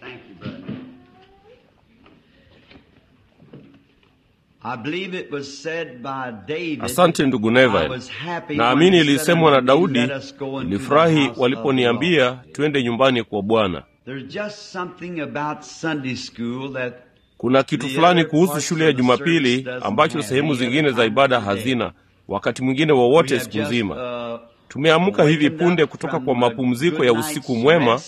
Thank you, brother. I believe it was said by David. Asante ndugu Neville. Naamini ilisemwa na Daudi, nilifurahi waliponiambia twende nyumbani kwa Bwana. Kuna kitu fulani kuhusu shule ya Jumapili ambacho sehemu zingine za ibada hazina, wakati mwingine wowote siku nzima. Tumeamka hivi punde kutoka kwa mapumziko ya usiku mwema,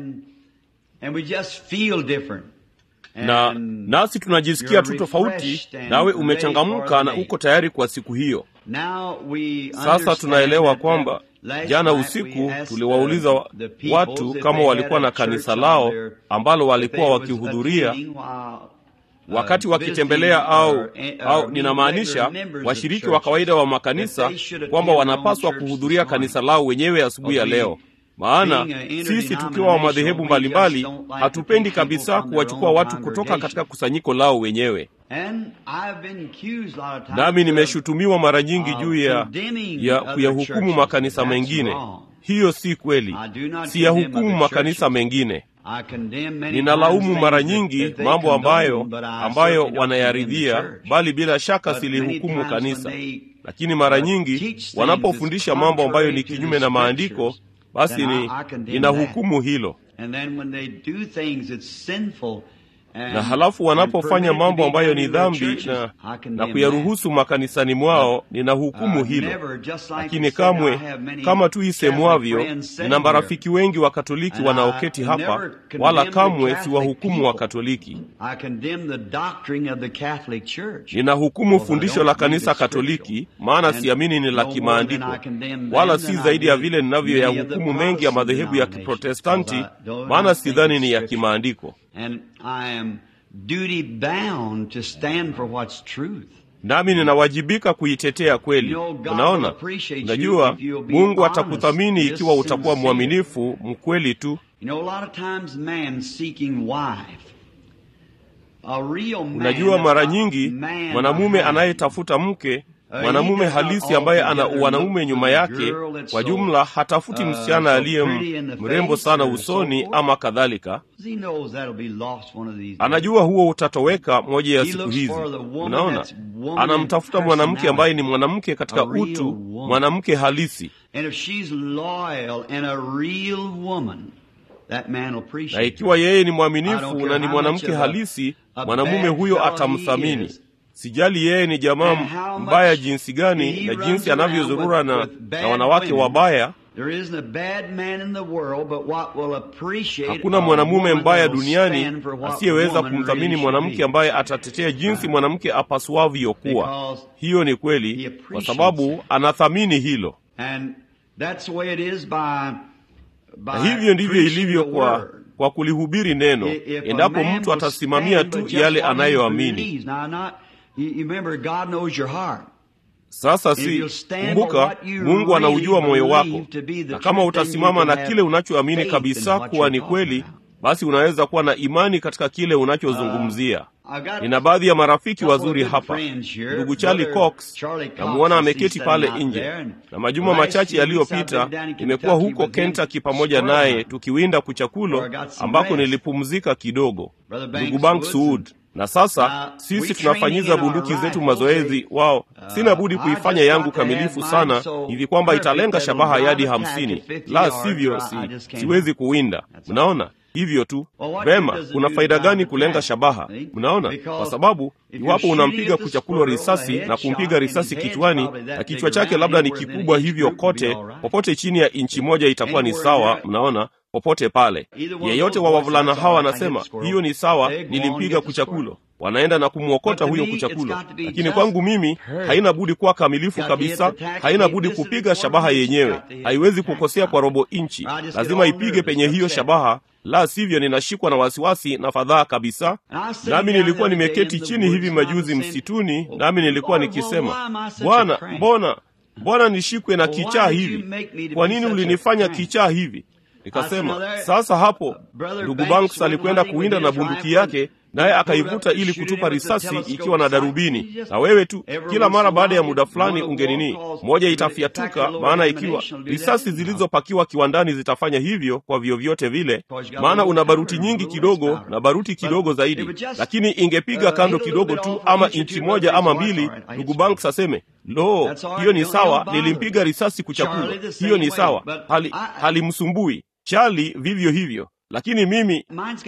na nasi tunajisikia tu tofauti, nawe umechangamka na uko tayari kwa siku hiyo. Sasa tunaelewa kwamba jana usiku tuliwauliza watu kama walikuwa na kanisa lao ambalo walikuwa wakihudhuria wakati wakitembelea au ninamaanisha washiriki wa kawaida wa makanisa, kwamba wanapaswa kuhudhuria kanisa lao wenyewe asubuhi ya leo. Maana sisi tukiwa wa madhehebu mbalimbali hatupendi kabisa kuwachukua watu kutoka katika kusanyiko lao wenyewe. Nami nimeshutumiwa mara nyingi juu ya kuyahukumu makanisa mengine. Hiyo si kweli. Siyahukumu makanisa mengine. Ninalaumu mara nyingi mambo ambayo wanayaridhia, bali bila shaka silihukumu kanisa. Lakini mara nyingi wanapofundisha mambo ambayo ni kinyume na maandiko, basi ninahukumu hilo. Na halafu wanapofanya mambo ambayo ni dhambi na kuyaruhusu makanisani mwao, ninahukumu hilo. Lakini kamwe, kama tu isemwavyo, nina marafiki wengi wa Katoliki wanaoketi hapa, wala kamwe siwahukumu wa Katoliki. Ninahukumu fundisho la kanisa Katoliki, maana siamini ni la kimaandiko, wala si zaidi ya vile ninavyoyahukumu mengi ya madhehebu ya Kiprotestanti, maana sidhani ni ya kimaandiko. Nami ninawajibika kuitetea kweli. Unaona, unajua Mungu atakuthamini ikiwa utakuwa mwaminifu, mkweli tu. Unajua mara nyingi mwanamume anayetafuta mke, mwanamume halisi ambaye ana wanaume nyuma yake, kwa jumla hatafuti msichana aliye mrembo sana usoni ama kadhalika. Anajua huo utatoweka moja ya siku hizi. Unaona, anamtafuta mwanamke ambaye ni mwanamke katika utu, mwanamke halisi. Na ikiwa yeye ni mwaminifu na ni mwanamke halisi, mwanamume huyo atamthamini. Sijali yeye ni jamaa mbaya jinsi gani na jinsi anavyozurura na wanawake wabaya. Hakuna mwanamume mbaya duniani asiyeweza kumthamini mwanamke ambaye atatetea jinsi mwanamke apaswavyo kuwa. Hiyo ni kweli, kwa sababu anathamini hilo. Na hivyo ndivyo ilivyo kwa kulihubiri neno, endapo mtu atasimamia tu yale anayoamini. Sasa kumbuka, Mungu anaujua moyo wako, na kama utasimama na kile unachoamini kabisa kuwa ni kweli, basi unaweza kuwa na imani katika kile unachozungumzia. Nina baadhi ya marafiki wazuri hapa. Ndugu Charlie Cox, namuona ameketi pale nje, na majuma machache yaliyopita nimekuwa huko Kentucky pamoja naye tukiwinda kuchakulo ambako nilipumzika kidogo. Ndugu Banks Wood. Na sasa sisi tunafanyiza bunduki zetu mazoezi wao. Sina budi kuifanya yangu kamilifu sana hivi kwamba italenga shabaha yadi 50. La sivyo siwezi kuwinda. Unaona? Hivyo tu. Vema, kuna faida gani kulenga shabaha? Unaona? Kwa sababu iwapo unampiga kuchakulo risasi na kumpiga risasi kichwani, na kichwa chake labda ni kikubwa hivyo kote, popote chini ya inchi moja itakuwa ni sawa. Mnaona? Popote pale. Yeyote wa wavulana hawa anasema, hiyo ni sawa, nilimpiga kuchakulo. Wanaenda na kumuokota huyo kuchakulo. Lakini kwangu mimi, haina budi kuwa kamilifu kabisa, haina budi kupiga shabaha yenyewe. Haiwezi kukosea kwa robo inchi. Lazima ipige penye hiyo shabaha, la sivyo ninashikwa na wasiwasi na fadhaa kabisa. Nami nilikuwa nimeketi chini hivi majuzi msituni, nami nilikuwa nikisema, Bwana, mbona nishikwe na kichaa hivi? Kwa nini ulinifanya kichaa hivi? Nikasema, sasa hapo ndugu Banks alikwenda kuwinda na bunduki yake, naye akaivuta ili kutupa risasi ikiwa na darubini. Na wewe tu, kila mara baada ya muda fulani ungenini, moja itafiatuka, maana ikiwa risasi zilizopakiwa kiwandani zitafanya hivyo kwa vyovyote vile, maana una baruti nyingi kidogo na baruti kidogo zaidi. Lakini ingepiga kando kidogo tu, ama inchi moja ama mbili, ndugu Banks aseme, lo, hiyo ni sawa, nilimpiga risasi kuchakula, hiyo ni sawa, halimsumbui. Charlie vivyo hivyo. Lakini mimi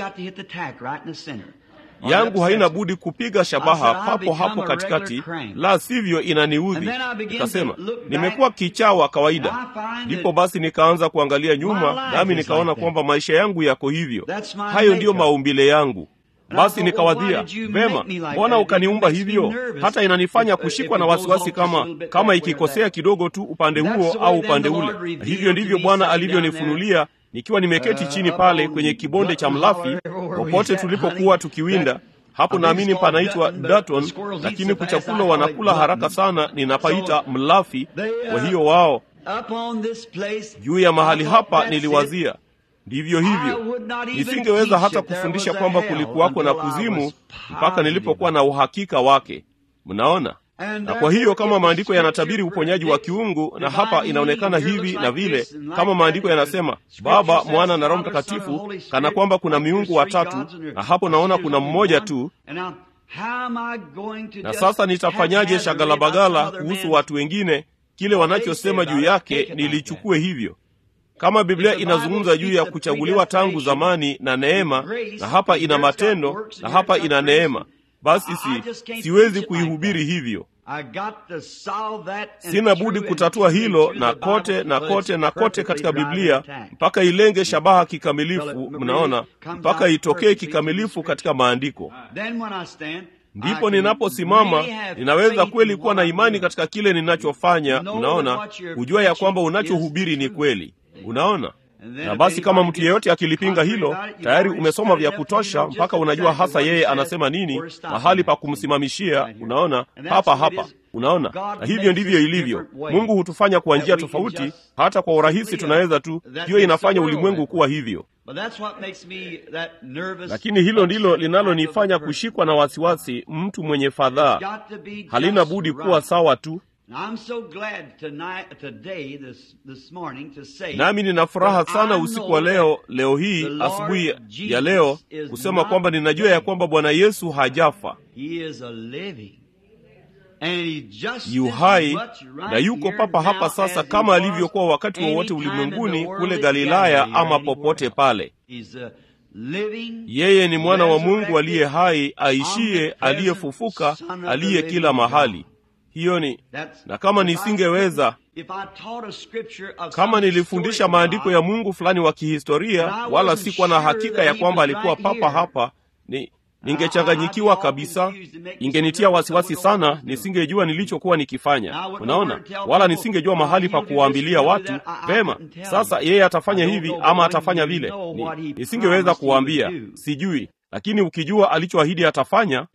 yangu haina budi kupiga shabaha papo hapo katikati, la sivyo inaniudhi. Nikasema, nimekuwa kichaa wa kawaida. Ndipo basi nikaanza kuangalia nyuma, nami nikaona kwamba maisha yangu yako hivyo. Hayo ndiyo maumbile yangu. Basi nikawadhia, vema, mbona ukaniumba hivyo? Hata inanifanya kushikwa na wasiwasi kama ikikosea kidogo tu upande huo au upande ule. Hivyo ndivyo Bwana alivyonifunulia nikiwa nimeketi chini pale kwenye kibonde cha mlafi, popote tulipokuwa tukiwinda. Hapo naamini panaitwa Dutton, lakini kuchakula wanakula haraka sana, ninapaita mlafi. Kwa hiyo wao juu ya mahali hapa niliwazia, ndivyo hivyo. Nisingeweza hata kufundisha kwamba kulikuwako na kuzimu mpaka nilipokuwa na uhakika wake. Mnaona? Na kwa hiyo kama maandiko yanatabiri uponyaji wa kiungu, na hapa inaonekana hivi na vile, kama maandiko yanasema Baba, Mwana na Roho Mtakatifu, kana kwamba kuna miungu watatu, na hapo naona kuna mmoja tu. Na sasa nitafanyaje shagalabagala kuhusu watu wengine, kile wanachosema juu yake nilichukue hivyo? Kama Biblia inazungumza juu ya kuchaguliwa tangu zamani na neema, na hapa ina matendo na hapa ina neema, basi siwezi kuihubiri hivyo. Sina budi kutatua hilo na kote na kote na kote katika Biblia mpaka ilenge shabaha kikamilifu. Mnaona, mpaka itokee kikamilifu katika maandiko. Ndipo ninaposimama ninaweza kweli kuwa na imani katika kile ninachofanya. Mnaona, kujua ya kwamba unachohubiri ni kweli. Unaona? Na basi kama mtu yeyote akilipinga hilo, tayari umesoma vya kutosha mpaka unajua hasa yeye anasema nini, mahali pa kumsimamishia. Unaona, hapa. Unaona, na hivyo ndivyo ilivyo. Mungu hutufanya kwa njia tofauti, hata kwa urahisi tunaweza tu. Hiyo inafanya ulimwengu kuwa hivyo. Lakini hilo ndilo linalonifanya kushikwa na wasiwasi, mtu mwenye fadhaa. Halina budi kuwa sawa tu. Nami nina furaha sana usiku wa leo hii, asubuhi ya leo, kusema kwamba ninajua ya kwamba Bwana Yesu hajafa. Yu hai na yuko papa hapa sasa, kama alivyokuwa wakati wowote ulimwenguni, kule Galilaya ama popote pale. Yeye ni mwana wa Mungu aliye hai, aishiye, aliyefufuka, aliye kila mahali. Hiyo ni, na kama nisingeweza, kama nilifundisha maandiko ya Mungu fulani wa kihistoria, wala sikuwa na hakika ya kwamba alikuwa papa hapa, ningechanganyikiwa kabisa. Ingenitia wasiwasi sana, nisingejua nilichokuwa nikifanya. Unaona, wala nisingejua mahali pa kuwaambilia watu, vema, sasa yeye atafanya hivi ama atafanya vile. Nisingeweza kuwaambia, sijui. Lakini ukijua alichoahidi atafanya,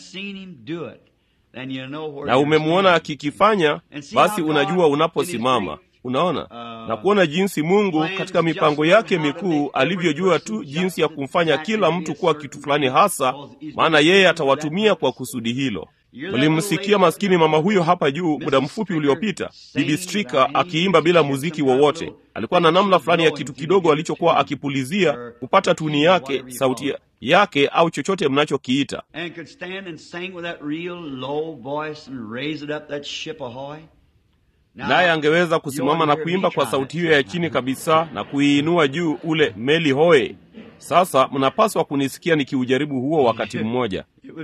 na umemwona akikifanya, basi unajua unaposimama. Unaona, na kuona jinsi Mungu katika mipango yake mikuu alivyojua tu jinsi ya kumfanya kila mtu kuwa kitu fulani hasa, maana yeye atawatumia kwa kusudi hilo. Mlimsikia maskini mama huyo hapa juu muda mfupi uliopita, Bibi Strika, akiimba bila muziki wowote. Alikuwa na namna fulani ya kitu kidogo alichokuwa akipulizia kupata tuni yake, sauti yake au chochote mnachokiita. Naye angeweza kusimama na kuimba kwa sauti hiyo ya chini kabisa na kuiinua juu ule meli hoe. Sasa mnapaswa kunisikia nikiujaribu huo wakati mmoja.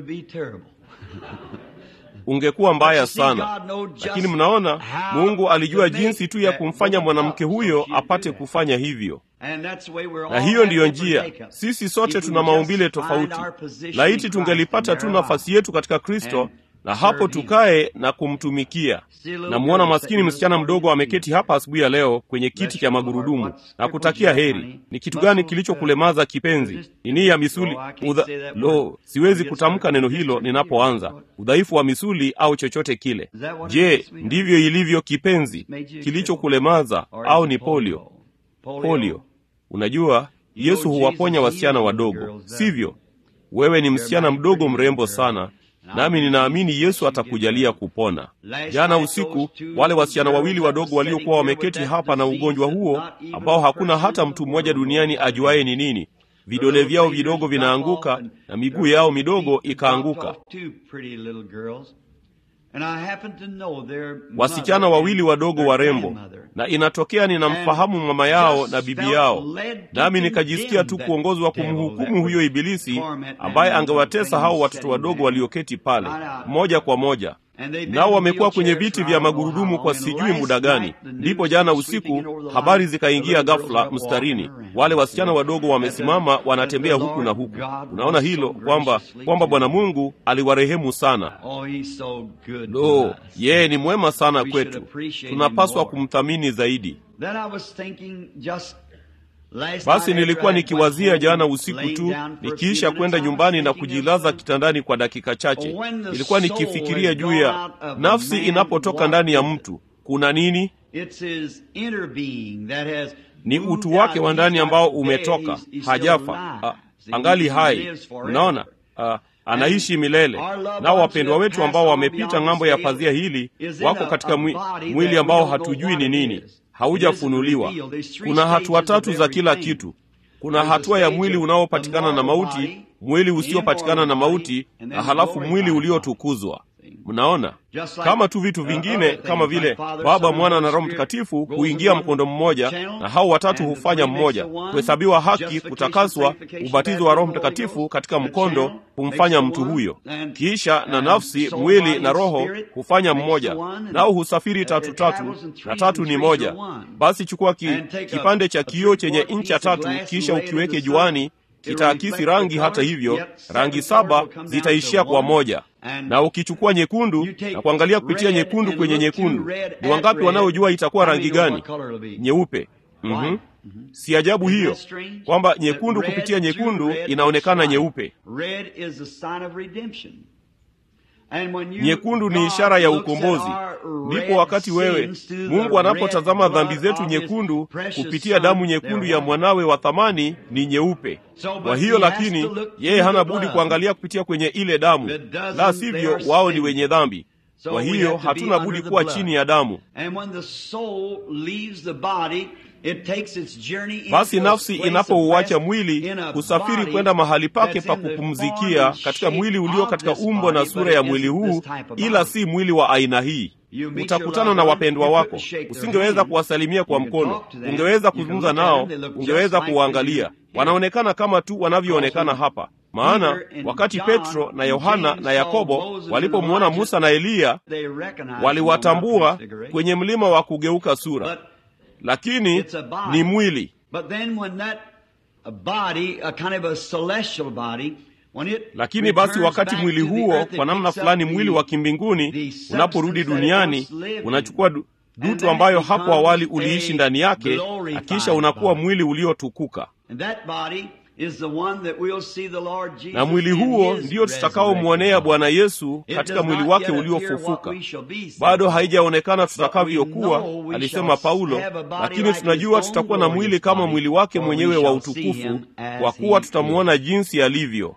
Ungekuwa mbaya sana. Lakini mnaona, Mungu alijua jinsi tu ya kumfanya mwanamke huyo apate kufanya hivyo. Na hiyo ndiyo njia. Sisi sote tuna maumbile tofauti. Laiti tungelipata tu nafasi yetu katika Kristo, na hapo tukae na kumtumikia. Na muona maskini msichana mdogo ameketi hapa asubuhi ya leo kwenye kiti cha magurudumu, na kutakia heri. Ni kitu gani kilichokulemaza kipenzi? Nini ya misuli? Siwezi kutamka neno hilo ninapoanza. Udhaifu wa misuli au chochote kile. Je, ndivyo ilivyo kipenzi? Kilichokulemaza au ni polio? Polio. Unajua, Yesu huwaponya wasichana wadogo, sivyo? wewe ni msichana mdogo mrembo sana, nami ninaamini Yesu atakujalia kupona. Jana usiku, wale wasichana wawili wadogo waliokuwa wameketi hapa na ugonjwa huo, ambao hakuna hata mtu mmoja duniani ajuaye ni nini, vidole vyao vidogo vinaanguka na miguu yao midogo ikaanguka. Wasichana wawili wadogo warembo, na inatokea ninamfahamu mama yao na bibi yao, nami nikajisikia tu kuongozwa kumhukumu huyo ibilisi ambaye angewatesa hao watoto wadogo walioketi pale moja kwa moja. Nao wamekuwa kwenye viti vya magurudumu kwa sijui muda gani. Ndipo jana usiku habari zikaingia ghafla mstarini. Wale wasichana wadogo wamesimama wanatembea huku na huku. Unaona hilo kwamba Bwana Mungu aliwarehemu sana. Yeye ni mwema sana kwetu. Tunapaswa kumthamini zaidi. Basi nilikuwa nikiwazia jana usiku tu, nikiisha kwenda nyumbani na kujilaza kitandani kwa dakika chache. Nilikuwa nikifikiria juu ya nafsi inapotoka ndani ya mtu. Kuna nini? Ni utu wake wa ndani ambao umetoka, hajafa, angali hai. Unaona? Anaishi milele. Nao wapendwa wetu ambao wamepita ng'ambo ya pazia hili wako katika mwili ambao hatujui ni nini, haujafunuliwa. Kuna hatua tatu za kila kitu. Kuna hatua ya mwili unaopatikana na mauti, mwili usiopatikana na mauti, na halafu mwili uliotukuzwa. Mnaona? Kama tu vitu vingine kama vile Baba, Mwana na Roho Mtakatifu huingia mkondo mmoja, na hao watatu hufanya mmoja. Kuhesabiwa haki, kutakaswa, ubatizo wa Roho Mtakatifu katika mkondo humfanya mtu huyo. Kisha na nafsi, mwili na roho hufanya mmoja, nao husafiri tatu, na tatu ni moja. Basi chukua kipande cha kioo chenye incha 3, kisha ukiweke juani, kitaakisi rangi. Hata hivyo, rangi 7 zitaishia kwa moja. Na ukichukua nyekundu na kuangalia kupitia nyekundu kwenye nyekundu, ni wangapi wanaojua itakuwa rangi gani? Nyeupe. Si ajabu hiyo kwamba nyekundu kupitia nyekundu inaonekana nyeupe. Nyekundu ni ishara ya ukombozi. Ndipo wakati Mungu anapotazama dhambi zetu nyekundu kupitia damu nyekundu ya mwanawe wa thamani, ni nyeupe. Kwa hiyo lakini yeye hana budi kuangalia kupitia kwenye ile damu, la sivyo wao ni wenye dhambi. Kwa hiyo hatuna budi kuwa chini ya damu. Basi nafsi inapouacha mwili kusafiri kwenda mahali pake pa kupumzikia katika mwili ulio katika umbo na sura ya mwili huu, ila si mwili wa aina hii. Utakutana na wapendwa wako, usingeweza kuwasalimia kwa mkono, ungeweza kuzungumza nao, ungeweza kuwaangalia. Wanaonekana kama tu wanavyoonekana hapa. Maana wakati Petro na Yohana na Yakobo walipomwona Musa na Eliya, waliwatambua kwenye mlima wa kugeuka sura. Lakini ni mwili. Lakini basi wakati mwili huo, kwa namna fulani mwili wa kimbinguni, unaporudi duniani, unachukua dutu ambayo hapo awali uliishi ndani yake, na kisha unakuwa mwili uliotukuka. Na mwili huo ndio tutakaomwonea Bwana Yesu katika mwili wake uliofufuka. Bado haijaonekana tutakavyokuwa, alisema Paulo, lakini tunajua tutakuwa na mwili kama mwili wake mwenyewe wa utukufu, kwa kuwa tutamuona jinsi alivyo.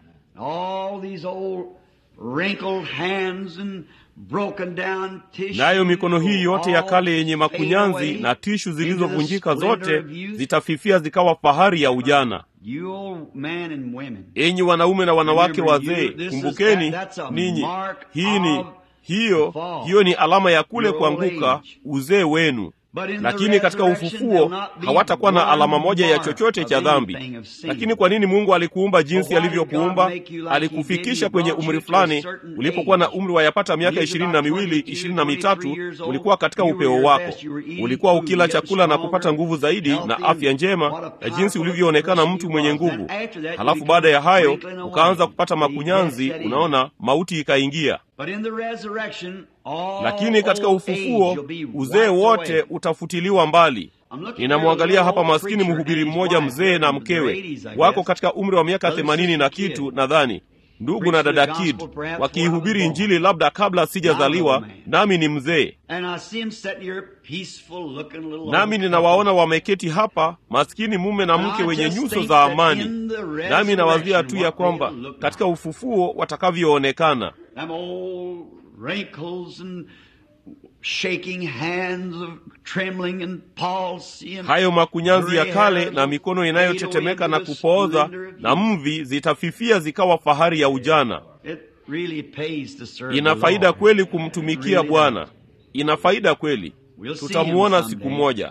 Nayo mikono hii yote ya kale yenye makunyanzi na tishu zilizovunjika zote zitafifia zikawa fahari ya ujana. Enyi wanaume na wanawake wazee, kumbukeni ninyi, hiyo ni alama ya kule kuanguka uzee wenu. Lakini katika ufufuo hawatakuwa na alama moja ya chochote cha dhambi. Lakini kwa nini Mungu alikuumba jinsi alivyokuumba? Alikufikisha kwenye umri fulani. Ulipokuwa na umri wa yapata miaka 22, 23, ulikuwa katika upeo wako. Ulikuwa ukila chakula na kupata nguvu zaidi na afya njema, na jinsi ulivyoonekana mtu mwenye nguvu. Halafu baada ya hayo ukaanza kupata makunyanzi, unaona, mauti ikaingia. Lakini katika ufufuo uzee wote utafutiliwa mbali. Ninamwangalia hapa maskini mhubiri mmoja mzee na mkewe, wako katika umri wa miaka 80 na kitu nadhani. ndugu na dada Kid, wakihubiri Injili labda kabla sijazaliwa, nami ni mzee. Nami ninawaona wameketi hapa, maskini mume na mke wenye nyuso za amani. Nami nawazia tu ya kwamba katika ufufuo watakavyoonekana. Hayo makunyanzi ya kale na mikono inayotetemeka na kupooza na mvi zitafifia zikawa fahari ya ujana. Ina faida kweli kumtumikia Bwana. Ina faida kweli. Tutamuona siku moja.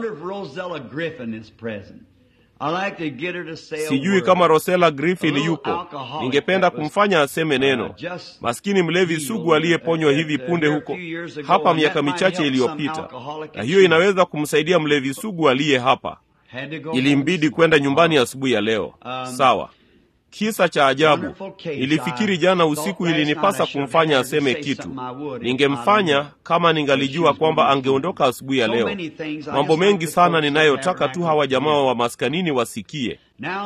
Sijui kama Rosella Griffin yupo. Ningependa kumfanya aseme neno. Maskini mlevi sugu aliyeponywa hivi punde huko hapa miaka michache iliyopita. Na hiyo inaweza kumsaidia mlevi sugu aliye hapa. Ilimbidi kwenda nyumbani asubuhi ya leo. Sawa. Kisa cha ajabu. Nilifikiri jana usiku ilinipasa kumfanya aseme kitu. Ningemfanya kama ningalijua kwamba angeondoka asubuhi ya leo. Mambo mengi sana ninayotaka tu hawa jamaa wa maskanini wasikie.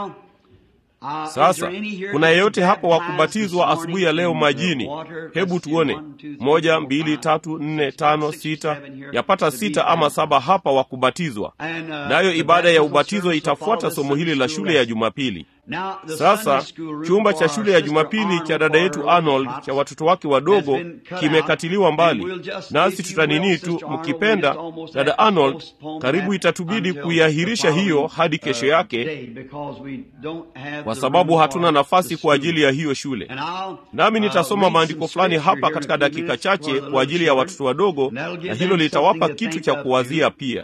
Sasa, kuna yeyote hapa wa kubatizwa asubuhi ya leo majini? Hebu tuone. 1, 2, 3, 4, 5, 6, yapata 6 ama 7 hapa wa kubatizwa. Nayo ibada ya ubatizo itafuata somo hili la shule ya Jumapili. Sasa, chumba cha shule ya Jumapili cha dada yetu Arnold cha watoto wake wadogo kimekatiliwa mbali. Nasi tutanini tu mkipenda, dada Arnold, karibu itatubidi kuiahirisha hiyo hadi kesho yake, kwa sababu hatuna nafasi kwa ajili ya hiyo shule. Nami nitasoma maandiko fulani hapa katika dakika chache kwa ajili ya watoto wadogo, na hilo litawapa kitu cha kuwazia pia.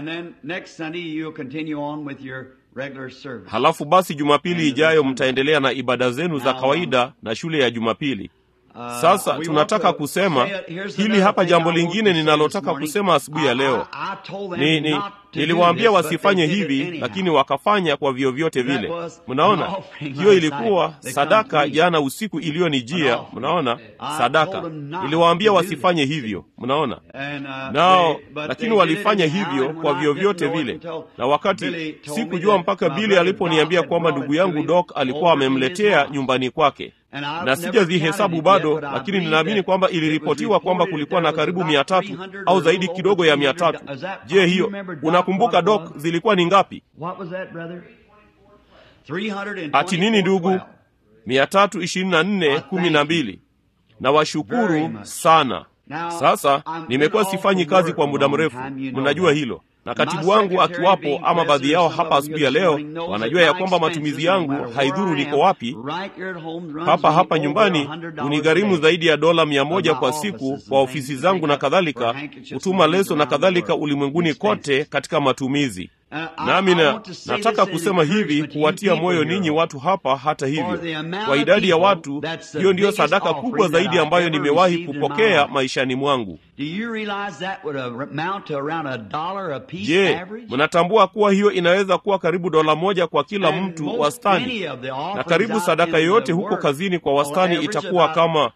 Halafu basi Jumapili ijayo mtaendelea na ibada zenu za kawaida na shule ya Jumapili. Sasa tunataka kusema hili hapa jambo lingine ninalotaka kusema asubuhi ya leo. Niliwaambia wasifanye hivi, lakini wakafanya kwa vyovyote vile. Mnaona? Hiyo ilikuwa sadaka jana usiku iliyonijia. Mnaona? Sadaka. Niliwaambia wasifanye hivyo. Mnaona? Nao, lakini walifanya hivyo kwa vyovyote vile. Na wakati sikujua mpaka Billy aliponiambia kwamba ndugu yangu Doc alikuwa amemletea nyumbani kwake. Na sijazihesabu bado, lakini ninaamini kwamba iliripotiwa kwamba kulikuwa na karibu 300 au zaidi kidogo ya 300. Je, hiyo unakumbuka Doc zilikuwa ni ngapi? Ati nini ndugu? 324:12. Na washukuru sana. Sasa nimekuwa sifanyi kazi kwa muda mrefu, mnajua hilo. Na katibu wangu akiwapo ama baadhi yao hapa asubuhi ya leo, wanajua ya kwamba matumizi yangu haidhuru niko wapi. Hapa nyumbani unigharimu zaidi ya $100 kwa siku kwa ofisi zangu na kadhalika, kutuma leso na kadhalika ulimwenguni kote katika matumizi. Nami nataka kusema hivi kuwatia moyo ninyi watu hapa. Hata hivyo, kwa idadi ya watu, hiyo ndiyo sadaka kubwa zaidi ambayo nimewahi kupokea maishani mwangu. Je, mnatambua kuwa hiyo inaweza kuwa karibu $1 kwa kila mtu wastani? Na karibu sadaka yoyote huko kazini kwa wastani itakuwa kama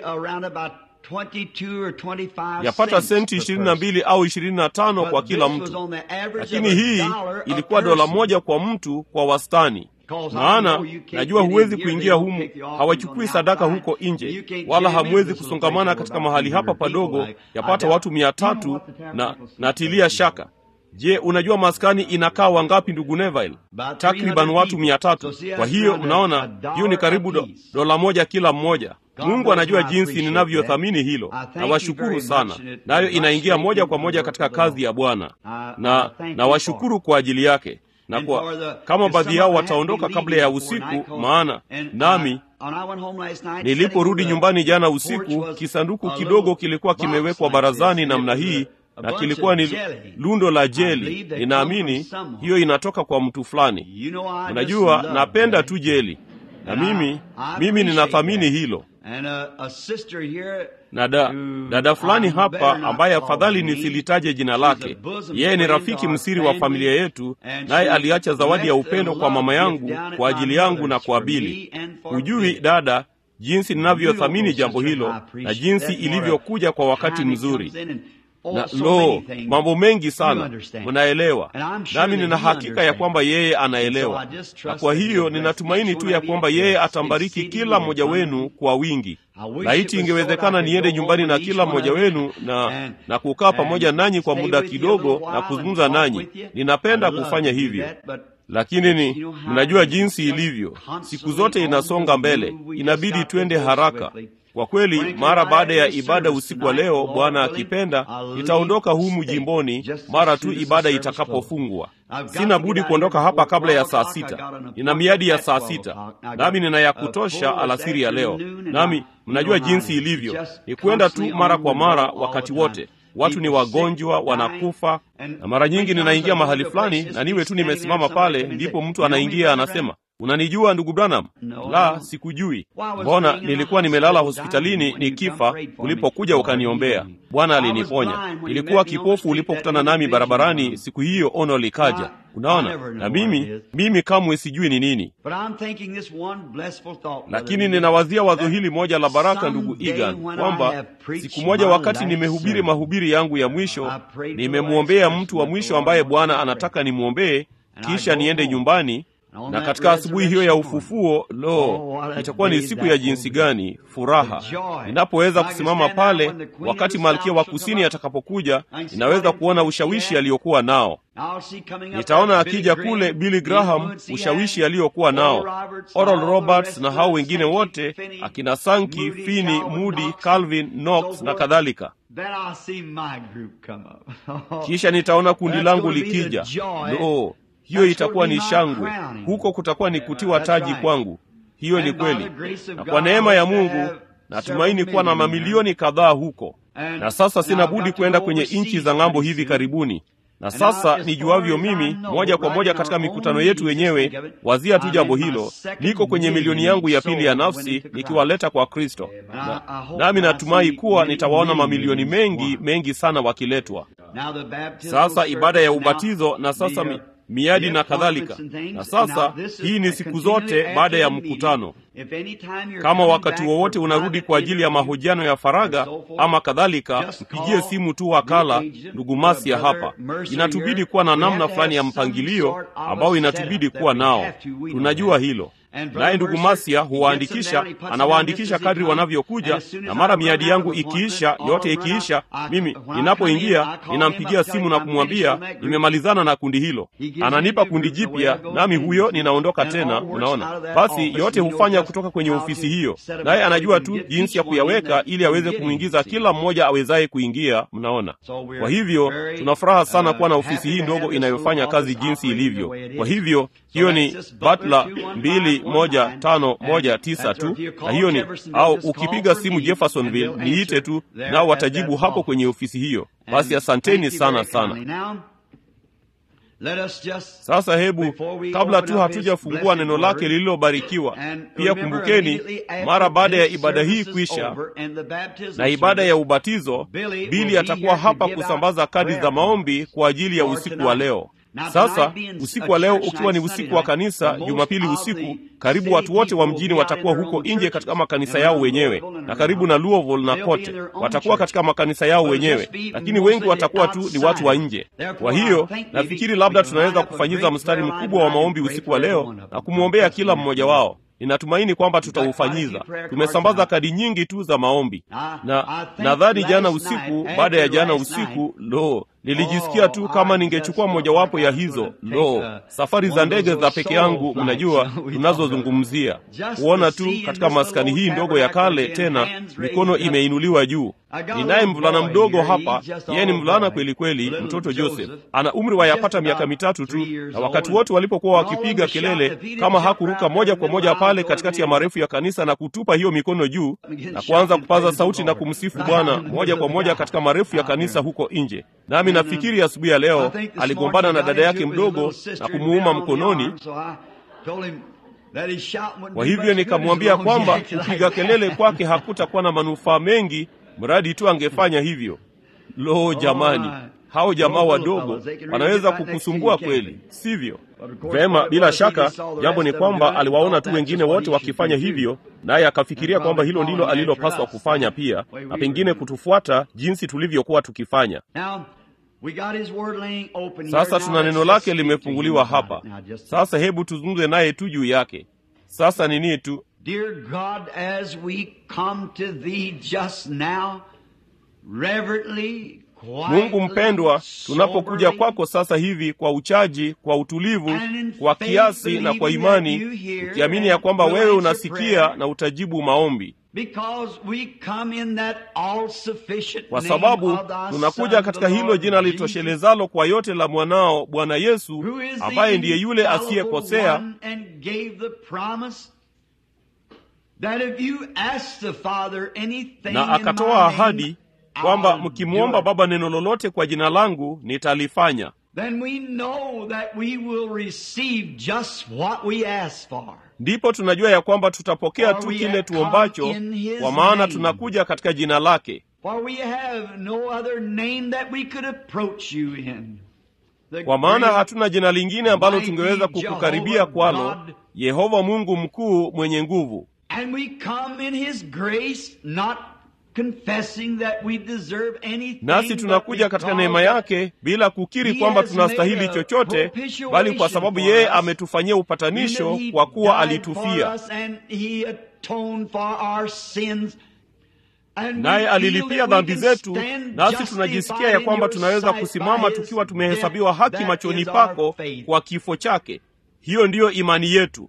yapata senti 22 au 25 kwa kila mtu. Lakini hii ilikuwa $1 kwa mtu kwa wastani. Maana najua huwezi kuingia humu, hawachukui sadaka huko nje, wala hamwezi kusongamana katika mahali hapa padogo yapata watu 300 na natilia shaka. Je, unajua maskani inakaa wangapi ndugu Neville? Takriban watu 300. Kwa hiyo mnaona, hiyo ni karibu $1 kila mmoja. Mungu anajua jinsi ninavyothamini hilo. Na washukuru sana. Nayo inaingia moja kwa moja katika kazi ya Bwana. Na washukuru kwa ajili yake. Na kwa kama baadhi yao wataondoka kabla ya usiku, maana nami niliporudi nyumbani jana usiku, kisanduku kidogo kilikuwa kimewekwa barazani namna hii, na kilikuwa ni lundo la jeli. Ninaamini hiyo inatoka kwa mtu fulani. Unajua, napenda tu jeli. Na mimi ninathamini hilo. Na dada fulani hapa ambaye afadhali nisilitaje jina lake, yeye ni rafiki msiri wa familia yetu, naye aliacha zawadi ya upendo kwa mama yangu, kwa ajili yangu na kwa Billy. Hujui dada, jinsi ninavyothamini jambo hilo na jinsi ilivyokuja kwa wakati mzuri. Na mambo mengi sana, mnaelewa. Nami nina hakika ya kwamba yeye anaelewa, na kwa hiyo ninatumaini tu ya kwamba yeye atambariki kila mmoja wenu kwa wingi. Laiti ingewezekana niende nyumbani na kila mmoja wenu na kukaa pamoja nanyi kwa muda kidogo na kuzungumza nanyi. Ninapenda kufanya hivyo, lakini mnajua jinsi ilivyo, siku zote inasonga mbele, inabidi twende haraka. Kwa kweli, mara baada ya ibada usiku wa leo, Bwana akipenda, nitaondoka humu jimboni mara tu ibada itakapofungwa. Sina budi kuondoka hapa kabla ya saa 6. Nina miadi ya saa 6, nami nina ya kutosha alasiri ya leo. Nami mnajua jinsi ilivyo, ni kwenda tu mara kwa mara wakati wote. Watu ni wagonjwa, wanakufa, na mara nyingi ninaingia mahali fulani na niwe tu nimesimama pale, ndipo mtu anaingia anasema, unanijua ndugu Branham? La, sikujui. Mbona nilikuwa nimelala hospitalini nikifa, ulipokuja ukaniombea. Bwana aliniponya. Nilikuwa kipofu ulipokutana nami barabarani, siku hiyo ono likaja. Unaona, na mimi kamwe sijui ni nini. Lakini ninawazia wazo hili moja la baraka, ndugu Egan, kwamba siku moja wakati nimehubiri mahubiri yangu ya mwisho, nimemwombea mtu wa mwisho ambaye Bwana anataka nimwombee, kisha niende nyumbani. Na katika asubuhi hiyo ya ufufuo, itakuwa ni siku ya jinsi gani furaha ninapoweza kusimama pale wakati Malkia wa Kusini atakapokuja. Ninaweza kuona ushawishi aliyokuwa nao. Nitaona akija kule Billy Graham, ushawishi aliyokuwa nao, Oral Roberts na hao wengine wote, akina Sankey, Finney, Moody, Calvin, Knox na kadhalika. Kisha nitaona kundi langu likija. Hiyo itakuwa ni shangwe. Huko kutakuwa ni kutiwa taji kwangu. Hiyo ni kweli. Na kwa neema ya Mungu natumaini kuwa na mamilioni kadhaa huko. Na sasa sina budi kwenda kwenye nchi za ng'ambo hivi karibuni. Na sasa nijuavyo mimi, moja kwa moja katika mikutano yetu wenyewe, wazia tu jambo hilo, niko kwenye milioni yangu ya pili ya nafsi nikiwaleta kwa Kristo. Nami natumai kuwa nitawaona mamilioni mengi sana wakiletwa. Sasa ibada ya ubatizo, na sasa miadi na kadhalika. Na sasa hii ni siku zote baada ya mkutano. Kama wakati wowote unarudi kwa ajili ya mahojiano ya faraga ama kadhalika, mpigie simu tu wakala ndugu Masia hapa. Inatubidi kuwa na namna fulani ya mpangilio ambao inatubidi kuwa nao. Tunajua hilo. Naye ndugu Masia anawaandikisha kadri wanavyokuja, na mara miadi yangu ikiisha, yote ikiisha, mimi ninapoingia ninampigia simu na kumwambia nimemalizana na kundi hilo. Ananipa kundi jipya, nami huyo ninaondoka tena. Unaona, basi yote hufanya kutoka kwenye ofisi hiyo, naye anajua tu jinsi ya kuyaweka ili aweze kumwingiza kila mmoja awezaye kuingia. Mnaona, kwa hivyo tunafuraha sana kuwa na ofisi hii ndogo inayofanya kazi jinsi ilivyo. Kwa hivyo hiyo ni Butler 21519 tu, na hiyo ni, au ukipiga simu Jeffersonville niite tu, nao watajibu hapo kwenye ofisi hiyo. Basi asanteni sana. Sasa hebu kabla tu hatujafungua neno lake lililobarikiwa, pia kumbukeni, mara baada ya ibada hii kuisha na ibada ya ubatizo, Billy atakuwa hapa kusambaza kadi za maombi kwa ajili ya usiku wa leo. Sasa usiku wa leo ukiwa ni usiku wa kanisa, Jumapili usiku, karibu watu wote wa mjini watakuwa huko nje katika makanisa yao wenyewe, na karibu na Louisville na kote watakuwa katika makanisa yao wenyewe, lakini wengi watakuwa tu ni watu wa nje. Kwa hiyo nafikiri labda tunaweza kufanyiza mstari mkubwa wa maombi usiku wa leo na kumwombea kila mmoja wao. Ninatumaini kwamba tutaufanyiza. Tumesambaza kadi nyingi tu za maombi, na nadhani jana usiku, baada ya jana usiku, nilijisikia tu kama ningechukua mojawapo ya hizo safari za ndege za peke yangu, mnajua tunazozungumzia, kuona tu katika maskani hii ndogo ya kale, tena mikono imeinuliwa juu. Ninaye mvulana mdogo hapa, yeye ni mvulana kweli kweli, mtoto Joseph. Ana umri wa yapata miaka 3 tu, na wakati wote walipokuwa wakipiga kelele, kama hakuruka moja kwa moja pale katikati ya marefu ya kanisa na kutupa hiyo mikono juu na kuanza kupaza sauti na kumsifu Bwana moja kwa moja katika marefu ya kanisa huko nje. Nami nafikiri asubuhi ya leo aligombana na dada yake mdogo na kumuuma mkononi. Kwa hivyo nikamwambia kwamba kupiga kelele kwake hakutakuwa na manufaa mengi, mradi tu angefanya hivyo. Jamani, hao jamaa wadogo wanaweza kukusumbua kweli, sivyo? Vema, bila shaka jambo ni kwamba aliwaona tu wengine wote wakifanya hivyo, naye akafikiria kwamba hilo ndilo alilopaswa kufanya pia, na pengine kutufuata jinsi tulivyokuwa tukifanya. Sasa tuna neno lake limefunguliwa hapa. Sasa hebu tuzungumze naye tu juu yake. Sasa nini tu? Dear God, as we come to thee just now, reverently, Mungu mpendwa, tunapokuja kwako sasa hivi kwa uchaji, kwa utulivu, kwa kiasi na kwa imani, tukiamini ya kwamba wewe unasikia na utajibu maombi. Kwa sababu tunakuja katika hilo jina litoshelezalo kwa yote la mwanao Bwana Yesu, ambaye ndiye yule asiyekosea, na akatoa ahadi kwamba mkimwomba Baba neno lolote kwa jina langu nitalifanya. Ndipo tunajua ya kwamba tutapokea tu kile tuombacho, kwa maana tunakuja katika jina lake. Kwa maana hatuna jina lingine ambalo tungeweza kukukaribia kwalo, Yehova Mungu mkuu mwenye nguvu. Nasi tunakuja katika neema yake bila kukiri kwamba tunastahili chochote, bali kwa sababu yeye ametufanyia upatanisho kwa kuwa alitufia. Naye alilipia dhambi zetu, nasi tunajisikia ya kwamba tunaweza kusimama tukiwa tumehesabiwa haki machoni pako kwa kifo chake. Hiyo ndiyo imani yetu.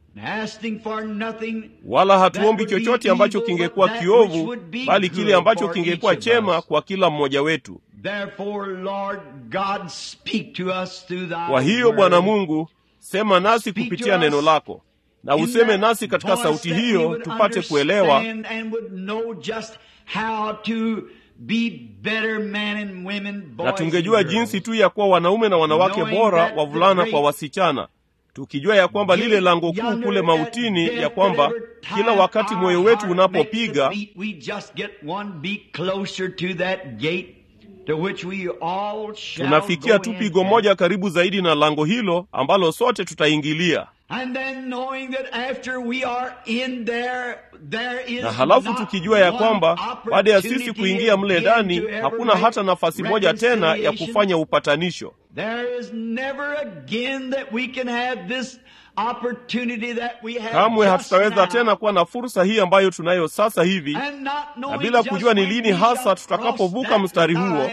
Wala hatuombi chochote ambacho kingekuwa kiovu, bali kile ambacho kingekuwa chema kwa kila mmoja wetu. Kwa hiyo Bwana Mungu, sema nasi kupitia neno lako, na useme nasi katika sauti hiyo tupate kuelewa na tungejua jinsi tu ya kuwa wanaume na wanawake bora, wavulana kwa wasichana, tukijua ya kwamba lile lango kuu kule mautini, ya kwamba kila wakati moyo wetu unapopiga tunafikia tu pigo moja karibu zaidi na lango hilo ambalo sote tutaingilia. Na halafu tukijua ya kwamba baada ya sisi kuingia mle ndani hakuna hata nafasi moja tena ya kufanya upatanisho. Kamwe hatutaweza tena kuwa na fursa hii ambayo tunayo sasa hivi, na bila kujua ni lini hasa tutakapovuka mstari huo.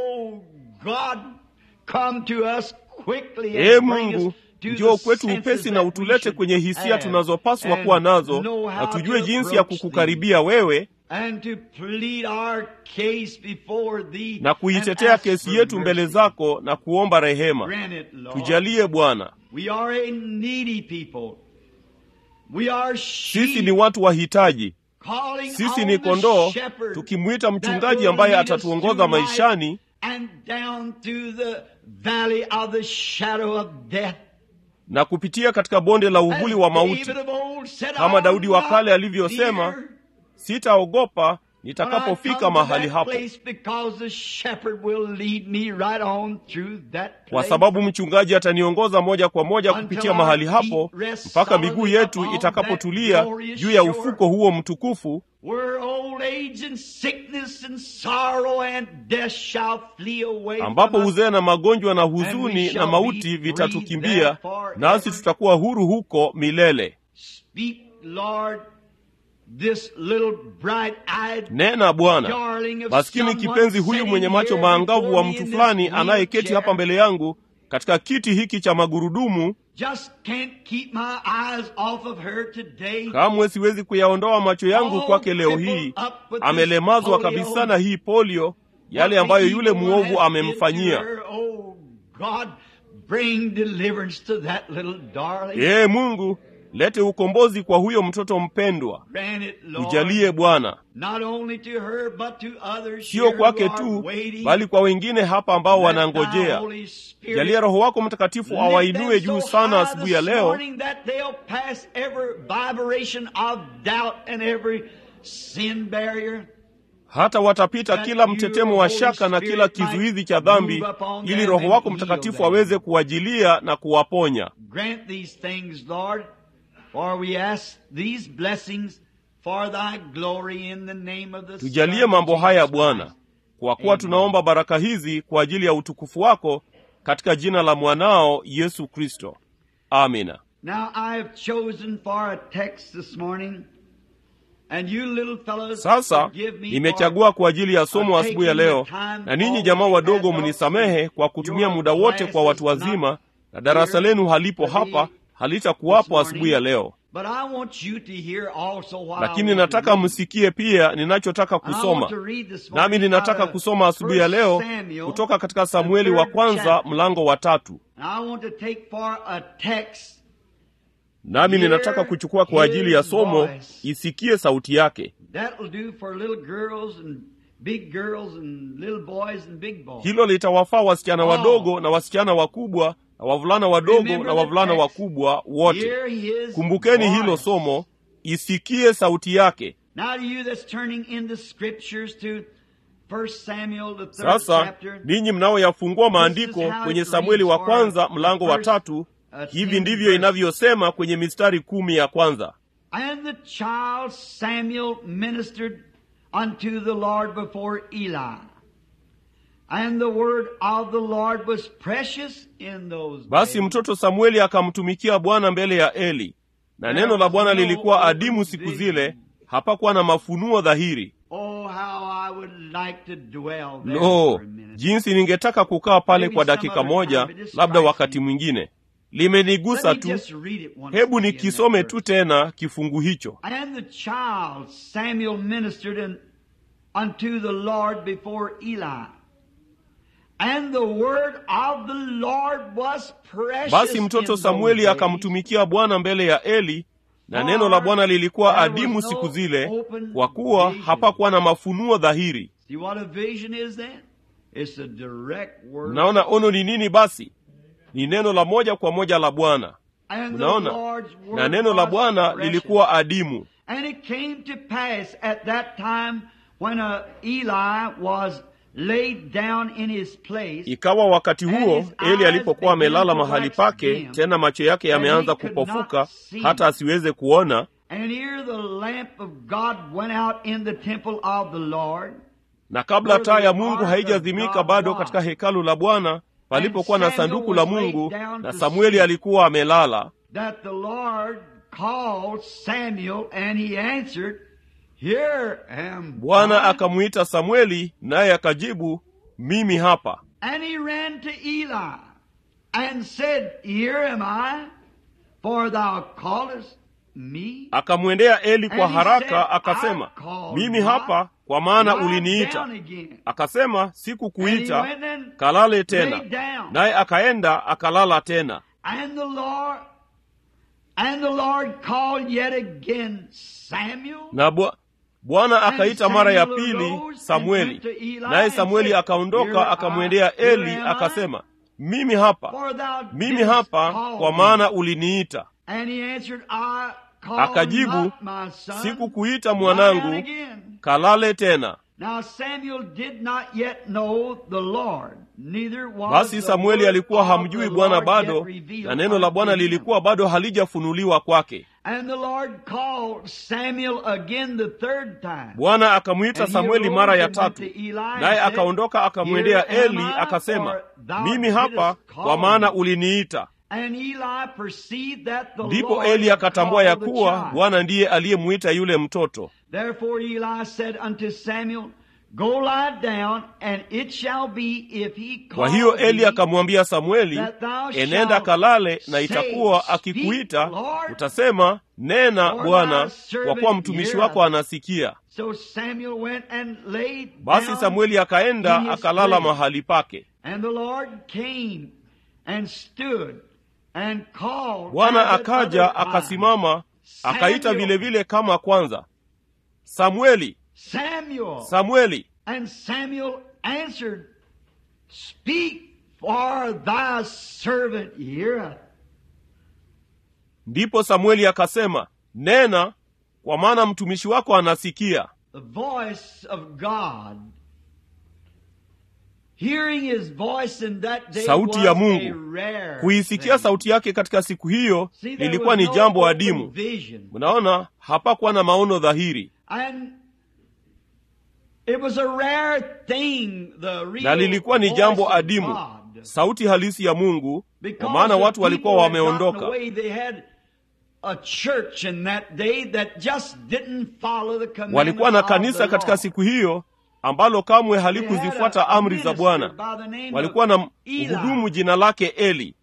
Ee Mungu, njoo kwetu upesi na utulete kwenye hisia tunazopaswa kuwa nazo, na tujue jinsi ya kukukaribia wewe na kuitetea kesi yetu mbele zako na kuomba rehema. Tujalie Bwana. Sisi ni watu wahitaji. Sisi ni kondoo, tukimwita mchungaji ambaye atatuongoza maishani na kupitia katika bonde la uvuli wa mauti, kama Daudi wa kale alivyosema, sitaogopa nitakapofika mahali hapo, kwa sababu mchungaji ataniongoza moja kwa moja kupitia mahali hapo mpaka miguu yetu itakapotulia juu ya ufuko huo mtukufu, ambapo uzee na magonjwa na huzuni na mauti vitatukimbia, nasi tutakuwa huru huko milele. Nena Bwana. Maskini kipenzi huyu mwenye macho maangavu wa mtu fulani anayeketi hapa mbele yangu katika kiti hiki cha magurudumu, kamwe siwezi kuyaondoa macho yangu kwake leo hii. Amelemazwa kabisa na hii polio, yale ambayo yule muovu amemfanyia. Ee Mungu, lete ukombozi kwa huyo mtoto mpendwa. Tujalie Bwana. Sio kwake tu, bali kwa wengine hapa ambao wanangojea. Jalia Roho wako Mtakatifu awainue juu sana asubuhi ya leo, hata watapita kila mtetemo wa shaka na kila kizuizi cha dhambi, ili Roho wako Mtakatifu aweze kuwajilia na kuwaponya. Grant these things, Lord, for we ask these blessings for thy glory in the name of the Tujalie mambo haya Bwana, kwa kuwa tunaomba baraka hizi kwa ajili ya utukufu wako, katika jina la mwanao Yesu Kristo. Amina. Now I have chosen for a text this morning, and you little fellows, sasa nimechagua kwa ajili ya somo asubuhi ya leo, na ninyi jamaa wadogo mnisamehe kwa kutumia muda wote kwa watu wazima, na darasa lenu halipo hapa, halitakuwapo asubuhi ya leo. Lakini nataka msikie pia ninachotaka kusoma. Nami ninataka kusoma asubuhi ya leo kutoka katika Samueli wa kwanza mlango wa 3. Nami ninataka kuchukua kwa ajili ya somo, isikie sauti yake. Hilo litawafaa wasichana wadogo na wasichana wakubwa, na wavulana wadogo na wavulana wakubwa wote. Kumbukeni hilo somo, isikie sauti yake. Sasa ninyi mnaoyafungua maandiko kwenye Samueli wa kwanza mlango wa 3, hivi ndivyo inavyosema kwenye mistari 10 ya kwanza. And the child Samuel ministered unto the Lord before Eli. And the word of the Lord was precious in those days. Basi mtoto Samueli akamtumikia Bwana mbele ya Eli, na neno la Bwana lilikuwa adimu siku zile, hapakuwa na mafunuo dhahiri. Oh, how I would like to dwell there for a minute. Jinsi ningetaka kukaa pale kwa dakika moja, labda wakati mwingine. Limenigusa tu. Hebu nikisome tu tena kifungu hicho. And the child Samuel ministered unto the Lord before Eli. And the word of the Lord was precious. Basi mtoto Samueli akamtumikia Bwana mbele ya Eli, na neno la Bwana lilikuwa adimu siku zile, kwa kuwa hapakuwa na mafunuo dhahiri. See what a vision is then? It's a direct word. Unaona ono ni nini basi? Ni neno la moja kwa moja la Bwana. Unaona? Na neno la Bwana lilikuwa adimu. And it came to pass at that time when Eli was laid down in his place. Ikawa wakati huo Eli alipokuwa amelala mahali pake, tena macho yake yameanza kupofuka hata asiweze kuona. And here the lamp of God went out in the temple of the Lord. Na kabla taa ya Mungu haijazimika bado katika hekalu la Bwana, palipokuwa na sanduku la Mungu, na Samueli alikuwa amelala. That the Lord called Samuel and he answered, Here am Bwana akamuita Samueli, naye akajibu, mimi hapa. And he ran to Eli and said, Here am I, for thou callest me. Akamwendea Eli kwa haraka akasema, mimi hapa, kwa maana uliniita. Akasema, sikukuita, kalale tena. Naye akaenda akalala tena. And the Lord called yet again Samuel. Na Bwana akaita mara ya pili Samueli. Naye Samueli akaondoka akamwendea Eli akasema, mimi hapa, kwa maana uliniita. Akajibu, sikukuita mwanangu, kalale tena. Basi Samueli alikuwa hamjui Bwana bado, na neno la Bwana lilikuwa bado halijafunuliwa kwake. Bwana akamwita Samueli mara ya 3, naye akaondoka akamwendea Eli akasema, mimi hapa, kwa maana uliniita. Ndipo Eli akatambua ya kuwa Bwana ndiye aliyemuita yule mtoto. Therefore Eli said unto Samuel, Go lie down, and it shall be if he calls. Kwa hiyo Eli akamwambia Samueli, enenda kalale, na itakuwa akikuita utasema, nena Bwana, kwa kuwa mtumishi wako anasikia. So Samuel went and laid down. Basi Samueli akaenda akalala mahali pake. And the Lord came and stood and called. Bwana akaja akasimama akaita vile vile kama kwanza, Samueli, Samuel. Samueli. And Samuel answered, Speak, for thy servant heareth. Ndipo Samueli akasema, nena, kwa maana mtumishi wako anasikia. the voice of God. Hearing his voice in that day sauti ya Mungu. Kuisikia sauti yake katika siku hiyo lilikuwa ni jambo adimu. Mnaona, hapakuwa na maono dhahiri. Na lilikuwa ni jambo adimu, sauti halisi ya Mungu, kwa maana watu walikuwa wameondoka. Walikuwa na kanisa katika siku hiyo ambalo kamwe halikuzifuata amri za Bwana. Walikuwa na mhudumu jina lake Eli.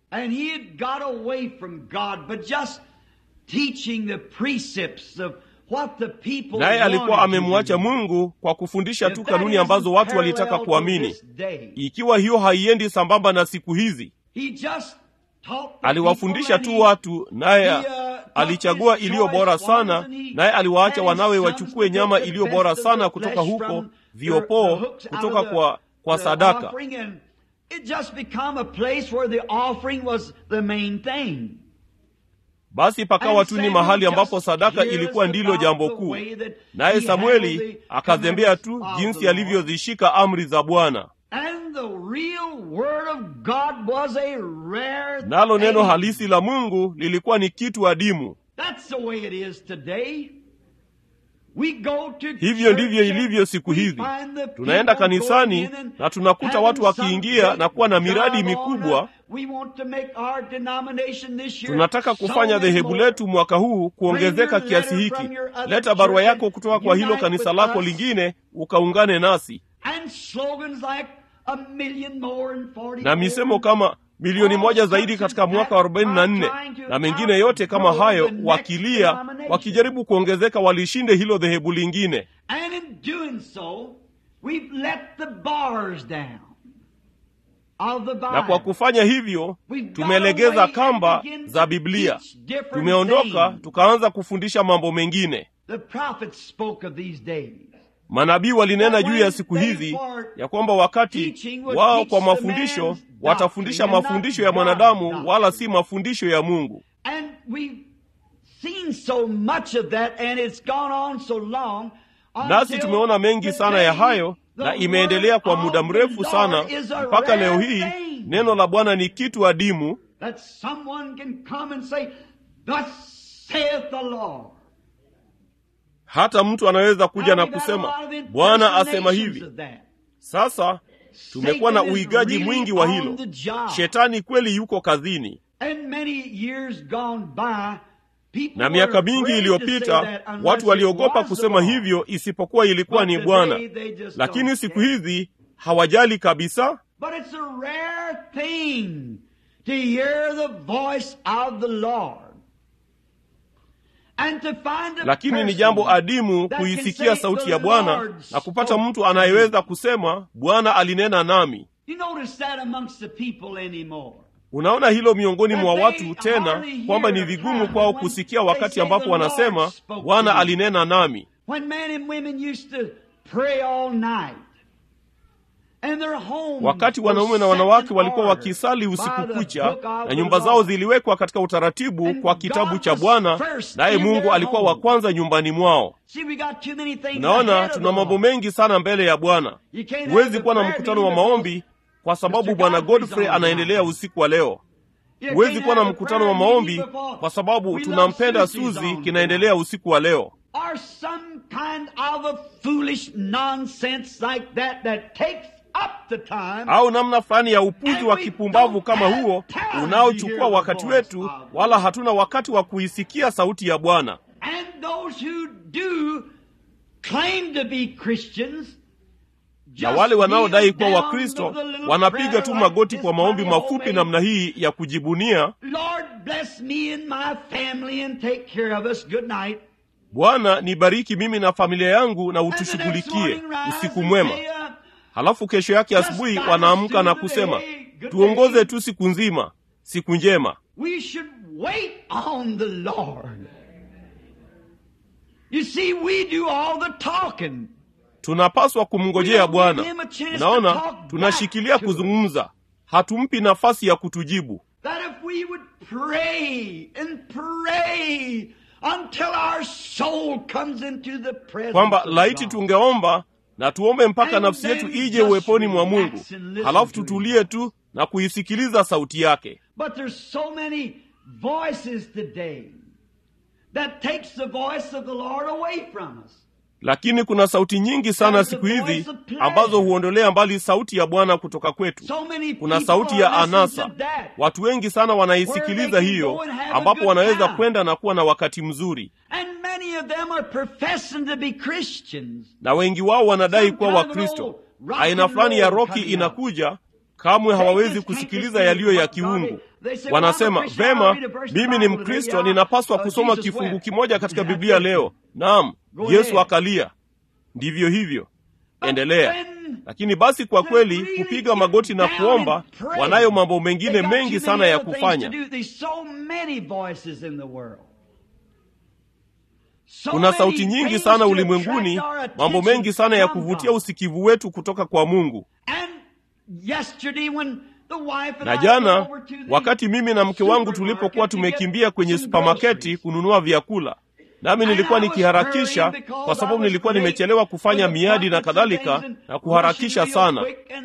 Naye alikuwa amemwacha Mungu kwa kufundisha tu kanuni ambazo watu walitaka kuamini. Ikiwa hiyo haiendi sambamba na siku hizi, aliwafundisha tu watu, naye alichagua iliyo bora sana, naye aliwaacha wanawe wachukue nyama iliyo bora sana kutoka huko, viopoo kutoka kwa sadaka. Basi pakawa tu ni mahali ambapo sadaka ilikuwa ndilo jambo kuu. Naye Samueli akazembea tu jinsi alivyozishika amri za Bwana. Nalo neno halisi la Mungu lilikuwa ni kitu adimu. Hivyo ndivyo ilivyo siku hizi. Tunaenda kanisani na tunakuta watu wakiingia na kuwa na miradi mikubwa. Tunataka kufanya dhehebu letu mwaka huu kuongezeka kiasi hiki. Leta barua yako kutoka kwa hilo kanisa lako lingine ukaungane nasi. Na misemo kama milioni moja zaidi katika mwaka 44 na mengine yote kama hayo, wakilia wakijaribu kuongezeka walishinde hilo dhehebu lingine. Na kwa kufanya hivyo tumelegeza kamba za Biblia. Tumeondoka tukaanza kufundisha mambo mengine. Manabii walinena juu ya siku hizi ya kwamba wakati wao kwa mafundisho watafundisha mafundisho ya mwanadamu wala si mafundisho ya Mungu. Nasi tumeona mengi sana ya hayo, na imeendelea kwa muda mrefu sana mpaka leo hii. Neno la Bwana ni kitu adimu, hata mtu anaweza kuja na kusema Bwana asema hivi. Sasa tumekuwa na uigaji mwingi wa hilo. Shetani kweli yuko kazini. Na miaka mingi iliyopita watu waliogopa kusema hivyo isipokuwa ilikuwa ni Bwana. Lakini siku hizi hawajali kabisa. Lakini ni jambo adimu kuisikia sauti ya Bwana na kupata mtu anayeweza kusema Bwana alinena nami. Unaona hilo miongoni mwa watu tena, kwamba ni vigumu kwao kusikia wakati ambapo wanasema Bwana alinena nami. Wakati wanaume na wanawake walikuwa wakisali usiku kucha na nyumba zao ziliwekwa katika utaratibu kwa kitabu cha Bwana, naye Mungu alikuwa wa kwanza nyumbani mwao. Unaona, tuna mambo mengi sana mbele ya Bwana. Huwezi kuwa na mkutano wa maombi kwa sababu Bwana Godfrey anaendelea usiku wa leo. Huwezi kuwa na mkutano wa maombi kwa sababu tunampenda Suzi kinaendelea usiku wa leo. Au namna fulani ya upuzi wa kipumbavu kama huo unaochukua wakati wetu, wala hatuna wakati wa kuisikia sauti ya Bwana. Na wale wanaodai kuwa Wakristo wanapiga tu magoti kwa maombi mafupi namna hii ya kujibunia, Bwana nibariki mimi na familia yangu na utushughulikie, usiku mwema. Halafu kesho yake asubuhi wanaamka na kusema tuongoze tu siku nzima, siku njema. We should wait on the Lord. You see, we do all the talking. Tunapaswa kumngojea Bwana. Unaona, tunashikilia kuzungumza, hatumpi nafasi ya kutujibu. That if we would pray and pray until our soul comes into the presence kwamba of laiti God. tungeomba na tuombe mpaka nafsi yetu ije uweponi mwa Mungu, halafu tutulie tu na kuisikiliza sauti yake. But there's so many voices today that takes the voice of the Lord away from us. Lakini kuna sauti nyingi sana siku hizi ambazo huondolea mbali sauti ya Bwana kutoka kwetu. Kuna sauti ya anasa. Watu wengi sana wanaisikiliza hiyo, ambapo wanaweza kwenda na kuwa na wakati mzuri. Na wengi wao wanadai kuwa Wakristo. Aina fulani ya roki inakuja, kamwe hawawezi kusikiliza yaliyo ya kiungu. Wanasema, vema, mimi ni Mkristo, ninapaswa kusoma kifungu kimoja katika Biblia leo. Naam, Yesu akalia. Ndivyo hivyo. Endelea. Lakini basi kwa kweli kupiga magoti na kuomba, wanayo mambo mengine mengi sana ya kufanya. Kuna sauti nyingi sana ulimwenguni, mambo mengi sana ya kuvutia usikivu wetu kutoka kwa Mungu. Na jana, wakati mimi na mke wangu tulipokuwa tumekimbia kwenye supermarketi kununua vyakula, nami nilikuwa nikiharakisha kwa sababu nilikuwa nimechelewa kufanya miadi na kadhalika, na kuharakisha sana.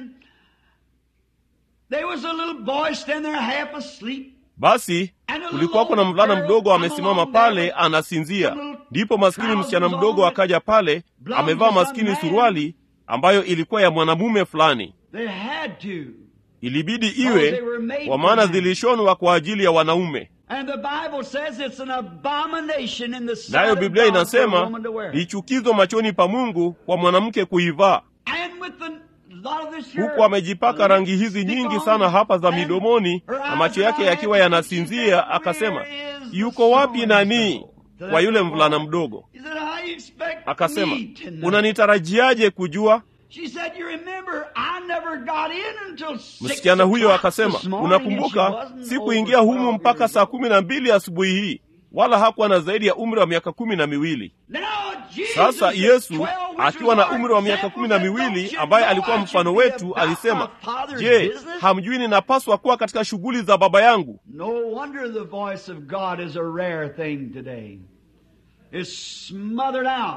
Basi kulikuwa kuna mvulana mdogo amesimama pale anasinzia. Ndipo maskini msichana mdogo akaja pale, amevaa maskini suruali ambayo ilikuwa ya mwanamume fulani. Ilibidi iwe, kwa maana zilishonwa kwa ajili ya wanaume. Nayo Biblia inasema ni chukizo machoni pa Mungu kwa mwanamke kuivaa. Huku amejipaka rangi hizi nyingi sana hapa za midomoni, na macho yake yakiwa yanasinzia, akasema, yuko wapi nani? Kwa yule mvulana mdogo. Akasema, unanitarajiaje kujua? Msichana huyo akasema, unakumbuka, sikuingia humu mpaka saa 12 asubuhi hii, wala hakuwa na zaidi ya umri wa miaka 12. Sasa Yesu akiwa na umri wa miaka 12, ambaye alikuwa mfano wetu, alisema, je, hamjui ninapaswa kuwa katika shughuli za Baba yangu? No wonder the voice of God is a rare thing today. It's smothered out.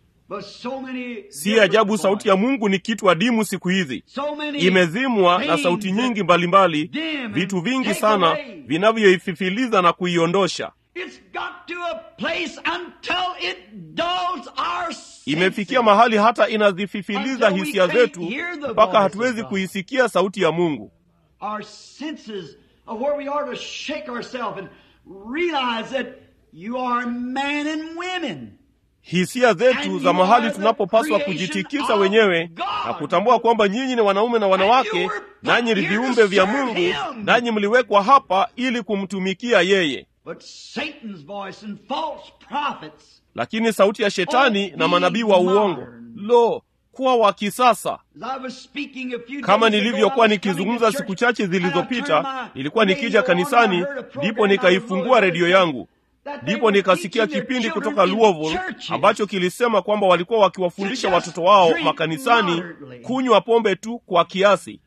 Si ajabu sauti ya Mungu ni kitu adimu siku hizi. Imezimwa na sauti nyingi mbalimbali, vitu vingi sana vinavyoififiliza na kuiondosha. Imefikia mahali hata inazififiliza hisia zetu mpaka hatuwezi kuisikia sauti ya Mungu. Our senses of where we are to shake ourselves and realize that you are men and women. Hisia zetu za mahali tunapopaswa kujitikisa wenyewe na kutambua kwamba nyinyi ni wanaume na wanawake, nanyi ni viumbe vya Mungu, nanyi mliwekwa hapa ili kumtumikia yeye. Lakini sauti ya Shetani na manabii wa uongo, lo, kuwa wa kisasa. Kama nilivyokuwa nikizungumza siku chache zilizopita, nilikuwa nikija kanisani, ndipo nikaifungua redio yangu. Ndipo nikasikia kipindi kutoka Louisville ambacho kilisema kwamba walikuwa wakiwafundisha watoto wao makanisani kunywa pombe tu kwa kiasi,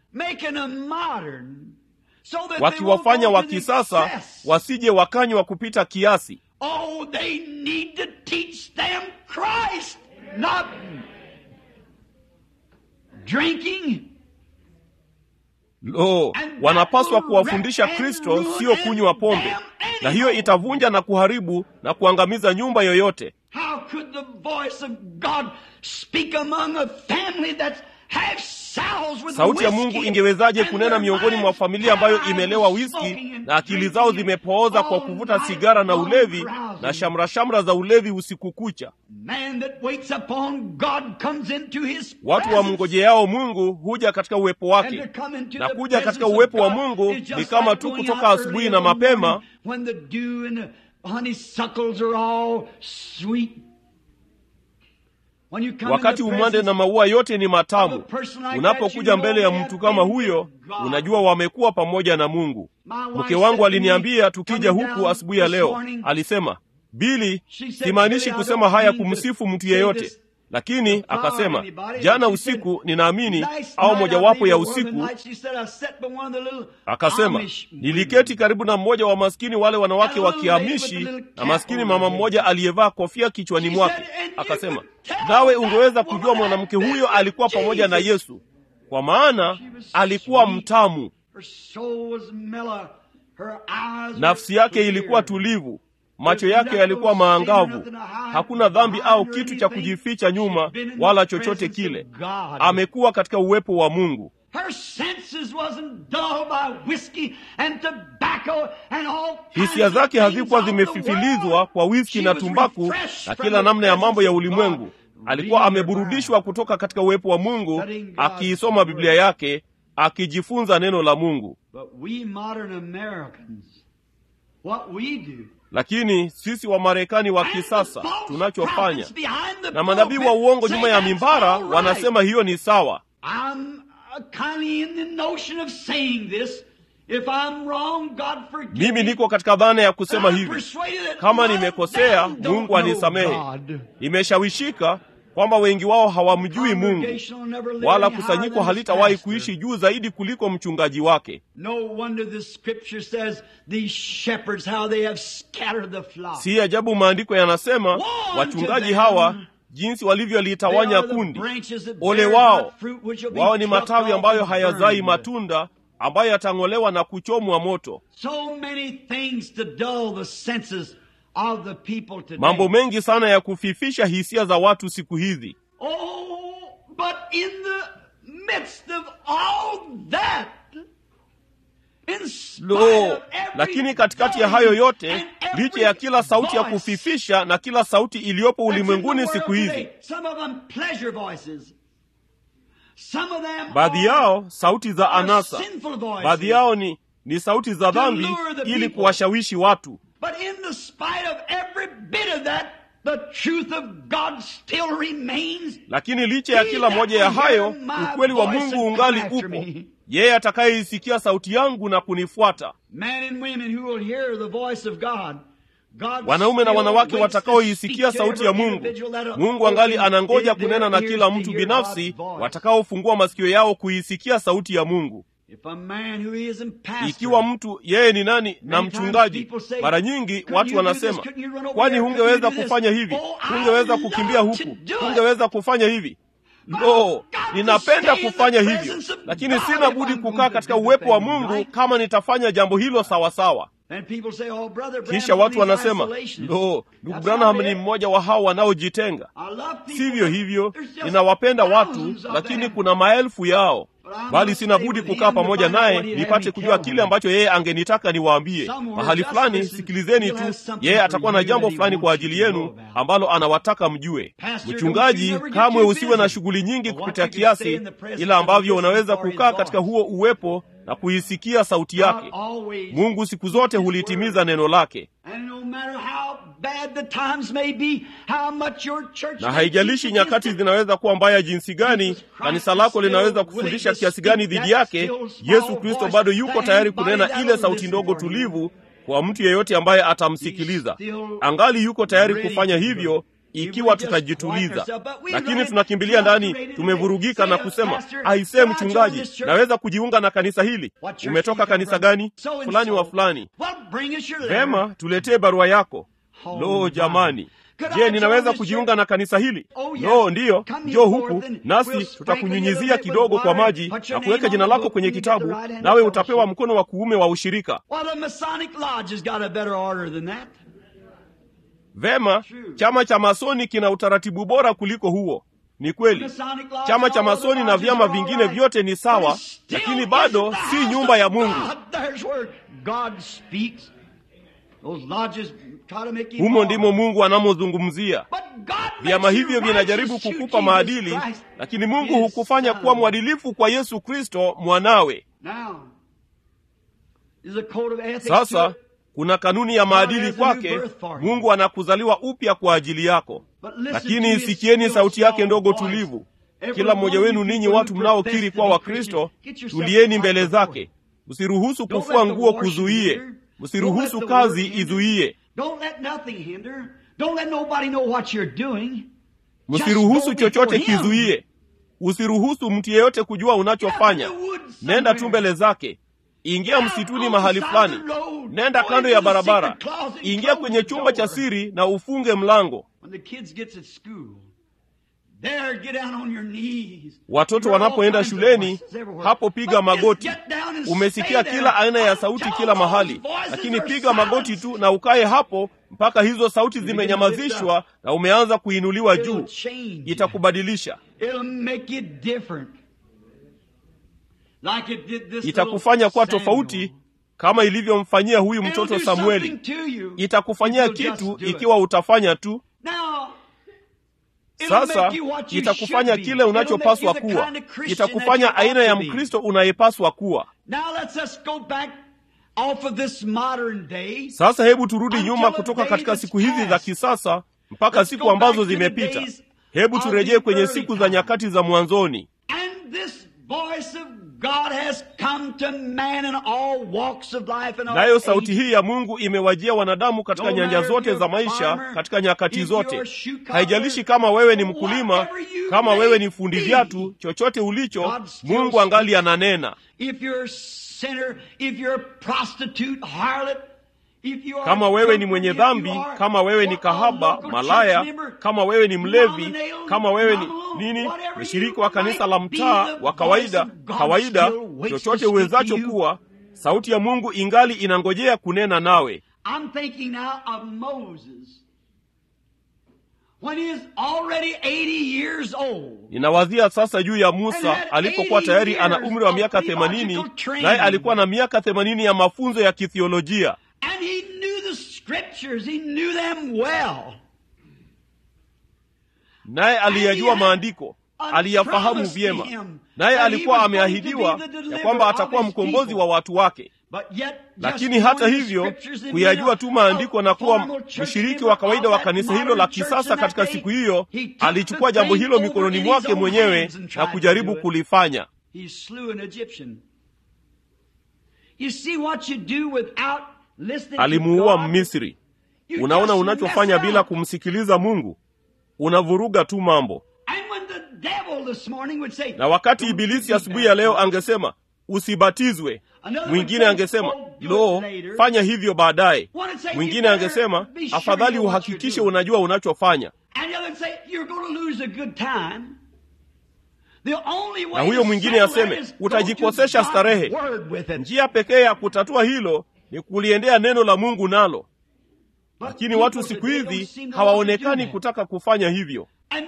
wakiwafanya wa kisasa wasije wakanywa kupita kiasi. Oh, they need to teach them Christ, not drinking. Lo, wanapaswa kuwafundisha Kristo, sio kunywa pombe. Na hiyo itavunja na kuharibu na kuangamiza nyumba yoyote. How could the voice of God speak among a family that's half soused with sauti ya Mungu ingewezaje kunena miongoni mwa familia ambayo imelewa whisky na akili zao zimepooza kwa kuvuta sigara na ulevi na shamra za ulevi usiku kucha? Watu wa mngojeao Mungu huja katika uwepo wake, na kuja katika uwepo wa Mungu ni kama tu kutoka asubuhi na mapema, wakati umande na maua yote ni matamu. Unapokuja mbele ya mtu kama huyo, unajua wamekuwa pamoja na Mungu. Mke wangu aliniambia tukija huku asubuhi ya leo, alisema, Billy, simaanishi kusema haya kumsifu mtu yeyote. Lakini akasema, jana usiku ninaamini, au mojawapo ya usiku, akasema, niliketi karibu na mmoja wa maskini wale wanawake wa Kihamishi, na maskini mama mmoja aliyevaa kofia kichwani mwake. Akasema, nawe ungeweza kujua mwanamke huyo alikuwa pamoja na Yesu, kwa maana alikuwa mtamu. Nafsi yake ilikuwa tulivu, macho yake yalikuwa maangavu. Hakuna dhambi au kitu cha kujificha nyuma wala chochote kile. Amekuwa katika uwepo wa Mungu. Hisia zake hazikuwa zimefifilizwa kwa whisky na tumbaku na kila namna ya mambo ya ulimwengu. Alikuwa ameburudishwa kutoka katika uwepo wa Mungu, akiisoma Biblia yake, akijifunza neno la Mungu. Lakini sisi wa Marekani wa kisasa tunachofanya, na manabii wa uongo nyuma ya mimbara wanasema hiyo ni sawa. Mimi niko katika dhana ya kusema hivi, kama nimekosea, Mungu anisamehe. Nimeshawishika kwamba wengi wao hawamjui Mungu, wala kusanyiko halitawahi kuishi juu zaidi kuliko mchungaji wake. Si ajabu maandiko yanasema, wachungaji hawa jinsi walivyolitawanya kundi. Ole wao! Wao ni matawi ambayo hayazai matunda, ambayo yatang'olewa na kuchomwa moto. Mambo mengi sana ya kufifisha hisia za watu siku hizi. Lakini katikati ya hayo yote, licha ya kila sauti ya kufifisha na kila sauti iliyopo ulimwenguni siku hizi, baadhi yao sauti za anasa, baadhi yao ni sauti za dhambi ili kuwashawishi watu. But in the spite of every bit of that, the truth of God still remains. Lakini licha ya kila moja ya hayo, ukweli wa Mungu ungali upo. Yeye atakayeisikia sauti yangu na kunifuata. Wanaume na wanawake watakaoisikia sauti ya Mungu. Mungu angali anangoja kunena na kila mtu binafsi watakaofungua masikio yao kuisikia sauti ya Mungu. Ikiwa mtu yeye ni nani na mchungaji, mara nyingi watu wanasema, kwani hungeweza kufanya hivi, hungeweza kukimbia huku, hungeweza kufanya hivi. Ninapenda kufanya hivyo, lakini sina budi kukaa katika uwepo wa Mungu kama nitafanya jambo hilo sawa sawa. Kisha watu wanasema, ndugu Branham ni mmoja wa hao wanaojitenga. Sivyo hivyo, ninawapenda watu, lakini kuna maelfu yao. Bali sina budi kukaa pamoja naye nipate kujua kile ambacho yeye angenitaka niwaambie. Mahali fulani sikilizeni tu, yeye atakuwa na jambo fulani kwa ajili yenu ambalo anawataka mjue. Mchungaji, kamwe usiwe na shughuli nyingi kupita kiasi, ila ambavyo unaweza kukaa katika huo uwepo na kuisikia sauti yake. Mungu siku zote hulitimiza neno lake. Na haijalishi nyakati zinaweza kuwa mbaya jinsi gani, kanisa lako linaweza kufundisha kiasi gani dhidi yake, Yesu Kristo bado yuko tayari kunena ile sauti ndogo tulivu kwa mtu yeyote ambaye atamsikiliza. Angali yuko tayari kufanya hivyo ikiwa tutajituliza. Lakini tunakimbilia ndani, tumevurugika na kusema, aisee mchungaji, naweza kujiunga na kanisa hili. Umetoka kanisa gani? Fulani wa fulani. Vema, tuletee barua yako. Jamani, je, ninaweza kujiunga na kanisa hili? Ndiyo, njoo huku nasi tutakunyunyizia kidogo kwa maji na kuweka jina lako kwenye kitabu, nawe utapewa mkono wa kuume wa ushirika. Vema, chama cha Masoni kina utaratibu bora kuliko huo. Ni kweli, chama cha Masoni na vyama vingine vyote ni sawa, lakini bado si nyumba ya Mungu. Humo ndimo Mungu anamozungumzia. Vyama hivyo vinajaribu kukupa maadili, lakini Mungu hukufanya kuwa mwadilifu kwa Yesu Kristo mwanawe. Sasa kuna kanuni ya maadili kwake. Mungu anakuzaliwa upya kwa ajili yako. Lakini sikieni sauti yake ndogo tulivu. Kila mmoja wenu ninyi watu mnaokiri kwa Wakristo, tulieni mbele zake. Msiruhusu kufua nguo kuzuie. Msiruhusu kazi izuie. Msiruhusu chochote kizuie. Usiruhusu mtu yeyote kujua unachofanya. Nenda tu mbele zake. Ingia msituni mahali fulani. Nenda kando ya barabara. Ingia kwenye chumba cha siri na ufunge mlango. Watoto wanapoenda shuleni, hapo piga magoti. Umesikia kila aina ya sauti kila mahali, lakini piga magoti tu na ukae hapo mpaka hizo sauti zimenyamazishwa na umeanza kuinuliwa juu. Itakubadilisha. Itakufanya kuwa tofauti kama ilivyomfanyia huyu mtoto Samueli. Itakufanyia kitu ikiwa utafanya tu. Sasa itakufanya kile unachopaswa kuwa. Itakufanya aina ya Mkristo unayepaswa kuwa. Sasa hebu turudi nyuma kutoka katika siku hizi za kisasa mpaka siku ambazo zimepita. Hebu turejee kwenye siku za nyakati za mwanzoni. Nayo sauti hii ya Mungu imewajia wanadamu katika nyanja zote za maisha, katika nyakati zote. Haijalishi kama wewe ni mkulima, kama wewe ni fundi viatu, chochote ulicho, Mungu angali ananena. Kama wewe ni mwenye dhambi, kama wewe ni kahaba, malaya, kama wewe ni mlevi, kama wewe ni nini, mshiriki wa kanisa la mtaa wa kawaida, chochote uwezacho kuwa, sauti ya Mungu ingali inangojea kunena nawe. I'm thinking now of Moses. When he is already 80 years old. Ninawazia sasa juu ya Musa alipokuwa tayari ana umri wa miaka 80, naye alikuwa na miaka 80 ya mafunzo ya kithiolojia. And he knew the scriptures, he knew them well. Naye aliyajua maandiko, aliyafahamu vyema. Naye alikuwa ameahidiwa ya kwamba atakuwa mkombozi wa watu wake. Lakini hata hivyo, kuyajua tu maandiko na kuwa mshiriki wa kawaida wa kanisa hilo la kisasa katika siku hiyo, alichukua jambo hilo mikononi mwake mwenyewe na kujaribu kulifanya. Alimuua Misri. Unaona unachofanya bila kumsikiliza Mungu? Unavuruga tu mambo. Na wakati Ibilisi asubuhi ya leo angesema usibatizwe, mwingine angesema lo, fanya hivyo baadaye. Mwingine angesema afadhali uhakikishe unajua unachofanya. Na huyo mwingine aseme utajikosesha starehe. Njia pekee ya kutatua hilo ni kuliendea neno la Mungu nalo. Lakini watu siku hizi hawaonekani kutaka kufanya hivyo.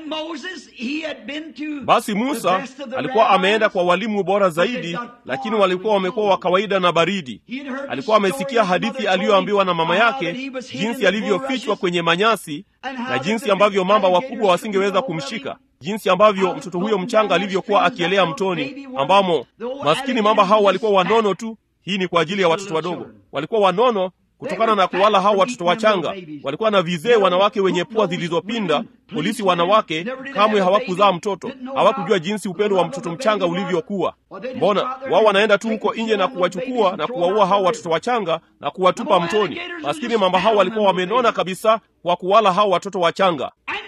Basi Musa alikuwa ameenda kwa walimu bora zaidi, lakini walikuwa wamekuwa wa kawaida na baridi. Alikuwa amesikia hadithi aliyoambiwa na mama yake, jinsi alivyofichwa kwenye manyasi na jinsi ambavyo mamba wakubwa wasingeweza kumshika, jinsi ambavyo mtoto huyo mchanga alivyokuwa akielea mtoni, ambamo maskini mamba hao walikuwa wanono tu. Hii ni kwa ajili ya watoto wadogo. Walikuwa wanono kutokana na kuwala hao watoto wachanga. Walikuwa na vizee wanawake wenye pua zilizopinda, polisi wanawake, kamwe hawakuzaa mtoto. Hawakujua jinsi upendo wa mtoto mchanga ulivyokuwa. Mbona wao wanaenda tu huko nje na kuwachukua na kuwaua hao watoto wachanga na kuwatupa mtoni. Maskini mamba hao walikuwa wamenona kabisa kwa kuwala hao watoto wachanga.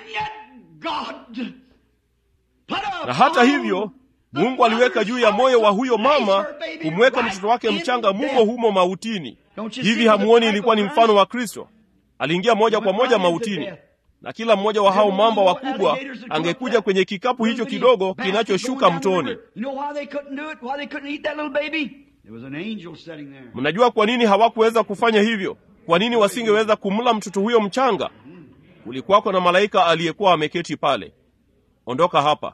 Na hata hivyo, Mungu aliweka juu ya moyo wa huyo mama kumweka mtoto wake mchanga humo mautini. Hivi hamuoni ilikuwa ni mfano wa Kristo? Aliingia moja kwa moja mautini. Na kila mmoja wa hao mamba wakubwa angekuja kwenye kikapu hicho kidogo kinachoshuka mtoni. Mnajua kwa nini hawakuweza kufanya hivyo? Kwa nini wasingeweza kumla mtoto huyo mchanga? Kulikuwako na malaika aliyekuwa ameketi pale. Ondoka hapa.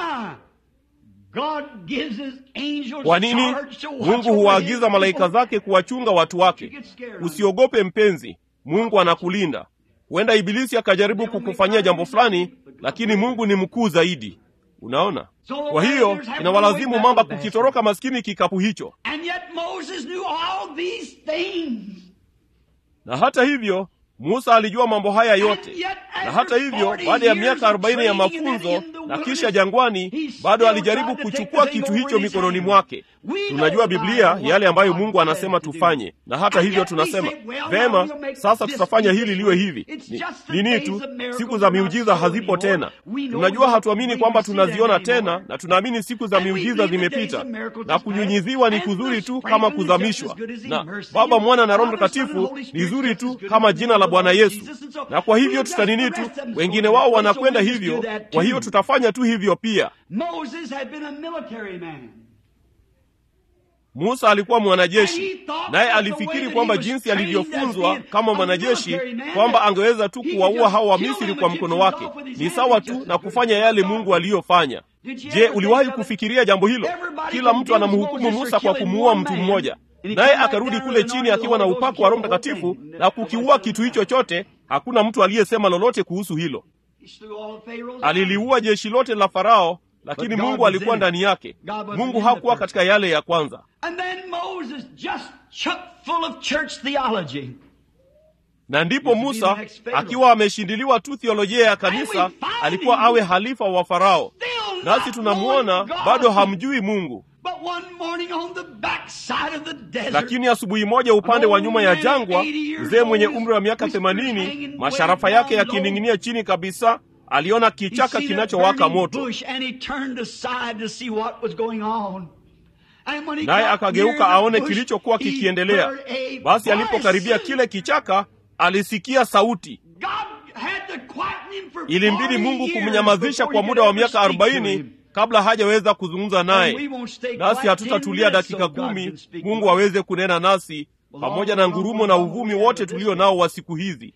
Kwa nini? Mungu huwaagiza malaika zake kuwachunga watu wake. Usiogope mpenzi, Mungu anakulinda. Huenda Ibilisi akajaribu kukufanyia jambo fulani, lakini Mungu ni mkuu zaidi. Unaona? Kwa hiyo inawalazimu mamba kukitoroka maskini kikapu hicho. Na hata hivyo Musa alijua mambo haya yote. Na hata hivyo, baada ya miaka 40 ya mafunzo na kisha jangwani, bado alijaribu kuchukua kitu hicho mikononi mwake. Tunajua Biblia yale ambayo Mungu anasema tufanye, na hata hivyo tunasema, vema, sasa tutafanya hili liwe hivi. Nini tu, siku za miujiza hazipo tena. Tunajua hatuamini kwamba tunaziona tena, na tunaamini siku za miujiza zimepita, na kunyunyiziwa ni kuzuri tu kama kuzamishwa, na Baba, Mwana na Roho Mtakatifu ni zuri tu kama jina la Bwana Yesu. Na kwa hivyo tutanini tu, wengine wao wanakwenda hivyo, kwa hiyo tutafanya tu hivyo pia. Musa alikuwa mwanajeshi, naye alifikiri kwamba jinsi alivyofunzwa kama mwanajeshi kwamba angeweza tu kuwaua hao wa Misri kwa mkono wake ni sawa tu na kufanya yale Mungu aliyofanya. Je, uliwahi kufikiria jambo hilo? Kila mtu anamhukumu Musa kwa kumuua mtu mmoja, naye akarudi kule chini akiwa na upako wa Roho Mtakatifu na kukiua kitu hicho chote. Hakuna mtu aliyesema lolote kuhusu hilo. Aliliua jeshi lote la Farao, lakini Mungu alikuwa ndani yake. Mungu hakuwa katika yale ya kwanza. Na ndipo Musa, akiwa ameshindiliwa tu theolojia ya kanisa, alikuwa awe halifa wa Farao. Nasi tunamuona bado hamjui Mungu. Lakini asubuhi moja upande wa nyuma ya jangwa, mzee mwenye umri wa miaka 80, masharafa yake yakining'inia chini kabisa, aliona kichaka kinachowaka moto. Naye akageuka aone kilichokuwa kikiendelea. Basi alipokaribia kile kichaka, alisikia sauti. Ilimbidi Mungu kumnyamazisha kwa muda wa miaka 40 kabla hajaweza kuzungumza naye. Nasi hatutatulia dakika 10 Mungu aweze kunena nasi, pamoja na ngurumo na uvumi wote tulio nao wa siku hizi.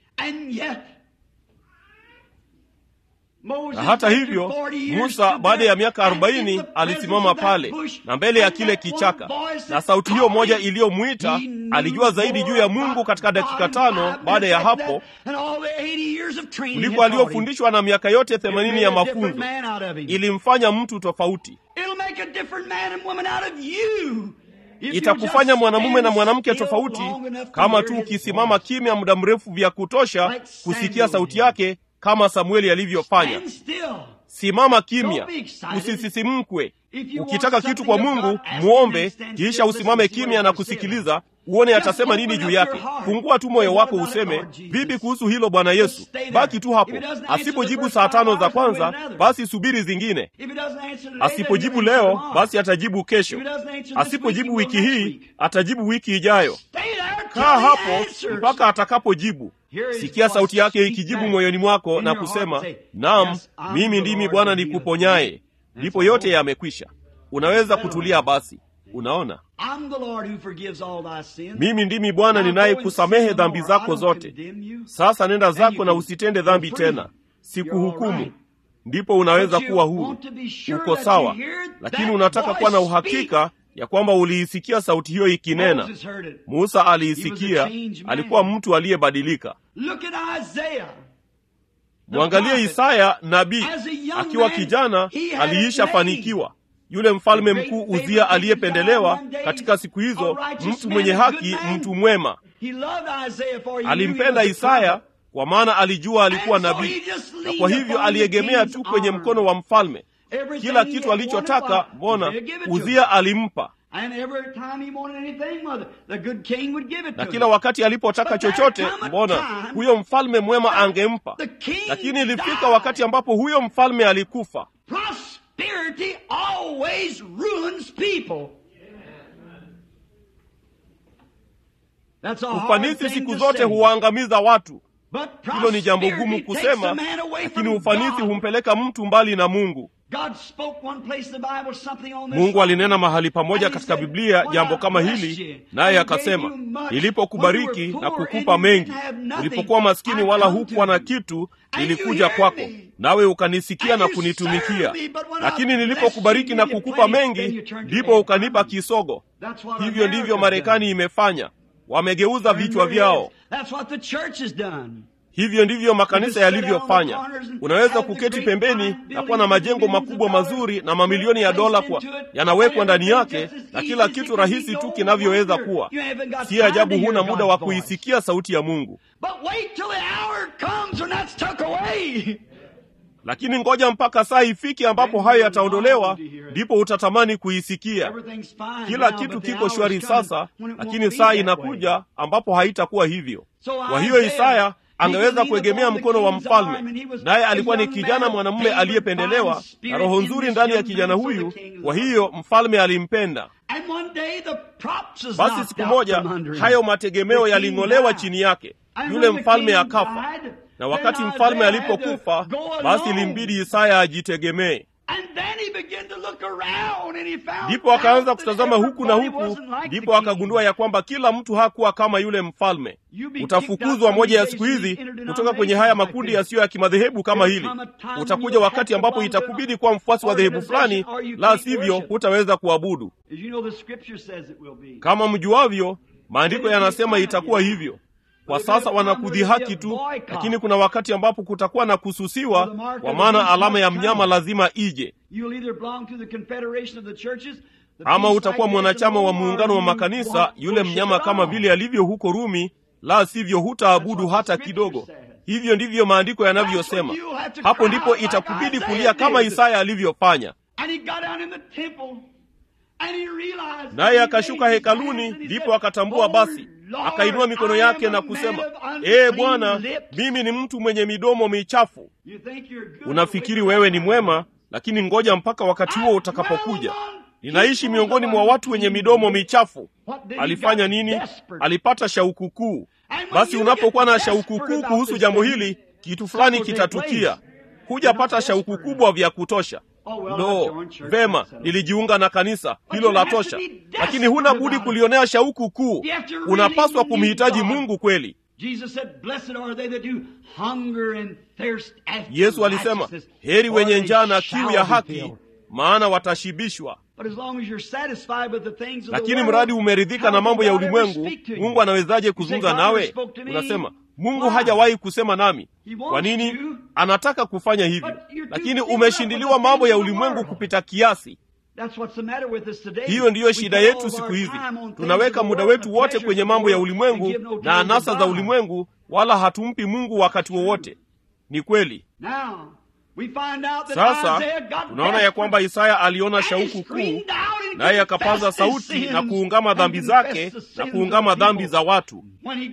Na hata hivyo, Musa baada ya miaka 40 alisimama pale na mbele ya kile kichaka, na sauti hiyo moja iliyomwita. Alijua zaidi juu ya Mungu katika dakika 5 baada ya hapo kuliko aliyofundishwa na miaka yote 80 ya mafunzo. Ilimfanya mtu tofauti. Itakufanya mwanamume na mwanamke tofauti kama tu ukisimama kimya muda mrefu vya kutosha kusikia sauti yake, kama Samueli alivyofanya. Simama kimya, usisisimkwe. Ukitaka kitu kwa Mungu, muombe, kisha usimame kimya na kusikiliza, uone atasema nini juu yake. Fungua tu moyo wako useme, vipi kuhusu hilo Bwana Yesu? Baki tu hapo. Asipojibu saa 5 za kwanza, basi subiri zingine. Asipojibu leo, basi atajibu kesho. Asipojibu wiki hii, atajibu wiki ijayo. Kaa hapo mpaka atakapojibu. Sikia sauti yake ikijibu moyoni mwako na kusema, naam, mimi ndimi Bwana nikuponyaye. Ndipo yote yamekwisha. Unaweza kutulia basi. Unaona? Mimi ndimi Bwana ninayekusamehe dhambi zako zote. Sasa nenda zako na usitende dhambi tena. Sikuhukumu. Ndipo unaweza kuwa huru. Uko sawa. Lakini unataka kuwa na uhakika ya kwamba uliisikia sauti hiyo ikinena. Musa aliisikia, alikuwa mtu aliyebadilika. Mwangalie Isaya nabii, akiwa kijana aliisha fanikiwa. Yule mfalme mkuu Uzia aliyependelewa katika siku hizo, mtu mwenye haki, mtu mwema. Alimpenda Isaya kwa maana alijua alikuwa nabii, na kwa hivyo aliegemea tu kwenye mkono wa mfalme. Kila kitu alichotaka, mbona Uzia alimpa. Na kila wakati alipotaka chochote, mbona huyo mfalme mwema angempa. Lakini ilifika wakati ambapo huyo mfalme alikufa. Ufanisi siku zote huwaangamiza watu. Hilo ni jambo gumu kusema, lakini ufanisi humpeleka mtu mbali na Mungu. Mungu alinena mahali pamoja katika Biblia jambo kama hili, naye akasema, nilipokubariki na kukupa mengi, ulipokuwa maskini wala hukuwa na kitu, nilikuja kwako, nawe ukanisikia na kunitumikia. Lakini nilipokubariki na kukupa mengi, ndipo ukanipa kisogo. Hivyo ndivyo Marekani imefanya. Wamegeuza vichwa vyao. Hivyo ndivyo makanisa yalivyofanya. Unaweza kuketi pembeni na kuwa na majengo makubwa mazuri na mamilioni ya dola kwa yanawekwa ndani yake, na kila kitu rahisi tu kinavyoweza kuwa. Si ajabu huna muda wa kuisikia sauti ya Mungu. lakini ngoja mpaka saa ifike ambapo hayo yataondolewa, ndipo utatamani kuisikia. Kila kitu kiko shwari sasa, lakini saa inakuja ambapo haitakuwa hivyo. Kwa hiyo Isaya angeweza kuegemea mkono wa mfalme, naye alikuwa ni kijana mwanamume aliyependelewa na roho nzuri ndani ya kijana huyu. Kwa hiyo mfalme alimpenda. Basi siku moja hayo mategemeo yaling'olewa chini yake, yule mfalme akafa. Na wakati mfalme alipokufa, basi ilimbidi Isaya ajitegemee. Ndipo akaanza kutazama huku na huku, ndipo akagundua ya kwamba kila mtu hakuwa kama yule mfalme. Utafukuzwa moja ya siku hizi kutoka kwenye haya makundi yasiyo ya kimadhehebu kama hili. Utakuja wakati ambapo itakubidi kuwa mfuasi wa dhehebu fulani, la sivyo hutaweza kuabudu. Kama mjuavyo, maandiko yanasema itakuwa hivyo. Kwa sasa wanakudhihaki tu, lakini kuna wakati ambapo kutakuwa na kususiwa, kwa maana alama ya mnyama lazima ije. Ama utakuwa mwanachama wa muungano wa makanisa, yule mnyama kama vile alivyo huko Rumi, la sivyo hutaabudu hata kidogo. Hivyo ndivyo maandiko yanavyosema. Hapo ndipo itakubidi kulia kama Isaya alivyofanya. Naye akashuka hekaluni, ndipo akatambua. Basi akainua mikono yake na kusema, Bwana, mimi ni mtu mwenye midomo michafu. Unafikiri wewe ni mwema, lakini ngoja mpaka wakati huo utakapokuja. Ninaishi miongoni mwa watu wenye midomo michafu. Alifanya nini? Alipata shauku kuu. Basi unapokuwa na shauku kuu kuhusu jambo hili, kitu fulani kitatukia. Hujapata shauku kubwa vya kutosha. Vema, nilijiunga na kanisa, hilo la tosha. Lakini huna budi kulionea shauku kuu. Unapaswa kumhitaji Mungu kweli. Yesu alisema, heri wenye njaa na kiu ya haki, maana watashibishwa. Lakini mradi umeridhika na mambo ya ulimwengu, Mungu anawezaje kuzungumza nawe? Unasema, Mungu hajawahi kusema nami. Kwa nini? Anataka kufanya hivyo, lakini umeshindiliwa mambo ya ulimwengu kupita kiasi. Hiyo ndiyo shida yetu siku hizi. Tunaweka muda wetu wote kwenye mambo ya ulimwengu na anasa za ulimwengu, wala hatumpi Mungu wakati wowote. Ni kweli. Sasa tunaona ya kwamba Isaya aliona shauku kuu, naye akapaza sauti na kuungama dhambi zake na kuungama dhambi za watu.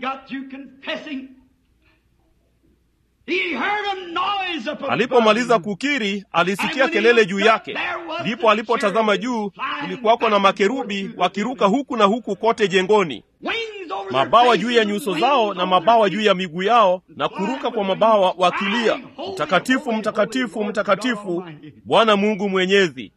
Alipomaliza kukiri, alisikia kelele juu yake. Ndipo alipotazama juu, kulikuwako na makerubi wakiruka huku na huku kote jengoni, mabawa juu ya nyuso zao na mabawa juu ya miguu yao, na kuruka kwa mabawa wakilia, mtakatifu, mtakatifu, mtakatifu, Bwana Mungu Mwenyezi.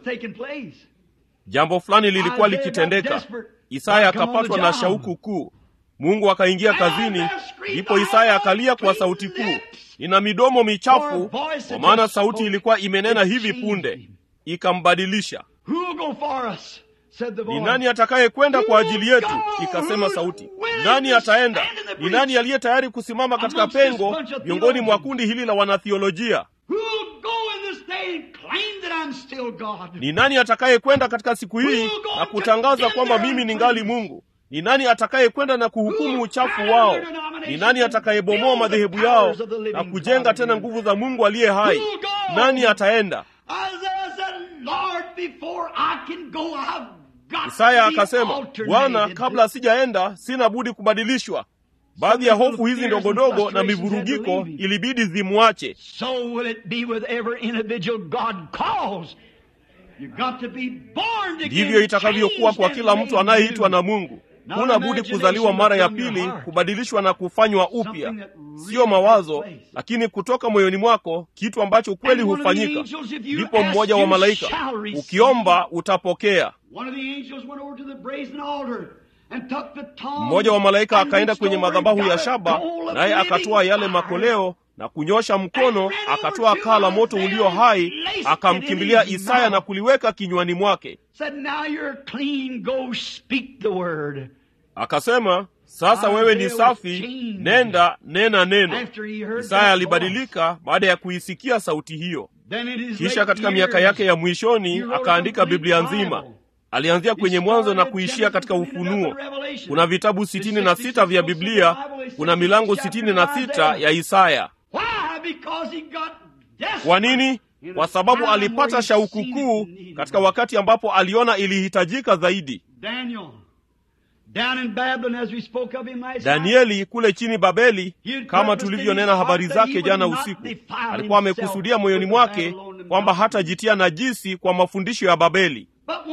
Jambo fulani lilikuwa likitendeka. Isaya akapatwa na shauku kuu. Mungu akaingia kazini. Ndipo Isaya akalia kwa sauti kuu, nina midomo michafu, kwa maana sauti ilikuwa imenena hivi punde, ikambadilisha. Ni nani atakaye kwenda kwa ajili yetu? Ikasema sauti. Nani ataenda? Ni nani aliye tayari kusimama katika pengo miongoni mwa kundi hili la wanathiolojia? Ni nani atakaye kwenda katika siku hii na kutangaza kwamba mimi ni ngali Mungu? Ni nani atakaye kwenda na kuhukumu uchafu wao? Ni nani atakayebomoa madhehebu yao na kujenga tena nguvu za Mungu aliye hai? Nani ataenda? Isaya akasema, Bwana, kabla sijaenda sina budi kubadilishwa. Baadhi ya hofu hizi ndogondogo na mivurugiko ilibidi zimwache. Ndivyo itakavyokuwa kwa kila mtu anayeitwa na Mungu. Huna budi kuzaliwa mara ya pili, kubadilishwa na kufanywa upya. Sio mawazo, lakini kutoka moyoni mwako, kitu ambacho kweli hufanyika. Ndipo mmoja wa malaika, ukiomba utapokea. Mmoja wa malaika akaenda kwenye madhabahu ya shaba, naye akatoa yale makoleo na kunyosha mkono, akatoa kaa la moto ulio hai, akamkimbilia Isaya na kuliweka kinywani mwake. Akasema, sasa wewe ni safi, nenda nena neno. Isaya alibadilika baada ya kuisikia sauti hiyo. Kisha katika miaka yake ya mwishoni akaandika Biblia nzima. Alianzia kwenye Mwanzo na kuishia katika Ufunuo. Kuna vitabu 66 vya Biblia, kuna milango 66 ya Isaya. Kwa nini? Kwa sababu alipata shauku kuu katika wakati ambapo aliona ilihitajika zaidi. Danieli kule chini Babeli, kama tulivyonena habari zake jana usiku, alikuwa amekusudia moyoni mwake kwamba hatajitia najisi kwa mafundisho ya Babeli.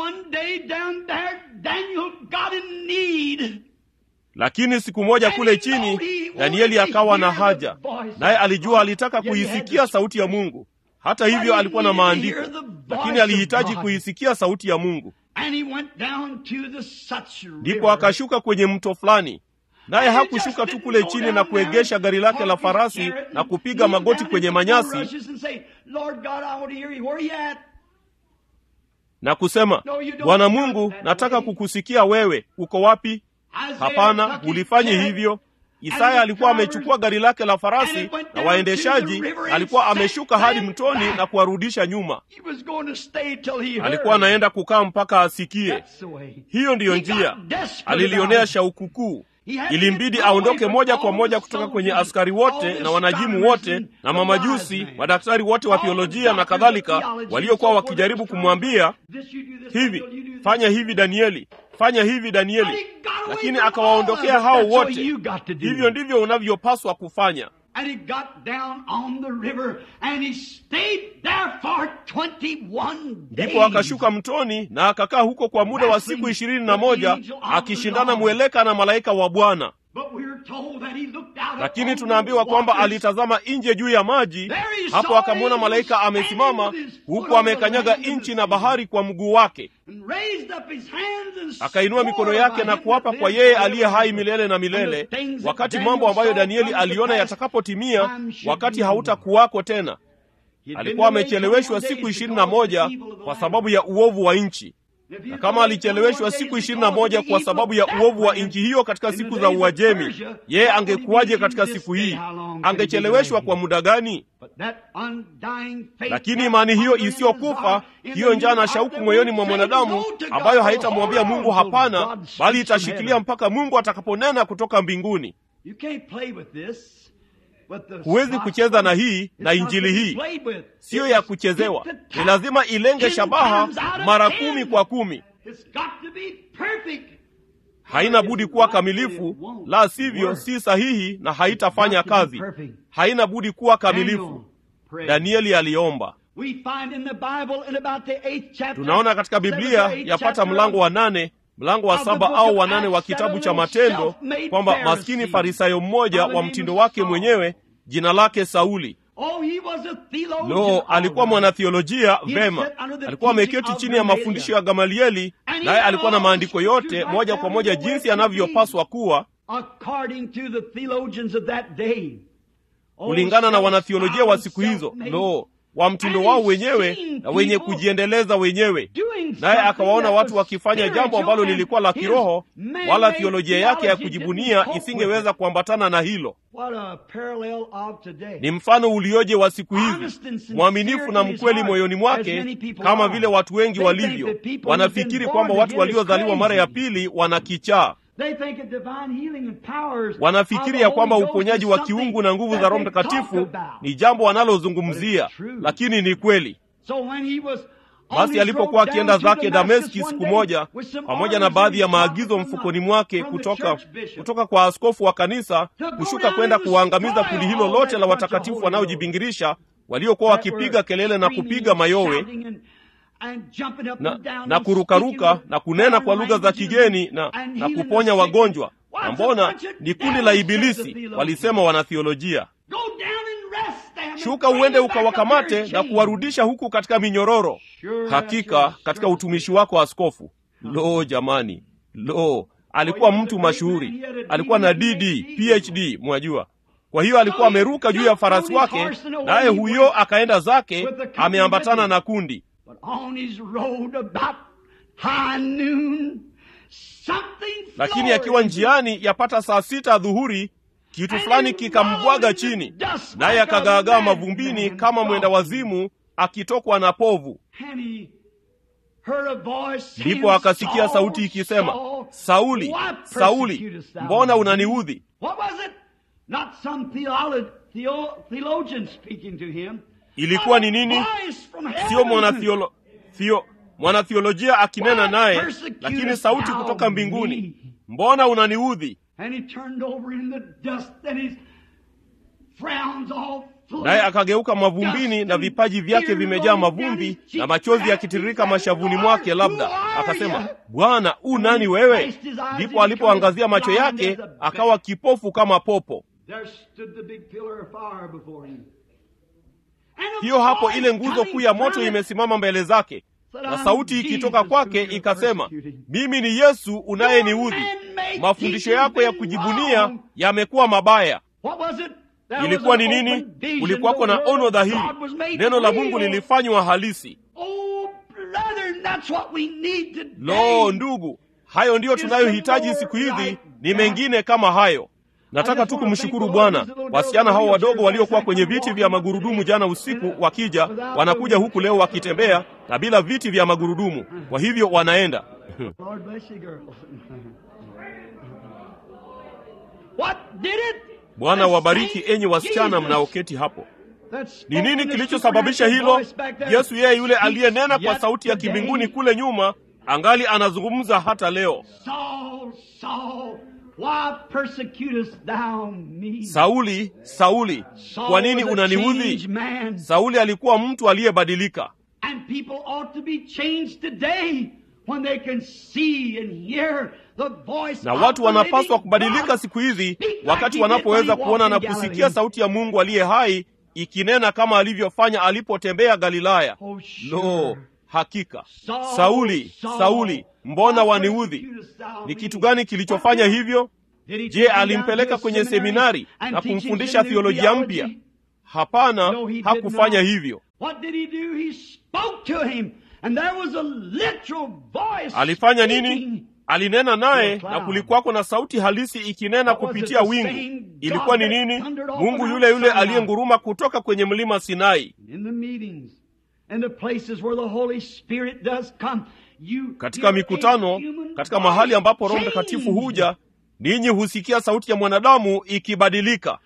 Lakini siku moja kule chini Danieli akawa na haja, naye alijua alitaka kuisikia sauti ya Mungu. Hata hivyo alikuwa na maandiko, lakini alihitaji kuisikia sauti ya Mungu. Ndipo akashuka kwenye mto fulani, naye hakushuka tu kule chini na kuegesha gari lake la farasi na kupiga magoti kwenye manyasi na kusema, Bwana Mungu, nataka kukusikia wewe, uko wapi? Hapana, ulifanye hivyo. Isaya alikuwa amechukua gari lake la farasi na waendeshaji, alikuwa ameshuka hadi mtoni na kuwarudisha nyuma. Alikuwa anaenda kukaa mpaka asikie. Hiyo ndiyo njia. Alilionea shauku kuu. Ilimbidi aondoke moja kwa moja kutoka kwenye askari wote na wanajimu wote na mamajusi, madaktari wote wa theolojia na kadhalika, waliokuwa wakijaribu kumwambia hivi, fanya hivi Danieli, fanya hivi Danieli. Lakini akawaondokea hao wote. Hivyo ndivyo unavyopaswa kufanya. Ndipo akashuka mtoni na akakaa huko kwa muda wa siku 21 akishindana mweleka na malaika wa Bwana. Lakini tunaambiwa kwamba alitazama nje juu ya maji. Hapo akamwona malaika amesimama huku amekanyaga nchi na bahari kwa mguu wake. Akainua mikono yake na kuapa kwa yeye aliye hai milele na milele, wakati mambo ambayo Danieli aliona yatakapotimia, wakati hautakuwako tena. Alikuwa amecheleweshwa siku 21 kwa sababu ya uovu wa nchi. Na kama alicheleweshwa siku 21 kwa sababu ya uovu wa nchi hiyo katika siku za Uajemi, yeye angekuwaje katika siku hii? Angecheleweshwa kwa muda gani? Lakini imani hiyo isiyokufa, hiyo njaa na shauku moyoni mwa mwanadamu, ambayo haitamwambia Mungu hapana, bali itashikilia mpaka Mungu atakaponena kutoka mbinguni. Huwezi kucheza na hii, na injili hii siyo ya kuchezewa. Ni lazima ilenge shabaha mara 10 kwa 10. Haina budi kuwa kamilifu, la sivyo si sahihi na haitafanya kazi. Haina budi kuwa kamilifu. Danieli aliomba. Tunaona katika Biblia yapata mlango wa 8, mlango wa 7 au wa 8 wa kitabu cha Matendo kwamba maskini farisayo mmoja wa mtindo wake mwenyewe, jina lake Sauli. Alikuwa mwanatheolojia vema. Alikuwa ameketi chini ya mafundisho ya Gamalieli, naye alikuwa na maandiko yote moja kwa moja jinsi yanavyopaswa kuwa kulingana na wanatheolojia wa siku hizo. Wa mtindo wao wenyewe na wenye kujiendeleza wenyewe. Naye akawaona watu wakifanya jambo ambalo lilikuwa la kiroho, wala theolojia yake ya kujibunia isingeweza kuambatana na hilo. Ni mfano ulioje wa siku hizi. Mwaminifu na mkweli moyoni mwake, kama vile watu wengi walivyo. Wanafikiri kwamba watu waliozaliwa mara ya pili wana kichaa. Wanafikiri ya kwamba uponyaji wa kiungu na nguvu za Roho Mtakatifu ni jambo wanalozungumzia, lakini ni kweli. Basi alipokuwa akienda zake Dameski siku moja, pamoja na baadhi ya maagizo mfukoni mwake kutoka kwa askofu wa kanisa, kushuka kwenda kuwaangamiza kundi hilo lote la watakatifu wanaojibingirisha, waliokuwa wakipiga kelele na kupiga mayowe na kurukaruka na kunena kwa lugha za kigeni na kuponya wagonjwa. Na mbona ni kundi la Ibilisi, walisema wanatheolojia. Shuka uende ukawakamate na kuwarudisha huku katika minyororo. Hakika katika utumishi wako askofu. Jamani, alikuwa mtu mashuhuri. Alikuwa na DD, PhD, mwajua. Kwa hiyo alikuwa ameruka juu ya farasi wake, naye huyo akaenda zake ameambatana na kundi. Lakini akiwa njiani yapata saa 6 dhuhuri, kitu fulani kikambwaga chini, naye akagaagaa mavumbini kama mwenda wazimu akitokwa na povu. Ndipo akasikia sauti ikisema, Sauli, Sauli, mbona unaniudhi? Ilikuwa ni nini? Sio mwanatheolojia akinena naye, lakini sauti kutoka mbinguni, mbona unaniudhi? Naye akageuka mavumbini na vipaji vyake vimejaa mavumbi na machozi yakitiririka mashavuni mwake. Labda akasema, Bwana, nani wewe? Ndipo alipoangazia macho yake akawa kipofu kama popo. Hiyo hapo ile nguzo kuu ya moto imesimama mbele zake, na sauti ikitoka kwake ikasema, mimi ni Yesu unayeniudhi. Mafundisho yako ya kujibunia yamekuwa mabaya. Ilikuwa ni nini? Kulikuwako na ono dhahiri. Neno la Mungu lilifanywa halisi. Lo, ndugu, hayo ndiyo tunayohitaji siku hizi, ni mengine kama hayo. Nataka tu kumshukuru Bwana. Wasichana hao wadogo waliokuwa kwenye viti vya magurudumu jana usiku wakija, wanakuja huku leo wakitembea na bila viti vya magurudumu. Kwa hivyo wanaenda. Bwana wabariki enyi wasichana mnaoketi hapo. Ni nini kilichosababisha hilo? Yesu yeye yule aliyenena kwa sauti ya kimbinguni kule nyuma angali anazungumza hata leo. Sauli, Sauli, kwa nini unaniudhi? Sauli alikuwa mtu aliyebadilika. Na watu wanapaswa kubadilika siku hizi wakati wanapoweza kuona na kusikia sauti ya Mungu aliye hai ikinena kama alivyofanya alipotembea Galilaya. Lo, hakika. Sauli, Sauli, mbona waniudhi? Ni kitu gani kilichofanya hivyo? Je, alimpeleka kwenye seminari na kumfundisha theolojia mpya? Hapana, hakufanya hivyo. Alifanya nini? Alinena naye na kulikuwako na sauti halisi ikinena kupitia wingu. Ilikuwa ni nini? Mungu yule yule aliyenguruma kutoka kwenye mlima Sinai. Katika mikutano, katika mahali ambapo Roho Mtakatifu huja, ninyi husikia sauti ya mwanadamu ikibadilika.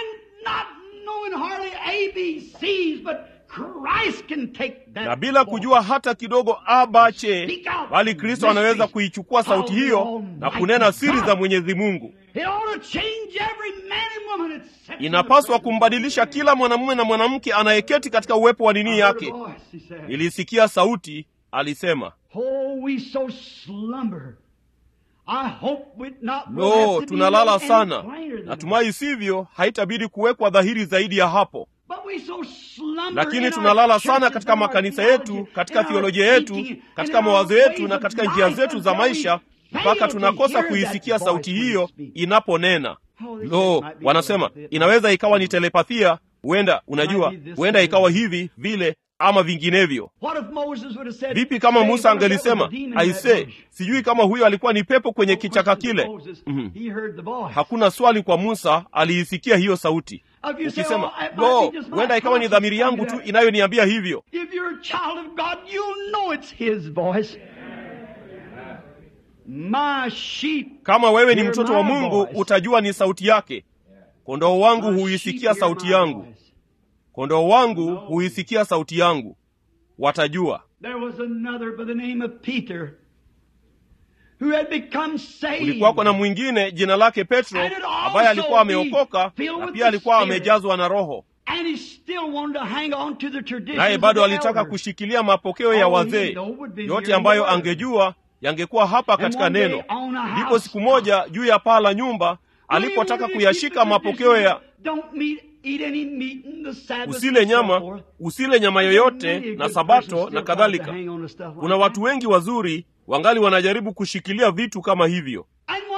Na bila kujua hata kidogo abache, bali Kristo anaweza kuichukua sauti hiyo na kunena siri za Mwenyezi Mungu. Inapaswa kumbadilisha kila mwanamume na mwanamke anayeketi katika uwepo wa nini yake. Nilisikia sauti, alisema, no, tunalala sana. Natumai sivyo, haitabidi kuwekwa dhahiri zaidi ya hapo. Lakini tunalala sana katika makanisa yetu, katika theolojia yetu, katika mawazo yetu na katika njia zetu za maisha, mpaka tunakosa kuisikia sauti hiyo inaponena. Lo, wanasema inaweza ikawa ni telepathia, huenda ikawa hivi vile ama vinginevyo. Vipi kama Musa angelisema, aise, sijui kama huyo alikuwa ni pepo kwenye kichaka kile? Hakuna swali kwa Musa, aliisikia hiyo sauti. Ukisema, lo, huenda ikawa ni dhamiri yangu tu inayoniambia hivyo. Kama wewe ni mtoto wa Mungu, utajua ni sauti yake. Kondoo wangu huisikia sauti yangu. Kondoo wangu huisikia sauti yangu. Watajua. Kulikuwa na mwingine jina lake Petro, ambaye alikuwa ameokoka na pia alikuwa amejazwa na Roho. Naye bado alitaka kushikilia mapokeo ya wazee. Yote ambayo angejua yangekuwa hapa katika neno. Ndipo siku moja juu ya paa la nyumba alipotaka kuyashika mapokeo ya usile nyama yoyote na Sabato na kadhalika. Kuna watu wengi wazuri wangali wanajaribu kushikilia vitu kama hivyo.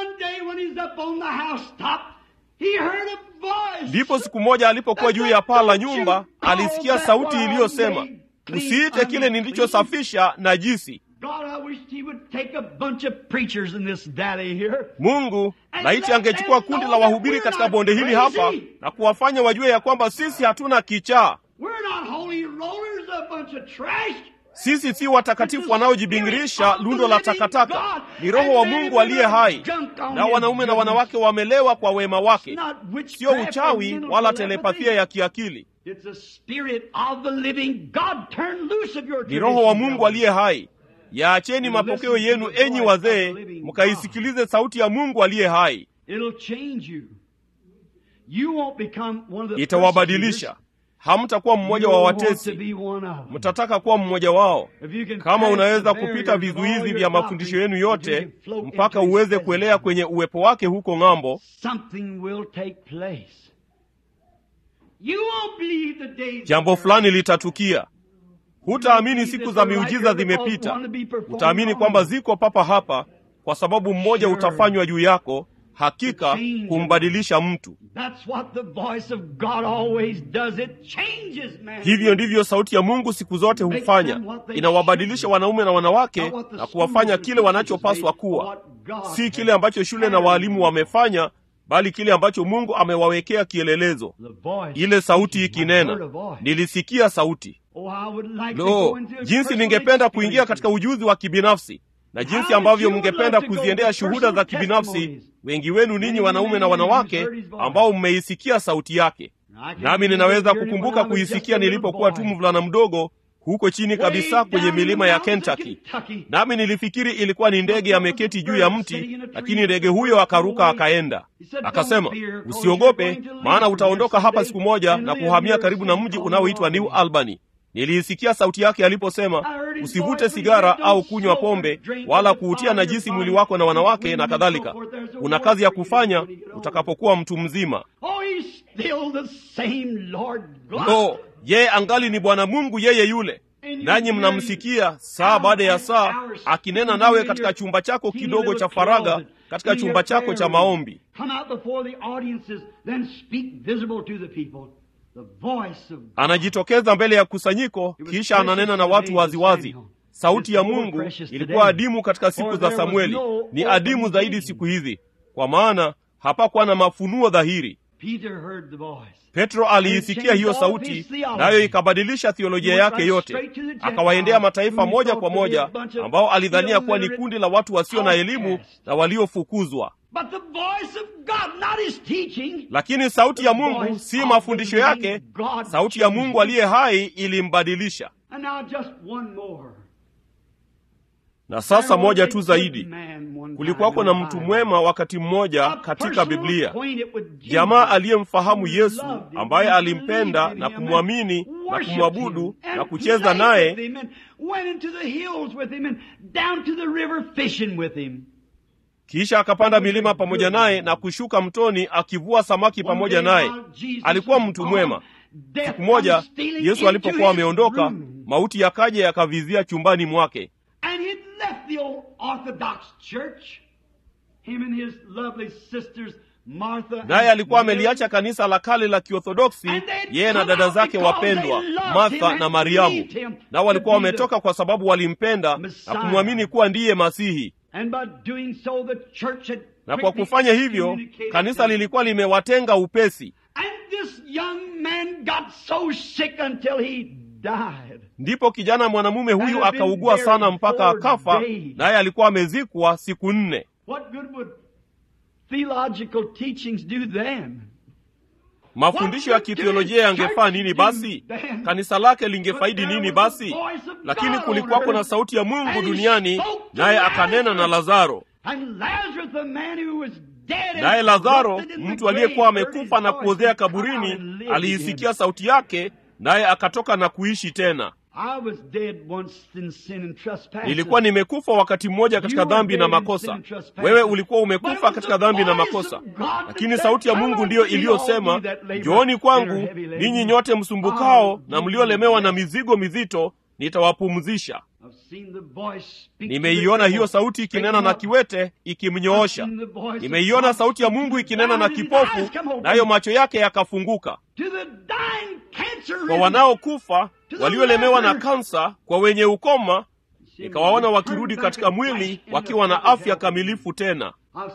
Ndipo siku moja alipokuwa juu ya paa la nyumba, alisikia sauti iliyosema, usiite kile nilichosafisha najisi. Mungu, laiti angechukua kundi la wahubiri katika bonde hili hapa na kuwafanya wajue ya kwamba sisi hatuna kichaa. Sisi si watakatifu wanaojibingirisha lundo la takataka. Ni Roho wa Mungu aliye hai, na wanaume na wanawake wamelewa kwa wema wake. Sio uchawi wala telepathia ya kiakili. Ni Roho wa Mungu aliye hai. Yaacheni mapokeo yenu enyi wazee, mkaisikilize sauti ya Mungu aliye hai. Itawabadilisha. Hamtakuwa mmoja wa watesi, mtataka kuwa mmoja wao. Kama unaweza kupita vizuizi vya mafundisho yenu yote mpaka uweze kuelea kwenye uwepo wake huko ng'ambo, jambo fulani litatukia. Hutaamini siku za miujiza zimepita. Utaamini kwamba ziko papa hapa, kwa sababu mmoja utafanywa juu yako, hakika kumbadilisha mtu. Hivyo ndivyo sauti ya Mungu siku zote hufanya. Inawabadilisha wanaume na wanawake na kuwafanya kile wanachopaswa kuwa. Si kile ambacho shule na walimu wamefanya, bali kile ambacho Mungu amewawekea kielelezo. Ile sauti ikinena, nilisikia sauti. Jinsi ningependa kuingia katika ujuzi wa kibinafsi, na jinsi ambavyo mngependa kuziendea shuhuda za kibinafsi, wengi wenu ninyi wanaume na wanawake ambao mmeisikia sauti yake. Nami ninaweza kukumbuka kuisikia nilipokuwa tu mvulana mdogo huko chini kabisa kwenye milima ya Kentucky. Nami nilifikiri ilikuwa ni ndege ameketi juu ya mti, lakini ndege huyo akaruka akaenda. Akasema, usiogope, maana utaondoka hapa siku moja na kuhamia karibu na mji unaoitwa New Albany. Niliisikia sauti yake aliposema, usivute sigara au kunywa pombe wala kuutia najisi mwili wako na wanawake na kadhalika. Una kazi ya kufanya utakapokuwa mtu mzima. Yeye angali ni Bwana Mungu yeye yule. Nanyi mnamsikia saa baada ya saa akinena nawe katika chumba chako kidogo cha faraga, katika chumba chako cha maombi. Anajitokeza mbele ya kusanyiko, kisha ananena na watu waziwazi. Sauti ya Mungu ilikuwa adimu katika siku za Samueli. Ni adimu zaidi siku hizi, kwa maana hapakuwa na mafunuo dhahiri. Petro aliisikia hiyo sauti, nayo ikabadilisha theolojia yake yote. Akawaendea mataifa moja kwa moja, ambao alidhania kuwa ni kundi la watu wasio na elimu na waliofukuzwa. Lakini sauti ya Mungu si mafundisho yake. Sauti ya Mungu aliye hai ilimbadilisha. Na sasa moja tu zaidi. Kulikuwako na mtu mwema wakati mmoja katika Biblia, jamaa aliyemfahamu Yesu, ambaye alimpenda na kumwamini na kumwabudu na kucheza naye, kisha akapanda milima pamoja naye na kushuka mtoni akivua samaki pamoja naye. Alikuwa mtu mwema. Siku moja Yesu alipokuwa ameondoka, mauti yakaja yakavizia chumbani mwake. Naye alikuwa ameliacha kanisa la kale la Kiorthodoksi, yeye na dada zake wapendwa Martha na Mariamu. Nao walikuwa wametoka kwa sababu walimpenda na kumwamini kuwa ndiye Masihi. Na kwa kufanya hivyo, kanisa lilikuwa limewatenga upesi. Ndipo kijana mwanamume huyu akaugua sana mpaka akafa, naye alikuwa amezikwa siku 4. Mafundisho ya kitheolojia yangefaa nini basi? Kanisa lake lingefaidi nini basi? Lakini kulikuwako na sauti ya Mungu duniani, naye akanena na Lazaro. Naye Lazaro, mtu aliyekuwa amekufa na kuozea kaburini, aliisikia sauti yake, naye akatoka na kuishi tena. Nilikuwa nimekufa wakati mmoja katika dhambi na makosa. Wewe ulikuwa umekufa katika dhambi na makosa. Lakini sauti ya Mungu ndiyo iliyosema, njooni kwangu ninyi nyote msumbukao na mliolemewa na mizigo mizito, nitawapumzisha. Nimeiona hiyo sauti ikinena na kiwete, ikimnyoosha. Nimeiona sauti ya Mungu ikinena na kipofu, nayo macho yake yakafunguka. Kwa wanaokufa, waliolemewa na kansa, kwa wenye ukoma, nikawaona wakirudi katika mwili wakiwa na afya kamilifu tena.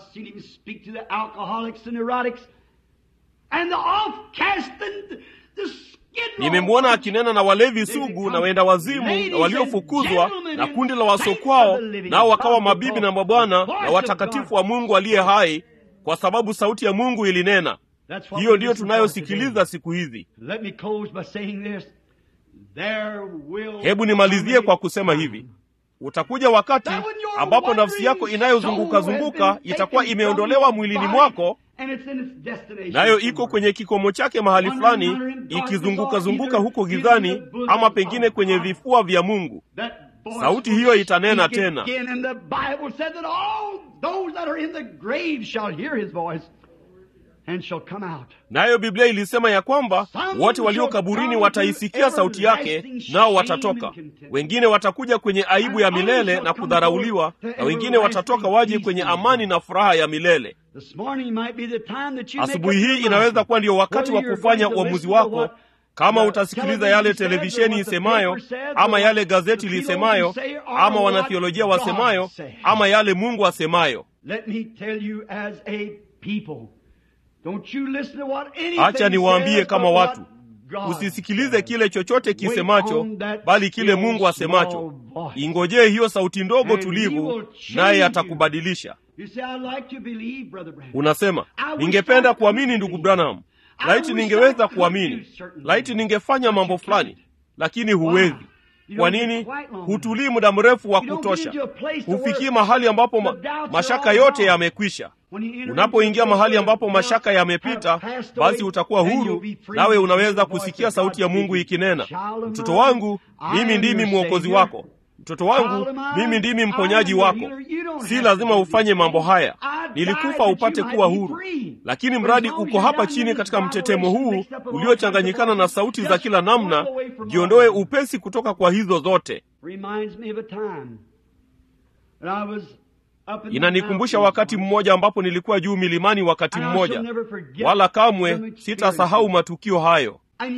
Nimemwona akinena na walevi sugu na wenda wazimu na waliofukuzwa na kundi la wasokwao, nao wakawa mabibi na mabwana na watakatifu wa Mungu aliye hai, kwa sababu sauti ya Mungu ilinena. Hiyo ndiyo tunayosikiliza siku hizi. Hebu nimalizie kwa kusema hivi. Utakuja wakati ambapo nafsi yako inayozunguka itakuwa imeondolewa mwilini mwako, nayo iko kwenye kikomo chake mahali fulani, ikizunguka huko gizani, ama pengine kwenye vifua vya Mungu. Sauti hiyo itanena tena. Nayo Biblia ilisema ya kwamba wote walio kaburini wataisikia sauti yake, nao watatoka. Wengine watakuja kwenye aibu ya milele na kudharauliwa, na wengine watatoka waje kwenye amani na furaha ya milele. Asubuhi hii inaweza kuwa ndio wakati wa kufanya uamuzi wako, kama utasikiliza yale televisheni isemayo, ama yale gazeti lisemayo, ama wanatheolojia wasemayo, ama yale Mungu asemayo. Acha niwaambie kama watu, usisikilize kile chochote kisemacho, bali kile Mungu asemacho. Ingojee hiyo sauti ndogo tulivu, naye atakubadilisha. Unasema, ningependa kuamini ndugu Branham. Laiti ningeweza kuamini. Laiti ningefanya mambo fulani. Lakini huwezi. Kwa nini? Hutulii muda mrefu wa kutosha. Hufikii mahali ambapo mashaka yote yamekwisha. Unapoingia mahali ambapo mashaka yamepita, basi utakuwa huru, nawe unaweza kusikia sauti ya Mungu ikinena, mtoto wangu, mimi ndimi mwokozi wako. Mtoto wangu, mimi ndimi mponyaji wako. Si lazima ufanye mambo haya. Nilikufa upate kuwa huru. Lakini mradi uko hapa chini katika mtetemo huu uliochanganyikana na sauti za kila namna, jiondoe upesi kutoka kwa hizo zote. Inanikumbusha wakati mmoja ambapo nilikuwa juu milimani wakati mmoja, wala kamwe sitasahau matukio hayo.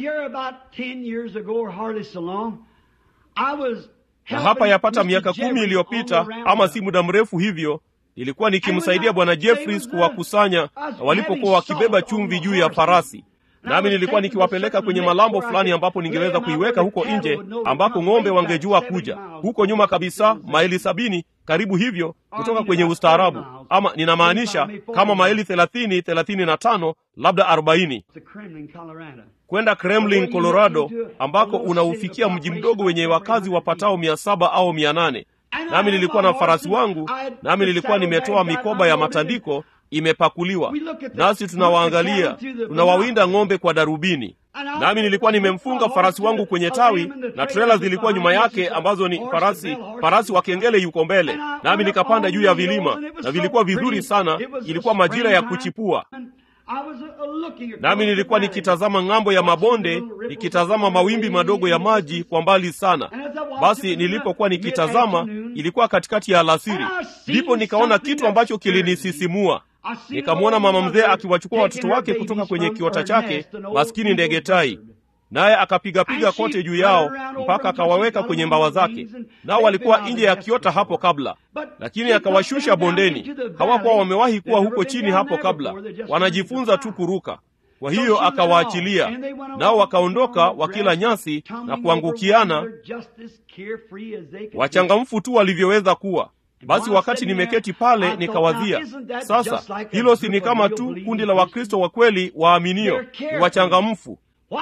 Na hapa yapata miaka 10 iliyopita, ama si muda mrefu hivyo, nilikuwa nikimsaidia Bwana Jeffries kuwakusanya na walipokuwa wakibeba chumvi juu ya farasi. Nami nilikuwa nikiwapeleka kwenye malambo fulani ambapo ningeweza kuiweka huko nje, ambako ng'ombe wangejua kuja. Huko nyuma kabisa, maili 70 karibu hivyo kutoka kwenye ustaarabu, ama ninamaanisha kama maili 30, 35, labda 40. Kwenda Kremlin, Colorado, ambako unaufikia mji mdogo wenye wakazi wapatao 700 au 800. Nami nilikuwa na farasi wangu, nami nilikuwa nimetoa mikoba ya matandiko imepakuliwa. Nasi tunawaangalia, tunawawinda ng'ombe kwa darubini. Nami nilikuwa nimemfunga farasi wangu kwenye tawi, na trela zilikuwa nyuma yake ambazo ni farasi wa kengele yuko mbele. Nami nikapanda juu ya vilima, na vilikuwa vizuri sana, ilikuwa majira ya kuchipua. Nami nilikuwa nikitazama ng'ambo ya mabonde, nikitazama mawimbi madogo ya maji kwa mbali sana. Basi nilipokuwa nikitazama, ilikuwa katikati ya alasiri. Ndipo nikaona kitu ambacho kilinisisimua. Nikamwona mama mzee akiwachukua watoto wake kutoka kwenye kiota chake, maskini ndege tai. Naye akapiga kote juu yao mpaka akawaweka kwenye mbawa zake. Nao walikuwa nje ya kiota hapo kabla, lakini akawashusha bondeni. Hawakuwa wamewahi kuwa huko chini hapo kabla. Wanajifunza tu kuruka. Kwa hiyo akawaachilia. Nao wakaondoka wakila nyasi na kuangukiana, wachangamfu tu walivyoweza kuwa. Basi wakati nimeketi pale nikawazia, sasa hilo si ni kama tu kundi la Wakristo wa kweli waaminio, ni wachangamfu.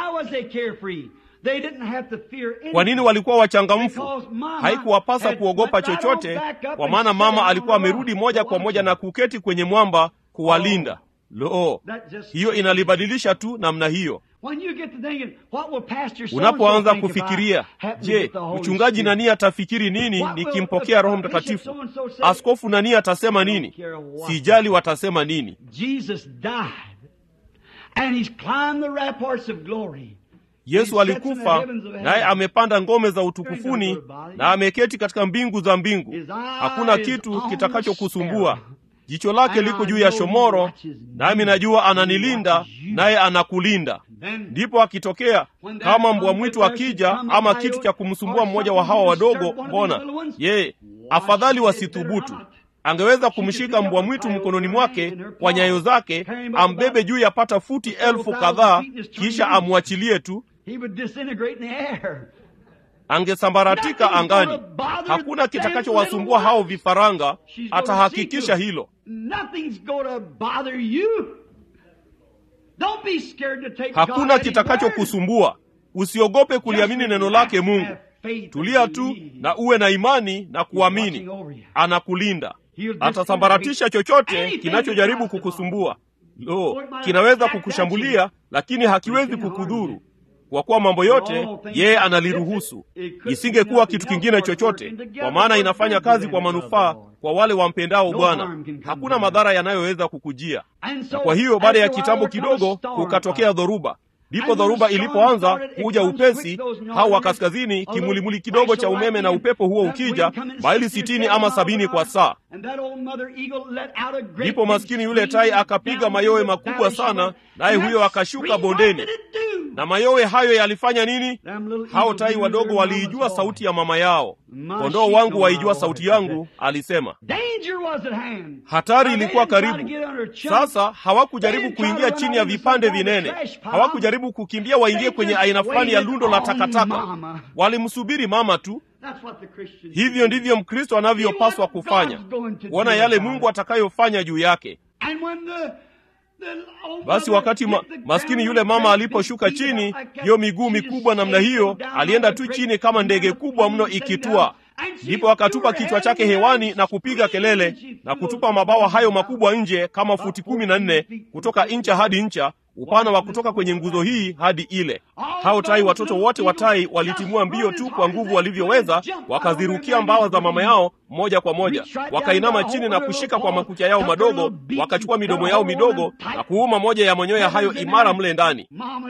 Kwa nini walikuwa wachangamfu? Haikuwapasa kuogopa chochote, kwa maana mama alikuwa amerudi moja kwa moja na kuketi kwenye mwamba kuwalinda. Lo, hiyo inalibadilisha tu namna hiyo. Unapoanza kufikiria, je, mchungaji nani atafikiri nini nikimpokea Roho Mtakatifu? Askofu nani atasema nini? Sijali watasema nini. Yesu alikufa, naye amepanda ngome za utukufuni, na ameketi katika mbingu za mbingu. Hakuna kitu kitakachokusumbua. Jicho lake liko juu ya shomoro, nami najua ananilinda, naye anakulinda. Ndipo akitokea kama mbwa mwitu akija, ama kitu cha kumsumbua mmoja wa hawa wadogo, mbona afadhali wasithubutu. Angeweza kumshika mbwa mwitu mkononi mwake kwa nyayo zake, ambebe juu yapata futi 1000 kadhaa, kisha amwachilie tu. Angesambaratika angani. Hakuna kitakachowasumbua hao vifaranga, atahakikisha hilo. Hakuna kitakachokusumbua. Usiogope kuliamini neno lake Mungu. Tulia tu na uwe na imani na kuamini. Anakulinda. Atasambaratisha chochote kinachojaribu kukusumbua. Kinaweza kukushambulia lakini hakiwezi kukudhuru. Kwa kuwa mambo yote yeye analiruhusu. Isingekuwa kitu kingine chochote, kwa maana inafanya kazi kwa manufaa kwa wale wampendao Bwana. Hakuna madhara yanayoweza kukujia. Na kwa hiyo baada ya kitambo kidogo kukatokea dhoruba. Ndipo dhoruba ilipoanza kuja upesi, hao wa kaskazini, kimulimuli kidogo cha umeme na upepo huo ukija, maili 60 ama 70 kwa saa. Ndipo maskini yule tai akapiga mayowe makubwa sana, naye huyo akashuka bondeni. Na mayowe hayo yalifanya nini? Hao tai wadogo waliijua sauti ya mama yao. Kondoo wangu waijua sauti yangu, alisema. Hatari ilikuwa karibu. Sasa hawakujaribu kuingia chini ya vipande vinene. Hawakujaribu kukimbia waingie kwenye aina fulani ya lundo la takataka. Walimsubiri mama tu. Hivyo ndivyo Mkristo anavyopaswa kufanya. Kuona yale Mungu atakayofanya juu yake. Basi wakati maskini yule mama aliposhuka chini, hiyo miguu mikubwa namna hiyo, alienda tu chini kama ndege kubwa mno ikitua. Ndipo akatupa kichwa chake hewani na kupiga kelele na kutupa mabawa hayo makubwa nje kama futi 14 kutoka incha hadi incha, upana wa kutoka kwenye nguzo hii hadi ile. Hao tai, watoto wote wa tai, walitimua mbio tu kwa nguvu walivyoweza, wakazirukia mbawa za mama yao moja kwa moja. Wakainama chini na kushika kwa makucha yao madogo, wakachukua midomo yao midogo na kuuma moja ya manyoya hayo imara mle ndani.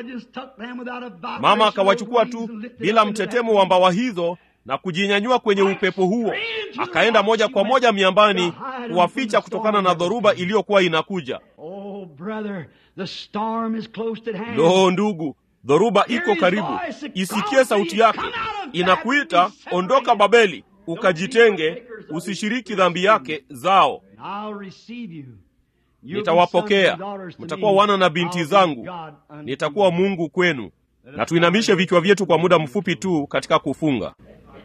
Mama akawachukua tu bila mtetemo wa mbawa hizo na kujinyanyua kwenye upepo huo. Akaenda moja kwa moja miambani kuwaficha kutokana na dhoruba iliyokuwa inakuja. Lo, ndugu, dhoruba iko karibu. Isikie sauti yake. Inakuita, ondoka Babeli, ukajitenge, usishiriki dhambi yake zao. Nitawapokea. Mtakuwa wana na binti zangu. Nitakuwa Mungu kwenu. Na tuinamishe vichwa vyetu kwa muda mfupi tu katika kufunga.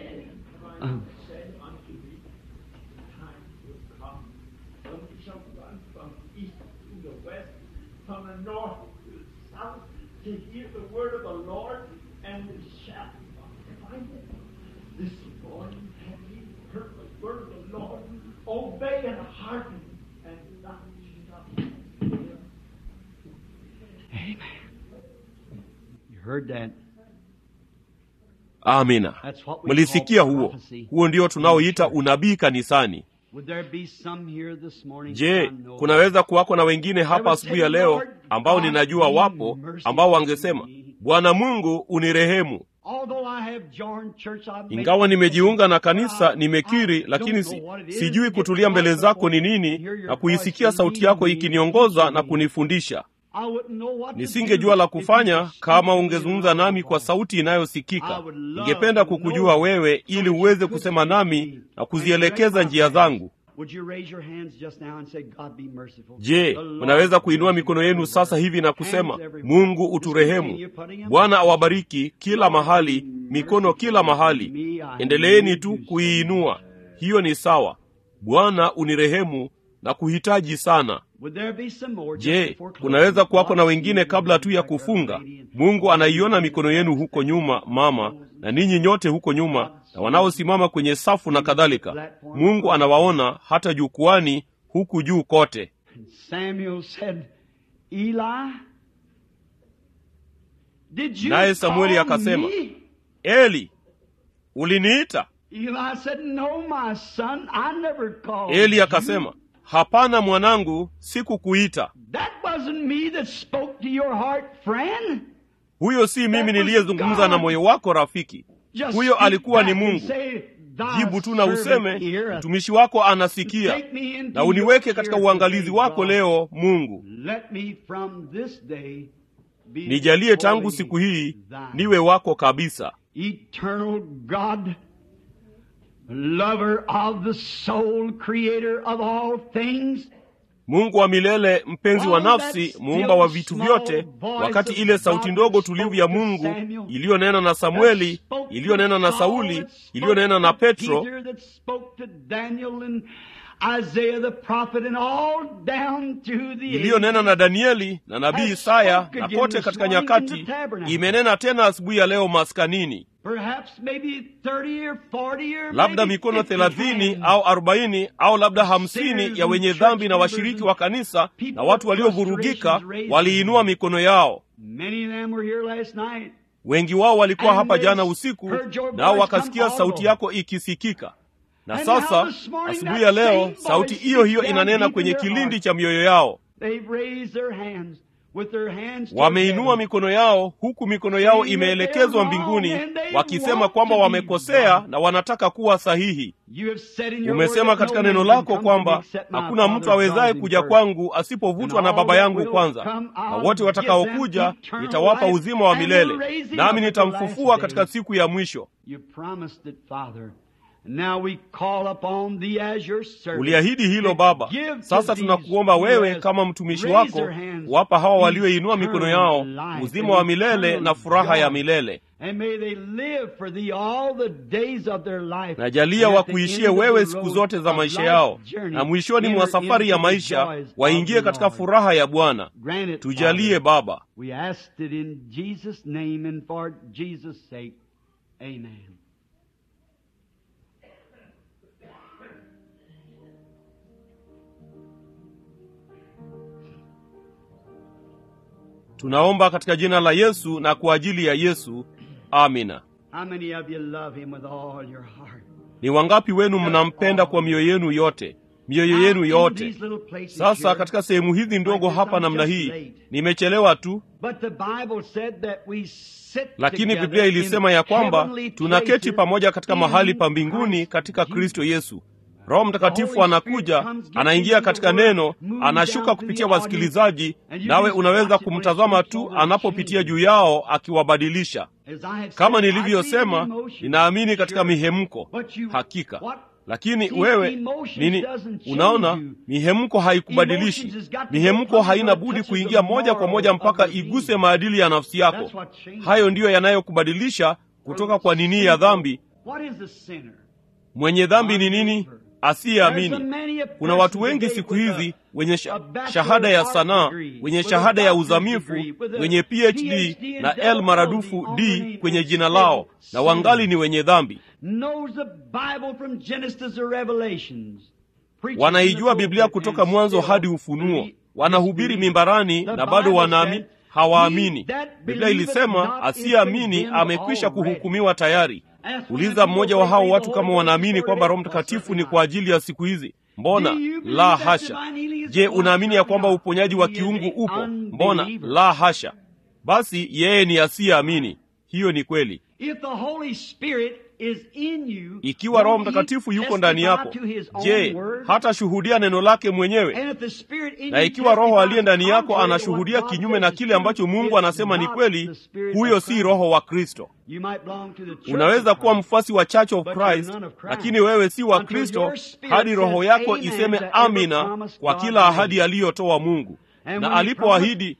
Amina. Mlisikia huo. Huo ndio tunaoita unabii kanisani. Je, kunaweza kuwako na wengine hapa asubuhi ya leo ambao ninajua wapo ambao wangesema, Bwana Mungu unirehemu. Ingawa nimejiunga na kanisa, nimekiri, lakini sijui kutulia mbele zako ni nini na kuisikia sauti yako ikiniongoza na kunifundisha. Nisingejua la kufanya kama ungezungumza nami kwa sauti inayosikika. Ningependa kukujua wewe ili uweze kusema nami na kuzielekeza njia zangu. Je, unaweza kuinua mikono yenu sasa hivi na kusema, Mungu uturehemu. Bwana awabariki kila mahali, mikono kila mahali. Endeleeni tu kuiinua. Hiyo ni sawa. Bwana unirehemu na kuhitaji sana. Je, kunaweza kuwako na wengine kabla tu ya kufunga? Mungu anaiona mikono yenu huko nyuma, mama, na ninyi nyote huko nyuma, na wanaosimama kwenye safu na kadhalika. Mungu anawaona hata jukwani huku juu kote. Naye Samueli akasema, Eli, uliniita? Eli akasema, hapana mwanangu, sikukuita. Huyo si mimi niliyezungumza na moyo wako rafiki. Huyo alikuwa ni Mungu. Jibu tu na useme, mtumishi wako anasikia, na uniweke katika uangalizi wako leo, Mungu. Nijalie tangu siku hii niwe wako kabisa. Eternal God, lover of the soul, creator of all things. Mungu wa milele, mpenzi wa nafsi, muumba wa vitu vyote. Wakati ile sauti ndogo tulivu ya Mungu iliyonena na Samueli, iliyonena na Sauli, iliyonena na Petro, Isaiah the prophet and all down through the iliyonena na Danieli na nabii Isaya na kote katika nyakati imenena tena asubuhi ya leo maskanini. Perhaps maybe 30 or 40 or labda mikono 30 au 40 au labda 50 ya wenye dhambi na washiriki wa kanisa na watu waliovurugika waliinua mikono yao. Many of them were here last night. Wengi wao walikuwa hapa jana usiku, nao wakasikia sauti yako ikisikika. Na sasa asubuhi ya leo sauti hiyo hiyo inanena kwenye kilindi cha mioyo yao. Wameinua mikono yao huku mikono yao imeelekezwa mbinguni, wakisema kwamba wamekosea na wanataka kuwa sahihi. Umesema katika neno lako kwamba hakuna mtu awezaye kuja kwangu asipovutwa na Baba yangu kwanza, na wote watakaokuja nitawapa uzima wa milele, nami nitamfufua katika siku ya mwisho. Uliahidi hilo Baba. Sasa tunakuomba wewe kama mtumishi wako wapa hawa walioinua mikono yao uzima wa milele na furaha ya milele. Na jalia wakuishie wewe siku zote za maisha yao, na mwishoni mwa safari ya maisha waingie katika furaha ya Bwana. Tujalie Baba. Amen. Tunaomba katika jina la Yesu na kwa ajili ya Yesu. Amina. Ni wangapi wenu mnampenda kwa mioyo yenu yote? Mioyo yenu yote. Sasa katika sehemu hizi ndogo hapa namna hii, nimechelewa tu. Lakini Biblia ilisema ya kwamba tunaketi pamoja katika mahali pa mbinguni katika Kristo Yesu. Roho Mtakatifu anakuja, anaingia katika neno, anashuka kupitia wasikilizaji, nawe unaweza kumtazama tu anapopitia juu yao akiwabadilisha. Kama nilivyosema, ninaamini katika mihemko, hakika. Lakini wewe nini? Unaona, mihemko haikubadilishi. Mihemko haina budi kuingia moja kwa moja mpaka iguse maadili ya nafsi yako. Hayo ndiyo yanayokubadilisha kutoka kwa nini ya dhambi. Mwenye dhambi ni nini? Asiyeamini. Kuna watu wengi siku hizi wenye shahada ya sanaa, wenye shahada ya uzamifu, wenye PhD na L maradufu D kwenye jina lao, na wangali ni wenye dhambi. Wanaijua Biblia kutoka Mwanzo hadi Ufunuo, wanahubiri mimbarani na bado hawaamini. Biblia ilisema asiyeamini amekwisha kuhukumiwa tayari. Uliza mmoja wa hao watu kama wanaamini kwamba Roho Mtakatifu ni kwa ajili ya siku hizi. Mbona? La hasha. Je, unaamini ya kwamba uponyaji wa kiungu upo? Mbona? La hasha. Basi yeye ni asiyeamini. Hiyo ni kweli. Ikiwa Roho Mtakatifu yuko ndani yako, je, hata shuhudia neno lake mwenyewe? Na ikiwa Roho aliye ndani yako anashuhudia kinyume na kile ambacho Mungu anasema ni kweli, huyo si Roho wa Kristo. Unaweza kuwa mfuasi wa Church of Christ, lakini wewe si wa Kristo hadi roho yako iseme amina kwa kila ahadi aliyotoa Mungu. Na alipoahidi,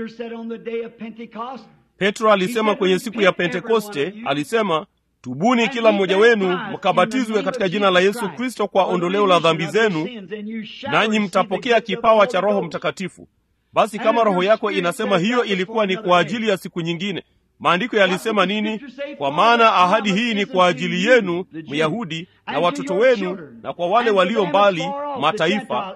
Petro alisema kwenye siku ya Pentekoste, alisema, tubuni kila mmoja wenu mkabatizwe katika jina la Yesu Kristo kwa ondoleo la dhambi zenu, nanyi mtapokea kipawa cha Roho Mtakatifu. Basi kama roho yako inasema hiyo ilikuwa ni kwa ajili ya siku nyingine, maandiko yalisema nini? Kwa maana ahadi hii ni kwa ajili yenu Myahudi na watoto wenu na kwa wale walio mbali mataifa,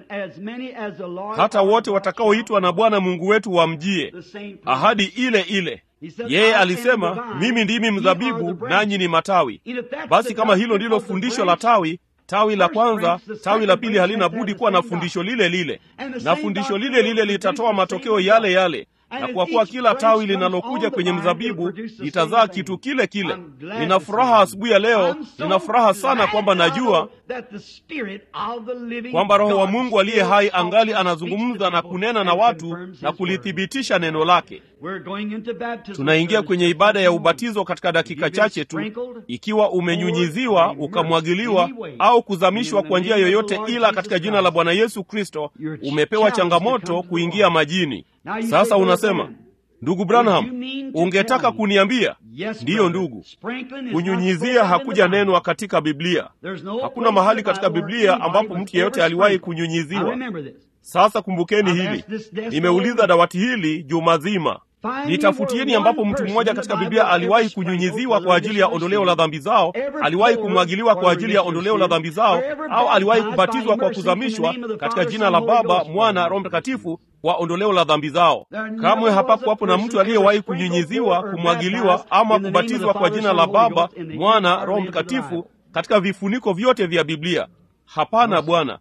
hata wote watakaoitwa na Bwana Mungu wetu wamjie. Ahadi ile ile. Yeye alisema, mimi ndimi mzabibu nanyi ni matawi. Basi kama hilo ndilo fundisho la tawi la kwanza, tawi la pili halina budi kuwa na fundisho lile lile, na fundisho lile lile litatoa matokeo yale yale. Na kwa kuwa kila tawi linalokuja kwenye mzabibu litazaa kitu kile kile. Nina furaha asubuhi ya leo, nina furaha sana kwamba najua kwamba Roho wa Mungu aliye hai angali anazungumza na kunena na watu na kulithibitisha neno lake. Tunaingia kwenye ibada ya ubatizo katika dakika chache tu. Ikiwa umenyunyiziwa, ukamwagiliwa au kuzamishwa kwa njia yoyote ila katika jina la Bwana Yesu Kristo, umepewa changamoto kuingia majini. Sasa unasema, Ndugu Branham, ungetaka kuniambia? Ndiyo ndugu. Kunyunyizia hakuja nenwa katika Biblia. Hakuna mahali katika Biblia ambapo mtu yeyote aliwahi kunyunyiziwa. Sasa kumbukeni hili. Nimeuliza dawati hili juma zima. Nitafutieni ambapo mtu mmoja katika Biblia aliwahi kunyunyiziwa kwa ajili ya ondoleo la dhambi zao, aliwahi kumwagiliwa kwa ajili ya ondoleo la dhambi zao, au aliwahi kubatizwa kwa kuzamishwa katika jina la Baba, Mwana, Roho Mtakatifu kwa ondoleo la dhambi zao. Kamwe hapakuwapo na mtu aliyewahi kunyunyiziwa, kumwagiliwa ama kubatizwa kwa jina la Baba, Mwana, Roho Mtakatifu katika vifuniko vyote vya Biblia. Hapana Bwana.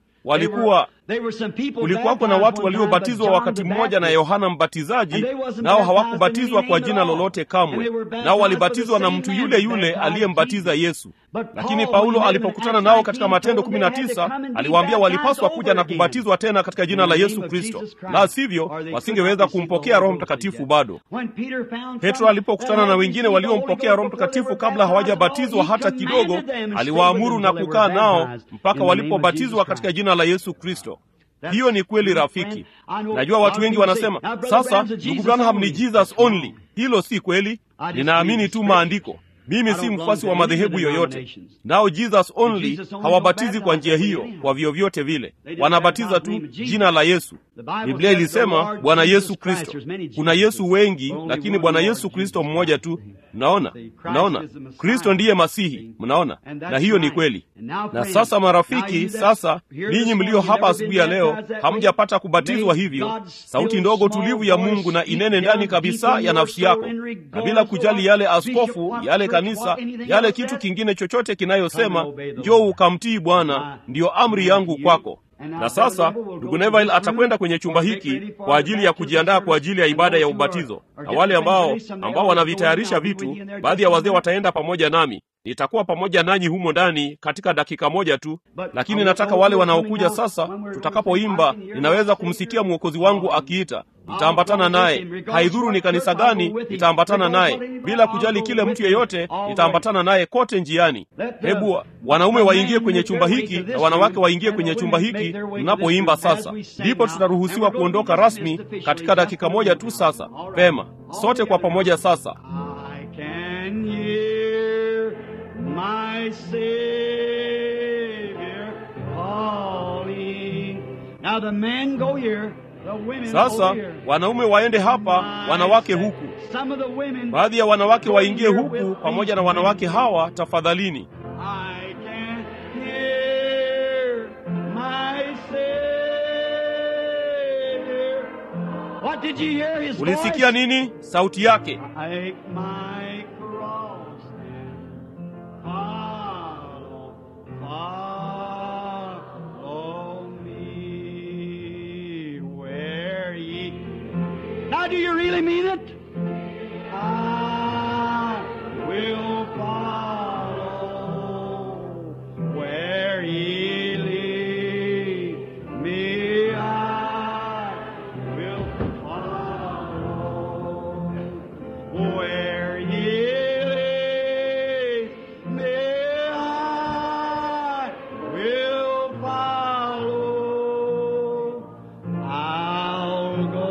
Kulikuwako na watu waliobatizwa wakati mmoja na Yohana Mbatizaji, nao hawakubatizwa kwa jina lolote kamwe, nao walibatizwa na mtu yule yule aliyembatiza Yesu. Lakini Paulo alipokutana nao katika Matendo 19, aliwaambia walipaswa kuja na kubatizwa tena katika jina la Yesu Kristo, la sivyo wasingeweza kumpokea Roho Mtakatifu bado. Petro alipokutana na wengine waliompokea Roho Mtakatifu kabla hawajabatizwa hata kidogo, aliwaamuru na kukaa nao mpaka walipobatizwa katika jina la Yesu Kristo. Hiyo ni kweli rafiki. Najua watu wengi wanasema, sasa ndugu Branham ni Jesus only. Hilo si kweli. Ninaamini tu maandiko. Mimi si mfuasi wa madhehebu yoyote. Nao Jesus only hawabatizi kwa njia hiyo kwa vyovyote vile. Wanabatiza tu jina la Yesu. Biblia ilisema Bwana Yesu Kristo. Kuna Yesu wengi, lakini Bwana Yesu Kristo mmoja tu. Mnaona? Kristo ndiye Masihi. Mnaona? Na hiyo ni kweli. Na sasa marafiki, sasa ninyi mlio hapa asubuhi ya leo hamjapata kubatizwa hivyo, sauti ndogo tulivu ya Mungu na inene ndani kabisa ya nafsi yako, na bila kujali yale askofu, yale kanisa, yale kitu kingine chochote kinayosema, njoo ukamtii Bwana, ndiyo amri yangu kwako. Na sasa ndugu Neville atakwenda kwenye chumba hiki kwa ajili ya kujiandaa kwa ajili ya ibada ya ubatizo, na wale ambao wanavitayarisha vitu, baadhi ya wazee wataenda pamoja nami. Nitakuwa pamoja nanyi humo ndani katika dakika moja tu, lakini nataka wale wanaokuja sasa, tutakapoimba, ninaweza kumsikia Mwokozi wangu akiita. Nitaambatana naye, haidhuru ni kanisa gani, nitaambatana naye bila kujali kile mtu yeyote, nitaambatana naye kote njiani. Hebu wanaume waingie kwenye chumba hiki na wanawake waingie kwenye chumba hiki mnapoimba sasa. Ndipo tutaruhusiwa kuondoka rasmi katika dakika moja tu sasa. Vema, sote kwa pamoja sasa. My Savior calling. Now the men go here, the women sasa, go here. Wanaume waende hapa, wanawake huku. Baadhi ya wanawake waingie huku pamoja na wanawake hawa, tafadhalini. I can hear my Savior. What did you hear his voice? Ulisikia nini? Sauti yake. Take my do you really mean it? I will follow where He leads me. I will follow where He leads me. I will follow. I'll go.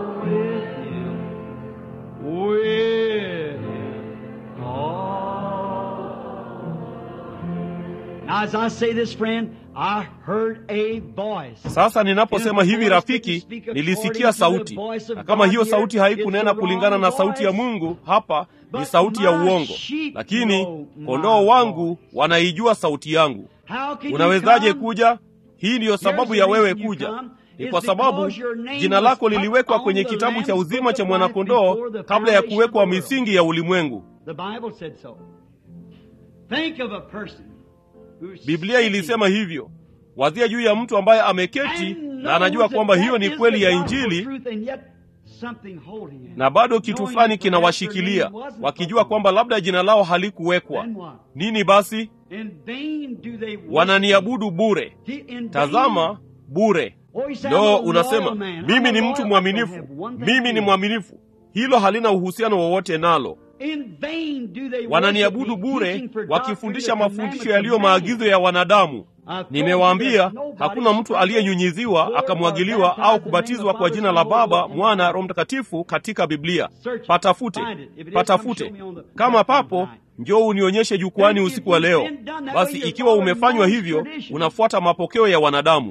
As I say this, friend, I heard a voice. Sasa ninaposema hivi rafiki, nilisikia sauti. Na kama hiyo sauti haikunena kulingana na sauti ya Mungu, hapa ni sauti ya uongo. Lakini kondoo wangu wanaijua sauti yangu. Unawezaje kuja? Hii ndiyo sababu ya wewe kuja. Ni kwa sababu jina lako liliwekwa kwenye kitabu cha uzima cha mwanakondoo kabla ya kuwekwa misingi ya ulimwengu. Biblia ilisema hivyo. Wazia juu ya mtu ambaye ameketi na anajua kwamba hiyo ni kweli ya Injili, na bado kitu fulani kinawashikilia, wakijua kwamba labda jina lao halikuwekwa. Nini basi? Wananiabudu bure. Tazama, bure. No, unasema, mimi ni mtu mwaminifu. Mimi ni mwaminifu. Hilo halina uhusiano wowote nalo. Wananiabudu bure, wakifundisha mafundisho yaliyo maagizo ya wanadamu. Nimewaambia hakuna mtu aliyenyunyiziwa akamwagiliwa au kubatizwa kwa jina la Baba, Mwana, Roho Mtakatifu katika Biblia. Patafute. Kama papo, njoo unionyeshe jukwani usiku wa leo. Basi ikiwa umefanywa hivyo, unafuata mapokeo ya wanadamu.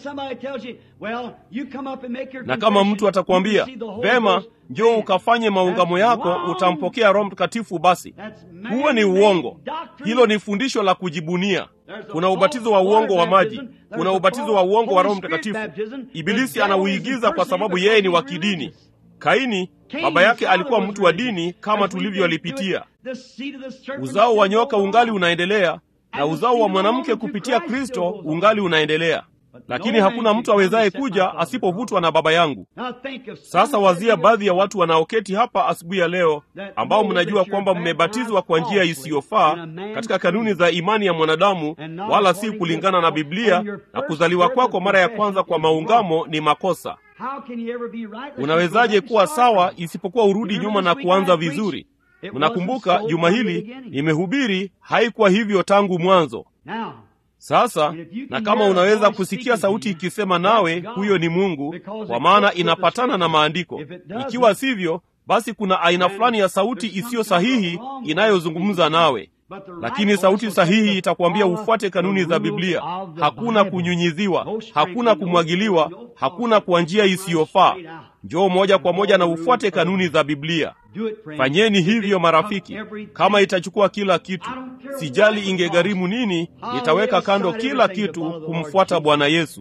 Na kama mtu atakwambia, "Vema, njoo ukafanye maungamo yako, utampokea Roho Mtakatifu," basi huo ni uongo. Hilo ni fundisho la kujibunia. Kuna ubatizo wa uongo wa maji, kuna ubatizo wa uongo wa Roho Mtakatifu. Ibilisi anauigiza kwa sababu yeye ni wa kidini. Kaini, baba yake alikuwa mtu wa dini kama tulivyolipitia. Uzao wa nyoka ungali unaendelea, na uzao wa mwanamke kupitia Kristo ungali unaendelea. Lakini hakuna mtu awezaye kuja asipovutwa na Baba yangu. Sasa wazia baadhi ya watu wanaoketi hapa asubuhi ya leo, ambao mnajua kwamba mmebatizwa kwa njia isiyofaa katika kanuni za imani ya mwanadamu, wala si kulingana na Biblia, na kuzaliwa kwako mara ya kwanza kwa maungamo ni makosa. Unawezaje kuwa sawa isipokuwa urudi nyuma na kuanza vizuri? Mnakumbuka juma hili nimehubiri, haikuwa hivyo tangu mwanzo. Sasa, na kama unaweza kusikia sauti ikisema nawe, huyo ni Mungu, kwa maana inapatana na maandiko. Ikiwa sivyo, basi kuna aina fulani ya sauti isiyo sahihi inayozungumza nawe. Lakini sauti sahihi itakwambia ufuate kanuni za Biblia. Hakuna kunyunyiziwa, hakuna kumwagiliwa, hakuna kwa njia isiyofaa. Njoo moja kwa moja na ufuate kanuni za Biblia. Fanyeni hivyo marafiki. Kama itachukua kila kitu, sijali ingegharimu nini, nitaweka kando kila kitu kumfuata Bwana Yesu.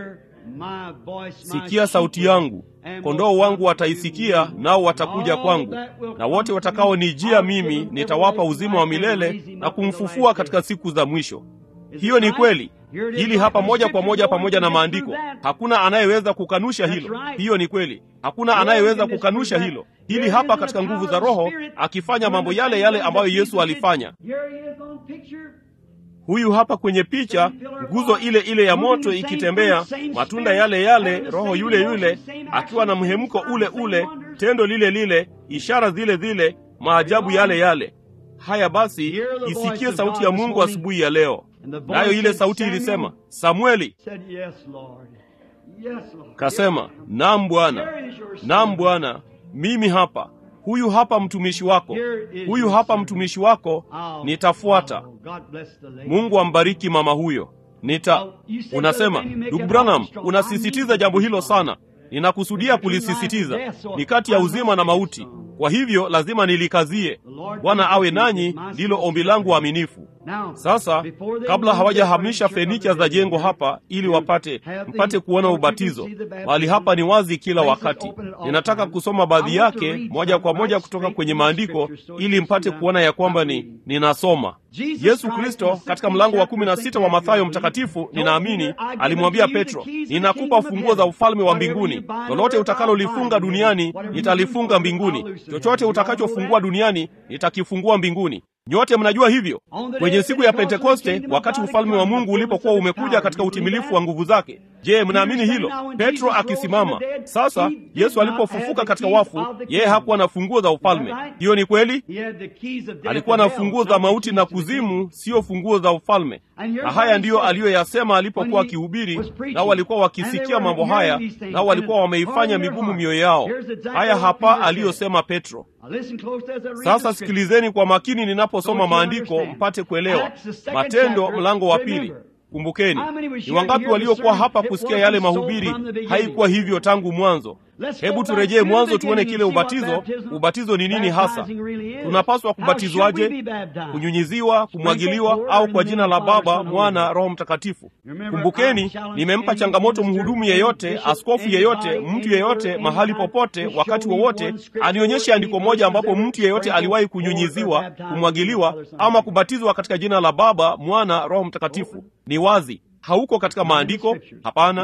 Sikia sauti yangu, kondoo wangu wataisikia, nao watakuja kwangu, na wote watakaonijia mimi nitawapa uzima wa milele na kumfufua katika siku za mwisho. Hiyo ni kweli. Hili hapa moja kwa moja pamoja na maandiko. Hakuna anayeweza kukanusha hilo. Hiyo ni kweli. Hakuna anayeweza kukanusha hilo. Hili hapa katika nguvu za Roho, akifanya mambo yale yale ambayo Yesu alifanya. Huyu hapa kwenye picha, nguzo ile ile ya moto ikitembea, matunda yale yale, Roho yule yule, akiwa na mhemko ule ule, tendo lile lile, ishara zile zile, maajabu yale yale. Haya basi, isikie sauti ya Mungu asubuhi ya leo. Nayo ile sauti ilisema, "Samueli." Kasema, "Naam Bwana, naam Bwana, mimi hapa. Huyu hapa mtumishi wako. Huyu hapa mtumishi wako, nitafuata." Mungu ambariki mama huyo. Unasema, "Ndugu Branham, unasisitiza jambo hilo sana." Ninakusudia kulisisitiza. Ni kati ya uzima na mauti. Kwa hivyo lazima nilikazie. Bwana awe nanyi, ndilo ombi langu aminifu. Sasa, kabla hawajahamisha fenicha za jengo hapa ili mpate kuona ubatizo, mahali hapa ni wazi kila wakati. Ninataka kusoma baadhi yake moja kwa moja kutoka kwenye maandiko ili mpate kuona ya kwamba ninasoma. Yesu Kristo katika mlango wa 16 wa Mathayo mtakatifu, ninaamini, alimwambia Petro, "Ninakupa funguo za ufalme wa mbinguni. Lolote utakalolifunga duniani nitalifunga mbinguni. Chochote utakachofungua duniani nitakifungua mbinguni." Nyote mnajua hivyo. Kwenye siku ya Pentekoste, wakati ufalme wa Mungu ulipokuwa umekuja katika utimilifu wa nguvu zake. Je, mnaamini hilo? Petro akisimama. Sasa, Yesu alipofufuka katika wafu, yeye hakuwa na funguo za ufalme. Hiyo ni kweli? Alikuwa na funguo za mauti na kuzimu, sio funguo za ufalme. Na haya ndiyo aliyoyasema alipokuwa akihubiri, nao walikuwa wakisikia mambo haya, nao walikuwa wameifanya migumu mioyo yao. Haya hapa aliyosema Petro. Sasa sikilizeni kwa makini ninaposoma maandiko mpate kuelewa. Matendo mlango wa 2. Kumbukeni, ni wangapi waliokuwa hapa kusikia yale mahubiri? Haikuwa hivyo tangu mwanzo. Hebu turejee mwanzo tuone kile ubatizo ni nini hasa. Tunapaswa kubatizwaje? Kunyunyiziwa, kumwagiliwa, au kwa jina la Baba, Mwana, Roho Mtakatifu? Kumbukeni, nimempa changamoto mhudumu yeyote, askofu yeyote, mtu yeyote, mahali popote, wakati wowote, anionyeshe andiko moja ambapo mtu yeyote aliwahi kunyunyiziwa, kumwagiliwa, ama kubatizwa katika jina la Baba, Mwana, Roho Mtakatifu. Ni wazi. Hauko katika maandiko. Hapana.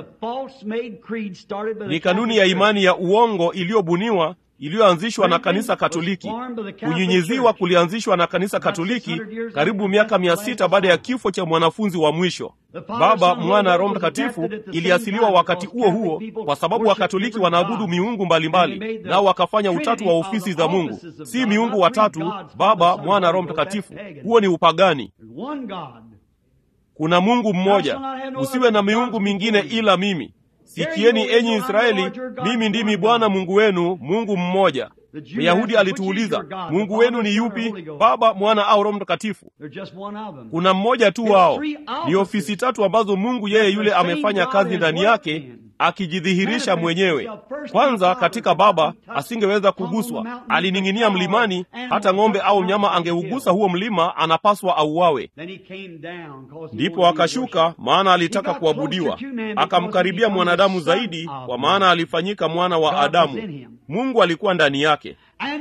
Ni kanuni ya imani ya uongo iliyobuniwa, iliyoanzishwa na kanisa Katoliki. Kunyunyiziwa kulianzishwa na kanisa Katoliki karibu miaka 600 baada ya kifo cha mwanafunzi wa mwisho. Baba, Mwana, Roho Mtakatifu iliasiliwa wakati huo kwa sababu Wakatoliki wanaabudu miungu mbalimbali, nao wakafanya utatu wa ofisi za Mungu. Si miungu watatu, Baba, Mwana, Roho Mtakatifu. Huo ni upagani. kuna Mungu mmoja, usiwe na miungu mingine ila mimi. Sikieni enyi Israeli, mimi ndimi Bwana Mungu wenu, Mungu mmoja. Myahudi alituuliza, Mungu wenu ni yupi? Baba, Mwana au Roho Mtakatifu? Kuna mmoja tu wao. Ni ofisi tatu ambazo Mungu yeye yule amefanya kazi ndani yake, akijidhihirisha mwenyewe. Kwanza katika Baba asingeweza kuguswa, alining'inia mlimani, hata ng'ombe au mnyama angeugusa huo mlima anapaswa auawe. Ndipo akashuka, maana alitaka kuabudiwa. Akamkaribia mwanadamu zaidi, kwa maana alifanyika mwana wa Adamu. Mungu alikuwa ndani yake.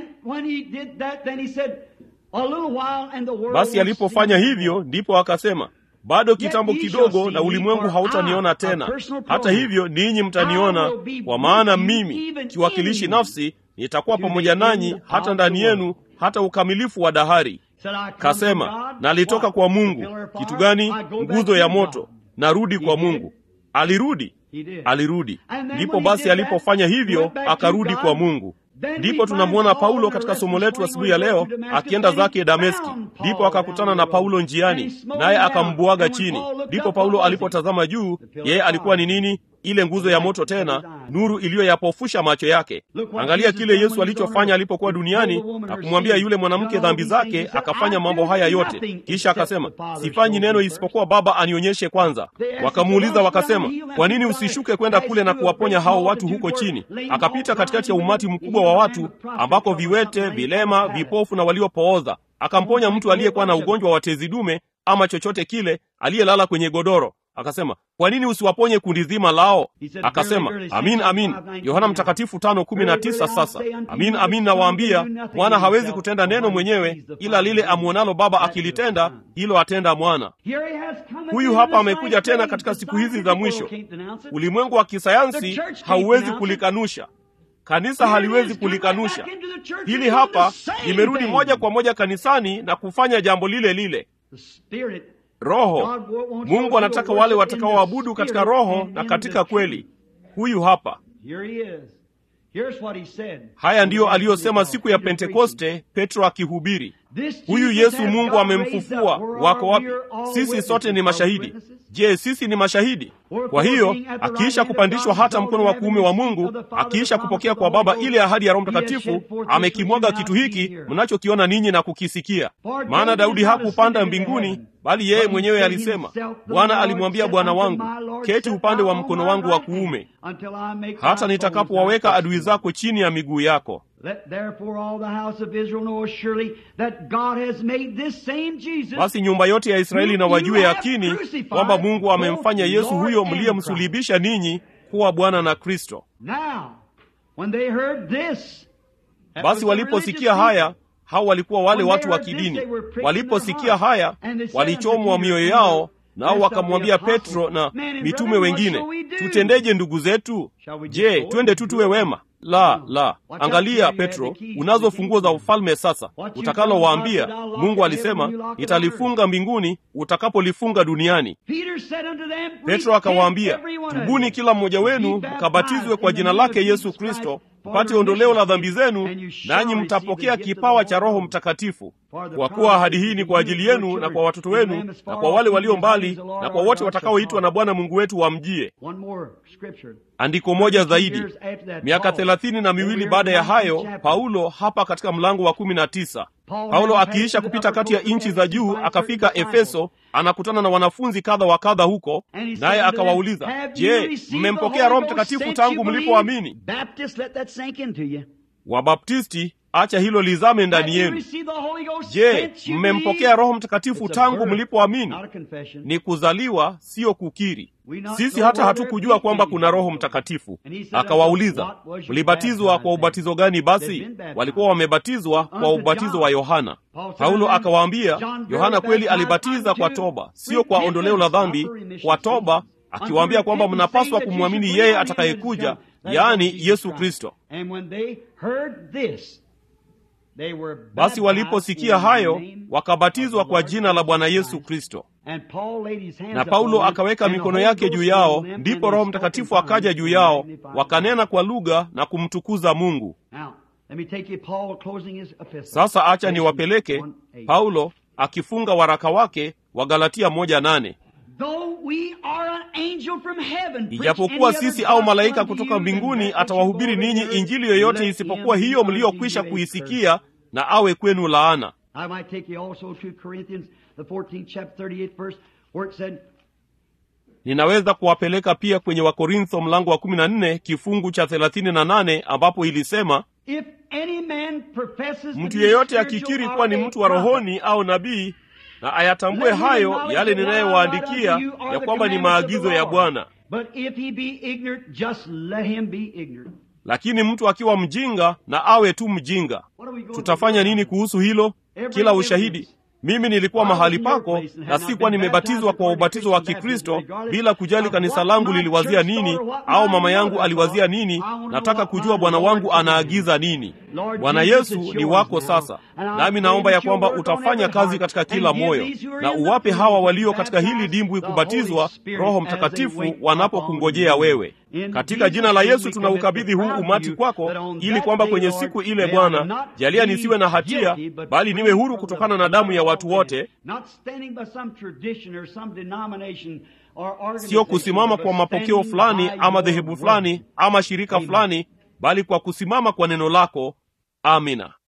Basi alipofanya hivyo, ndipo akasema, bado kitambo kidogo na ulimwengu hautaniona tena. Hata hivyo ninyi mtaniona, kwa maana mimi, kiwakilishi nafsi, nitakuwa pamoja nanyi hata ndani yenu, hata ukamilifu wa dahari. Kasema, nalitoka kwa Mungu. Kitu gani? Nguzo ya moto. Narudi kwa Mungu. Alirudi. Ndipo basi alipofanya hivyo, akarudi kwa Mungu. Ndipo tunamwona Paulo katika somo letu asubuhi ya leo akienda zake Dameski. Ndipo akakutana na Paulo njiani, naye akambuaga chini. Ndipo Paulo alipotazama juu, yeye alikuwa ni nini? Ile nguzo ya moto, tena nuru iliyoyapofusha macho yake. Angalia kile Yesu alichofanya alipokuwa duniani, na kumwambia yule mwanamke dhambi zake, akafanya mambo haya yote. Kisha akasema, sifanyi neno isipokuwa Baba anionyeshe kwanza. Wakamuuliza wakasema, kwa nini usishuke kwenda kule na kuwaponya hao watu huko chini? Akapita katikati ya umati mkubwa wa watu, ambako viwete, vilema, vipofu na waliopooza. Akamponya mtu aliyekuwa na ugonjwa wa tezi dume ama chochote kile, aliyelala kwenye godoro. Akasema, kwa nini usiwaponye kundi zima lao? Akasema, amin, amin. Yohana Mtakatifu 5:19. Sasa amin, amin nawaambia, mwana hawezi kutenda neno mwenyewe, ila lile amuonalo Baba akilitenda, hilo atenda mwana. Huyu hapa amekuja tena katika siku hizi za mwisho. Ulimwengu wa kisayansi hauwezi kulikanusha. Kanisa haliwezi kulikanusha. Hili hapa limerudi moja kwa moja kanisani na kufanya jambo lile lile. Roho. Mungu anataka wale watakaoabudu katika roho na katika kweli. Huyu hapa. Haya ndiyo aliyosema siku ya Pentekoste, Petro akihubiri. Huyu Yesu Mungu amemfufua. Wako wapi? Sisi sote ni mashahidi. Je, sisi ni mashahidi? Kwa hiyo, akiisha kupandishwa hata mkono wa kuume wa Mungu, akiisha kupokea kwa Baba ile ahadi ya Roho Mtakatifu, amekimwaga kitu hiki mnachokiona ninyi na kukisikia. Maana Daudi hakupanda mbinguni, bali yeye mwenyewe alisema, Bwana alimwambia Bwana wangu, keti upande wa mkono wangu wa kuume, hata nitakapowaweka adui zako chini ya miguu yako. Basi nyumba yote ya Israeli na wajue yakini kwamba Mungu amemfanya Yesu huyo mliyemsulibisha ninyi kuwa Bwana na Kristo. Basi waliposikia haya, hao walikuwa wale watu wa kidini. Waliposikia haya, walichomwa mioyo yao, nao wakamwambia Petro na mitume wengine, tutendeje ndugu zetu? Je, twende tu tuwe wema? La. Angalia Petro, unazo funguo za ufalme sasa. Utakalowaambia, Mungu alisema, nitalifunga mbinguni utakapolifunga duniani. Petro akawaambia, tubuni kila mmoja wenu mkabatizwe kwa jina lake Yesu Kristo, mpate ondoleo la dhambi zenu, nanyi mtapokea kipawa cha Roho Mtakatifu. Kwa kuwa ahadi hii ni kwa ajili yenu na kwa watoto wenu na kwa wale walio mbali na kwa wote watakaoitwa na Bwana Mungu wetu wamjie. Andiko moja zaidi. Miaka 32 baada ya hayo, Paulo hapa katika mlango wa 19. Paulo akiisha kupita kati ya nchi za juu akafika Efeso, anakutana na wanafunzi kadha wa kadha huko, naye akawauliza, je, mmempokea Roho Mtakatifu tangu mlipoamini? Wabaptisti, acha hilo lizame ndani yenu. Je, mmempokea Roho Mtakatifu tangu mlipoamini? Ni kuzaliwa, sio kukiri. Sisi hata hatukujua kwamba kuna Roho Mtakatifu. Akawauliza, mlibatizwa kwa ubatizo gani? Basi walikuwa wamebatizwa kwa ubatizo wa Yohana. Paulo akawaambia, Yohana kweli alibatiza kwa toba, sio kwa ondoleo la dhambi, kwa toba, akiwaambia kwamba mnapaswa kumwamini yeye atakayekuja, yaani Yesu Kristo. Basi waliposikia hayo, wakabatizwa kwa jina la Bwana Yesu Kristo. Na Paulo akaweka mikono yake juu yao, ndipo Roho Mtakatifu akaja juu yao, wakanena kwa lugha na kumtukuza Mungu. Sasa acha niwapeleke Paulo akifunga waraka wake wa Galatia 1:8. Ijapokuwa sisi au malaika kutoka mbinguni atawahubiri ninyi injili yoyote isipokuwa hiyo mliyokwisha kuisikia, na awe kwenu laana. Ninaweza kuwapeleka pia kwenye Wakorintho mlango wa 14 kifungu cha 38 ambapo ilisema, mtu yeyote akikiri kuwa ni mtu wa rohoni au nabii, na ayatambue hayo yale ninayowaandikia ya kwamba ni maagizo ya Bwana. Lakini mtu akiwa mjinga, na awe tu mjinga. Tutafanya nini kuhusu hilo? Kila ushahidi. Mimi nilikuwa mahali pako na sikuwa nimebatizwa kwa ubatizo wa Kikristo, bila kujali kanisa langu liliwazia nini au mama yangu aliwazia nini. Nataka kujua Bwana wangu anaagiza nini. Bwana Yesu ni wako sasa, nami naomba ya kwamba utafanya kazi katika kila moyo, na uwape hawa walio katika hili dimbwi kubatizwa Roho Mtakatifu wanapokungojea wewe. Katika jina la Yesu tunaukabidhi huu umati kwako, ili kwamba kwenye siku ile Bwana, jalia nisiwe na hatia, bali niwe huru kutokana na damu ya watu wote, sio kusimama kwa mapokeo fulani ama dhehebu fulani ama shirika fulani, bali kwa kusimama kwa neno lako. Amina.